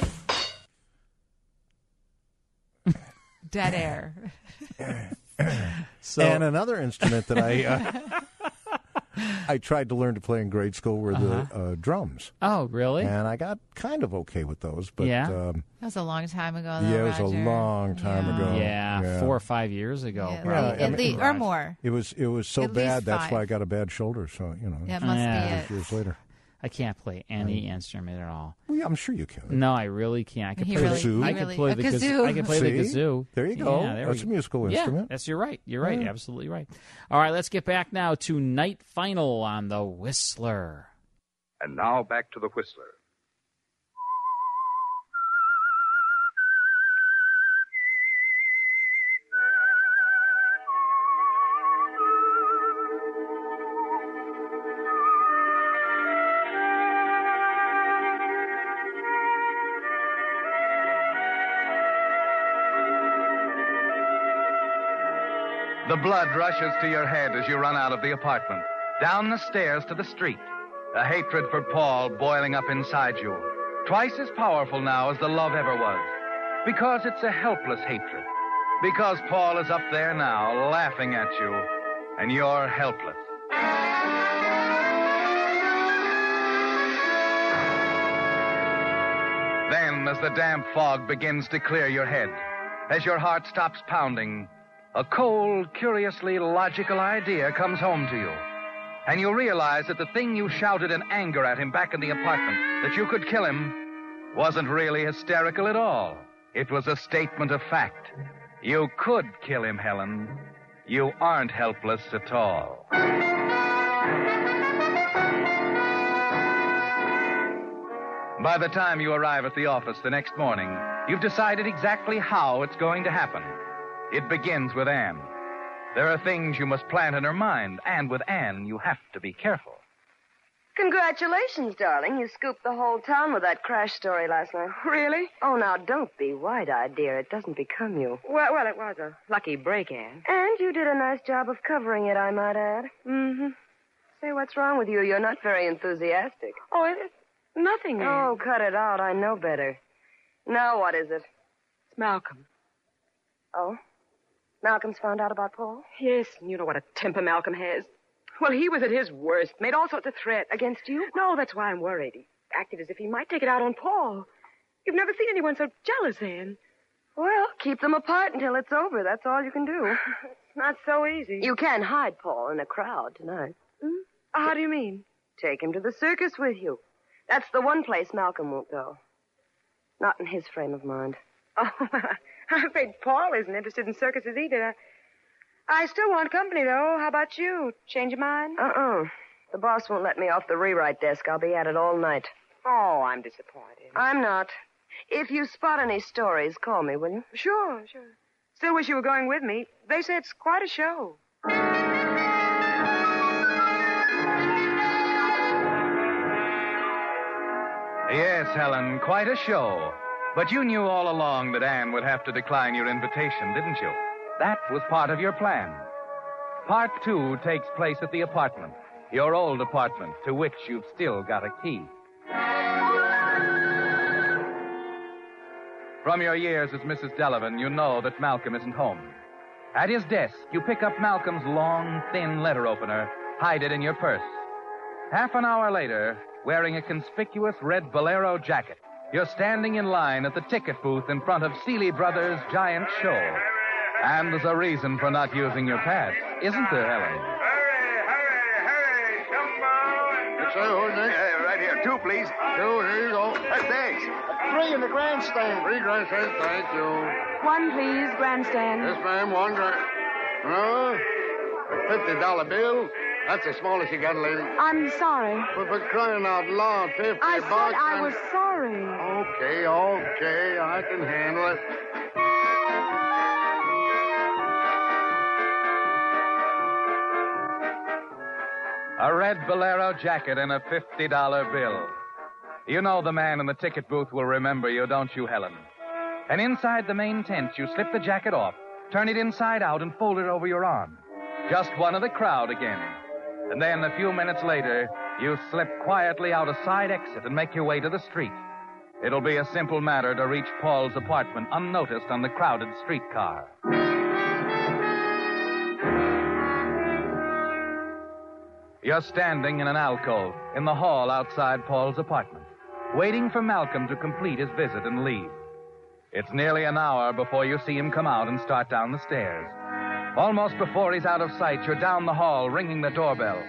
Dead air. And another instrument that I tried to learn to play in grade school were the drums. Oh, really? And I got kind of okay with those. But Yeah? That was a long time ago, though, yeah, it was a Roger. long time ago. Yeah, 4 or 5 years ago. Yeah, probably. at least, or more. It was so At least bad. That's 5. why I got a bad shoulder. So That must be it. Years later. I can't play any instrument at all. Well, yeah, I'm sure you can. No, I really can't. I could He play really- the he I could really- play a the kazoo. I could play the See? kazoo. There you go. Yeah, there That's we a go. musical instrument. Yeah, you're right. You're right. Yeah. Absolutely right. All right, let's get back now to night final on the Whistler. And now back to the Whistler. The blood rushes to your head as you run out of the apartment, down the stairs to the street. A hatred for Paul boiling up inside you, twice as powerful now as the love ever was. Because it's a helpless hatred. Because Paul is up there now, laughing at you, and you're helpless. Then, as the damp fog begins to clear your head, as your heart stops pounding, a cold, curiously logical idea comes home to you. And you realize that the thing you shouted in anger at him back in the apartment, that you could kill him, wasn't really hysterical at all. It was a statement of fact. You could kill him, Helen. you aren't helpless at all. By the time you arrive at the office the next morning, you've decided exactly how it's going to happen. It begins with Anne. There are things you must plant in her mind, and with Anne, you have to be careful. Congratulations, darling. You scooped the whole town with that crash story last night. Really? Oh, now, don't be wide-eyed, dear. It doesn't become you. Well, it was a lucky break, Anne. And you did a nice job of covering it, I might add. Mm-hmm. Say, what's wrong with you? You're not very enthusiastic. Oh, it's nothing, Anne. Oh, cut it out. I know better. Now what is it? It's Malcolm. Oh? Malcolm's found out about Paul? Yes, and you know what a temper Malcolm has. Well, he was at his worst, made all sorts of threats. Against you? No, that's why I'm worried. He acted as if he might take it out on Paul. You've never seen anyone so jealous, Anne. Well, keep them apart until it's over. That's all you can do. It's not so easy. You can hide Paul in a crowd tonight. How do you mean? Take him to the circus with you. That's the one place Malcolm won't go. Not in his frame of mind. Oh, I'm afraid Paul isn't interested in circuses either. I still want company, though. How about you? Change your mind? The boss won't let me off the rewrite desk. I'll be at it all night. Oh, I'm disappointed. I'm not. If you spot any stories, call me, will you? Sure. Still wish you were going with me. They say it's quite a show. Yes, Helen, quite a show. But you knew all along that Anne would have to decline your invitation, didn't you? That was part of your plan. Part 2 takes place at the apartment, your old apartment, to which you've still got a key. From your years as Mrs. Delavan, you know that Malcolm isn't home. At his desk, you pick up Malcolm's long, thin letter opener, hide it in your purse. Half an hour later, wearing a conspicuous red bolero jacket, you're standing in line at the ticket booth in front of Seeley Brothers' giant show. And there's a reason for not using your pass, isn't there, Helen? Hurry, come on. Right here. 2, please. 2, here you go. Thanks. 3 in the grandstand. 3 grandstand, thank you. 1, please, grandstand. Yes, ma'am, 1 grand. A $50 bill. That's the smallest you got, lady. I'm sorry. But for crying out loud, 50 I bucks. said I was sorry. Okay, I can handle it. A red bolero jacket and a $50 bill. You know the man in the ticket booth will remember you, don't you, Helen? And inside the main tent, you slip the jacket off, turn it inside out, and fold it over your arm. Just one of the crowd again. And then, a few minutes later, you slip quietly out a side exit and make your way to the street. It'll be a simple matter to reach Paul's apartment unnoticed on the crowded streetcar. You're standing in an alcove in the hall outside Paul's apartment, waiting for Malcolm to complete his visit and leave. It's nearly an hour before you see him come out and start down the stairs. Almost before he's out of sight, you're down the hall ringing the doorbell.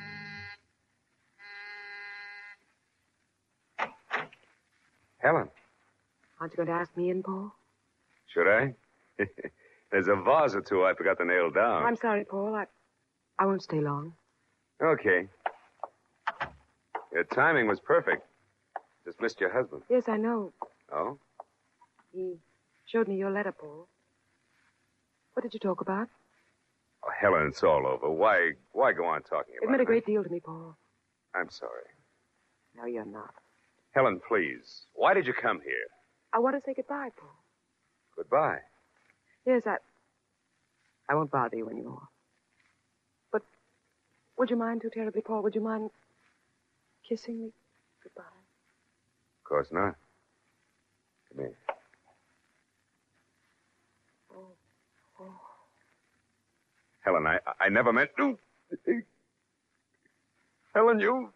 Helen, Aren't you going to ask me in, Paul? should I? There's a vase or two I forgot to nail down. I'm sorry, Paul. I won't stay long. Okay. Your timing was perfect. Just missed your husband. Yes, I know. Oh? He showed me your letter, Paul. What did you talk about? Oh, Helen, it's all over. Why go on talking about it? It meant a great deal to me, Paul. I'm sorry. No, you're not. Helen, please. Why did you come here? I want to say goodbye, Paul. Goodbye. Yes, I won't bother you anymore. But would you mind too terribly, Paul? Would you mind kissing me goodbye? Of course not. Come here. Oh. Helen, I never meant to. Helen, you...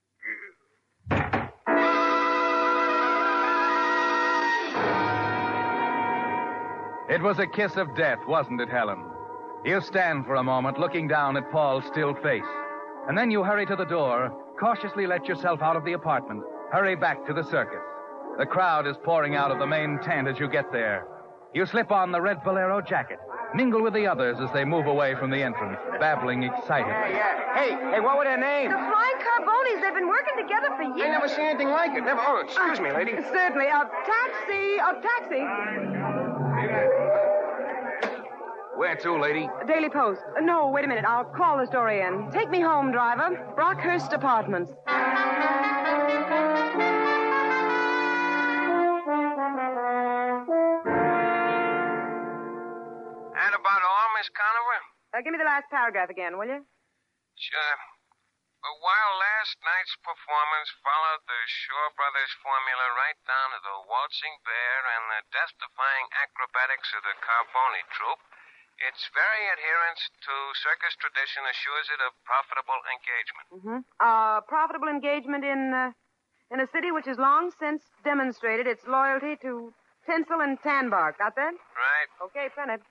It was a kiss of death, wasn't it, Helen? You stand for a moment looking down at Paul's still face. And then you hurry to the door, cautiously let yourself out of the apartment, hurry back to the circus. The crowd is pouring out of the main tent as you get there. You slip on the red bolero jacket, mingle with the others as they move away from the entrance, babbling excitedly. Yeah. Hey, what were their names? The Flying Carbonis. They've been working together for years. I never seen anything like it. Never. Oh, excuse me, lady. Certainly. A taxi. Where to, lady? Daily Post. No, wait a minute. I'll call the story in. Take me home, driver. Brockhurst Apartments. And about all, Miss Conover? Give me the last paragraph again, will you? Sure. But while last night's performance followed the Shaw Brothers formula right down to the waltzing bear and the death-defying acrobatics of the Carboni troupe, its very adherence to circus tradition assures it a profitable engagement. Mm-hmm. Profitable engagement in a city which has long since demonstrated its loyalty to tinsel and tan bark. Got that? Right. Okay, print it.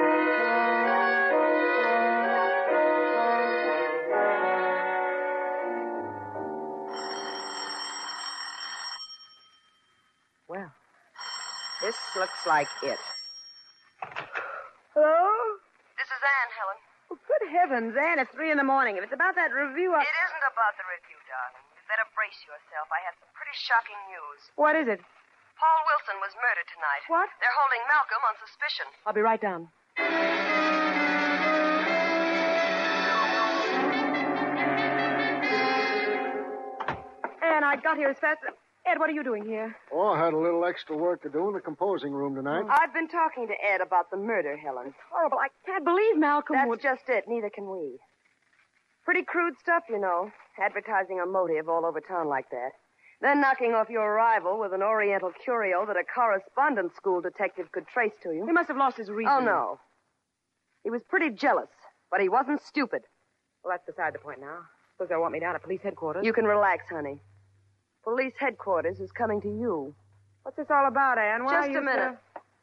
Well, this looks like it. Hello? This is Anne, Helen. Oh, good heavens, Anne, it's 3 a.m. If it's about that review, It isn't about the review, darling. You'd better brace yourself. I have some pretty shocking news. What is it? Paul Wilson was murdered tonight. What? They're holding Malcolm on suspicion. I'll be right down. Anne, I got here as fast as... Ed, what are you doing here? Oh, I had a little extra work to do in the composing room tonight. I've been talking to Ed about the murder, Helen. Horrible. I can't believe Malcolm That's would... just it. Neither can we. Pretty crude stuff, you know. Advertising a motive all over town like that. Then knocking off your rival with an Oriental curio that a correspondence school detective could trace to you. He must have lost his reason. Oh, no. He was pretty jealous, but he wasn't stupid. Well, that's beside the point now. Suppose they'll want me down at police headquarters. You can relax, honey. Police headquarters is coming to you. What's this all about, Anne? Why Just are you a minute.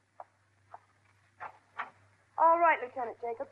All right, Lieutenant Jacobs.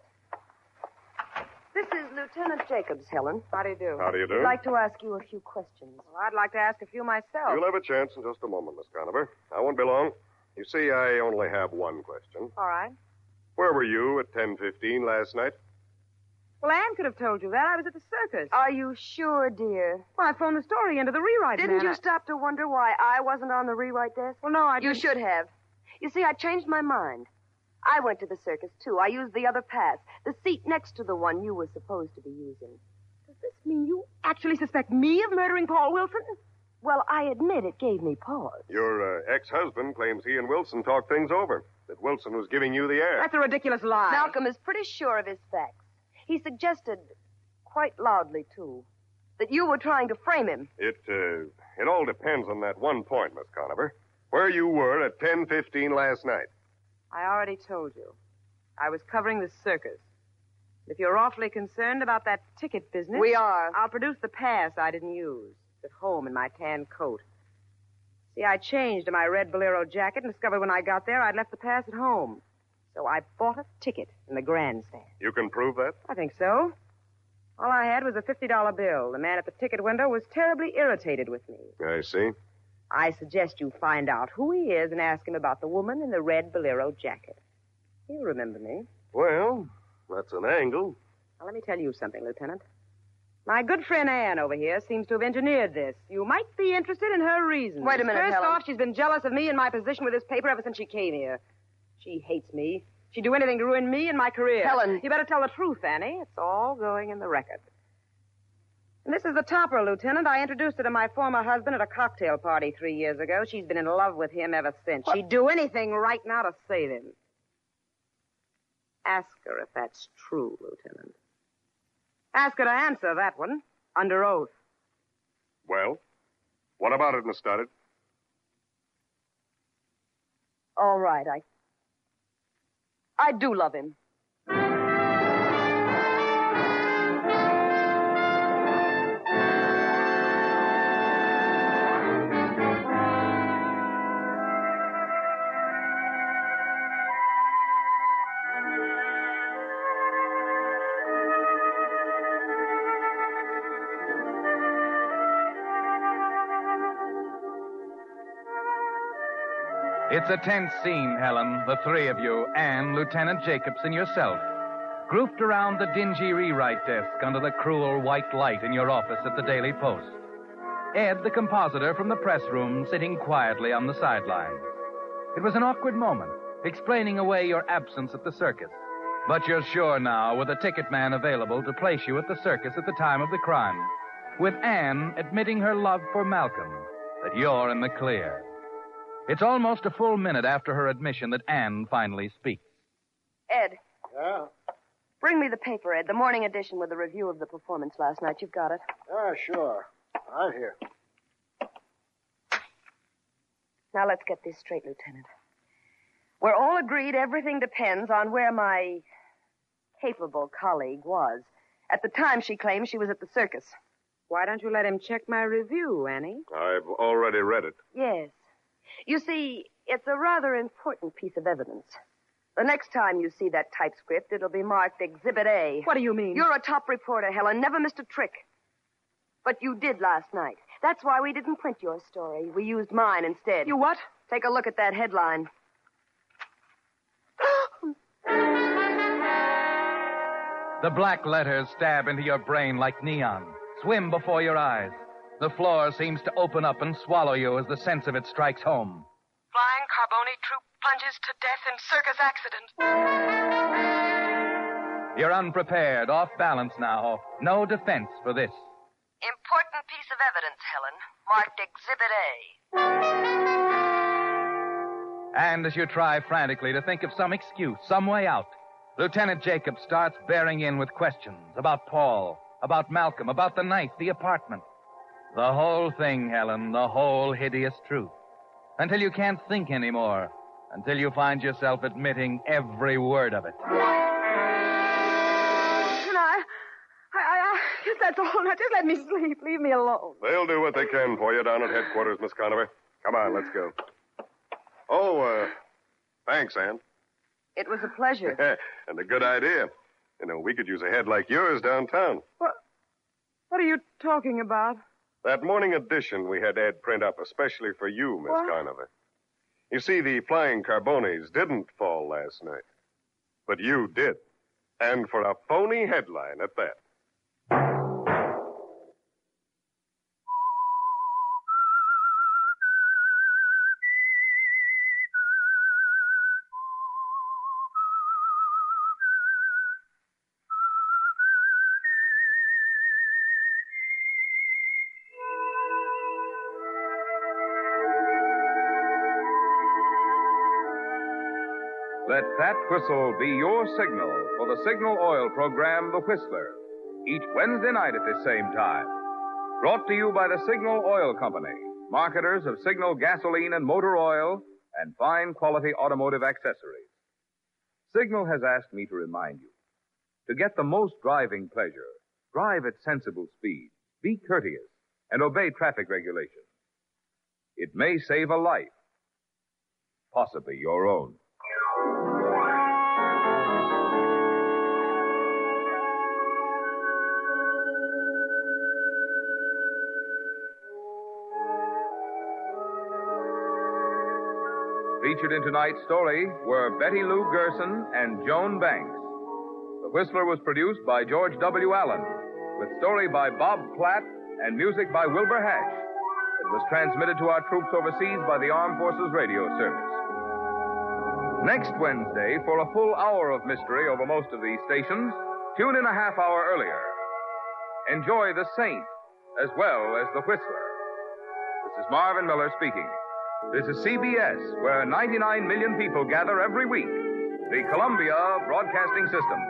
This is Lieutenant Jacobs, Helen. How do you do? How do you do? I'd like to ask you a few questions. Well, I'd like to ask a few myself. You'll have a chance in just a moment, Miss Conover. I won't be long. You see, I only have one question. All right. Where were you at 10:15 last night? Well, Anne could have told you that. I was at the circus. Are you sure, dear? Well, I phoned the story into the rewrite Didn't man. you stop to wonder why I wasn't on the rewrite desk? Well, no, I You didn't. should have. You see, I changed my mind. I went to the circus, too. I used the other pass, the seat next to the one you were supposed to be using. Does this mean you actually suspect me of murdering Paul Wilson? Well, I admit it gave me pause. Your ex-husband claims he and Wilson talked things over, that Wilson was giving you the air. That's a ridiculous lie. Malcolm is pretty sure of his facts. He suggested, quite loudly, too, that you were trying to frame him. It all depends on that one point, Miss Conover. Where you were at 10:15 last night. I already told you. I was covering the circus. If you're awfully concerned about that ticket business... We are. I'll produce the pass I didn't use. It's at home in my tan coat. See, I changed to my red bolero jacket and discovered when I got there I'd left the pass at home. So I bought a ticket in the grandstand. You can prove that? I think so. All I had was a $50 bill. The man at the ticket window was terribly irritated with me. I see. I suggest you find out who he is and ask him about the woman in the red bolero jacket. He'll remember me. Well, that's an angle. Now, let me tell you something, Lieutenant. My good friend Anne over here seems to have engineered this. You might be interested in her reasons. Wait a minute, First Helen. off, she's been jealous of me and my position with this paper ever since she came here. She hates me. She'd do anything to ruin me and my career. Helen. You better tell the truth, Annie. It's all going in the record. And this is the topper, Lieutenant. I introduced her to my former husband at a cocktail party 3 years ago. She's been in love with him ever since. What? She'd do anything right now to save him. Ask her if that's true, Lieutenant. Ask her to answer that one, under oath. Well, what about it, Miss Stoddard? All right, I do love him. It's a tense scene, Helen, the three of you, Anne, Lieutenant Jacobs, and yourself, grouped around the dingy rewrite desk under the cruel white light in your office at the Daily Post. Ed, the compositor from the press room, sitting quietly on the sidelines. It was an awkward moment, explaining away your absence at the circus. But you're sure now, with a ticket man available to place you at the circus at the time of the crime, with Anne admitting her love for Malcolm, that you're in the clear. It's almost a full minute after her admission that Anne finally speaks. Ed. Yeah? Bring me the paper, Ed, the morning edition with the review of the performance last night. You've got it. Sure. Right here. Now, let's get this straight, Lieutenant. We're all agreed everything depends on where my capable colleague was. At the time she claims she was at the circus. Why don't you let him check my review, Annie? I've already read it. Yes. You see, it's a rather important piece of evidence. The next time you see that typescript, it'll be marked Exhibit A. What do you mean? You're a top reporter, Helen. Never missed a trick. But you did last night. That's why we didn't print your story. We used mine instead. You what? Take a look at that headline. The black letters stab into your brain like neon, swim before your eyes. The floor seems to open up and swallow you as the sense of it strikes home. Flying Carboni troop plunges to death in circus accident. You're unprepared, off balance now. No defense for this. Important piece of evidence, Helen. Marked Exhibit A. And as you try frantically to think of some excuse, some way out, Lieutenant Jacobs starts bearing in with questions about Paul, about Malcolm, about the night, the apartment. The whole thing, Helen, the whole hideous truth. Until you can't think anymore. Until you find yourself admitting every word of it. I guess that's all. Now, just let me sleep. Leave me alone. They'll do what they can for you down at headquarters, Miss Conover. Come on, let's go. Oh, thanks, Ann. It was a pleasure. And a good idea. You know, we could use a head like yours downtown. What are you talking about? That morning edition we had Ed print up especially for you, Miss Conover. You see, the Flying Carbonis didn't fall last night. But you did. And for a phony headline at that. Let that whistle be your signal for the Signal Oil program, The Whistler, each Wednesday night at this same time. Brought to you by the Signal Oil Company, marketers of Signal gasoline and motor oil and fine quality automotive accessories. Signal has asked me to remind you, to get the most driving pleasure, drive at sensible speed, be courteous, and obey traffic regulations. It may save a life, possibly your own. Featured in tonight's story were Betty Lou Gerson and Joan Banks. The Whistler was produced by George W. Allen, with story by Bob Platt and music by Wilbur Hatch. It was transmitted to our troops overseas by the Armed Forces Radio Service. Next Wednesday, for a full hour of mystery over most of these stations, tune in a half hour earlier. Enjoy The Saint as well as The Whistler. This is Marvin Miller speaking. This is CBS, where 99 million people gather every week. The Columbia Broadcasting System.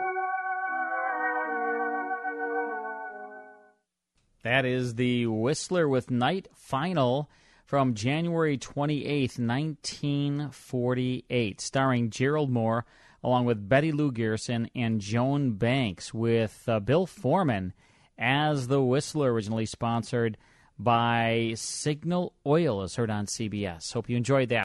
That is The Whistler with Night Final from January 28th, 1948, starring Gerald Moore, along with Betty Lou Gerson and Joan Banks, with Bill Foreman as the Whistler, originally sponsored by Signal Oil, as heard on CBS. Hope you enjoyed that.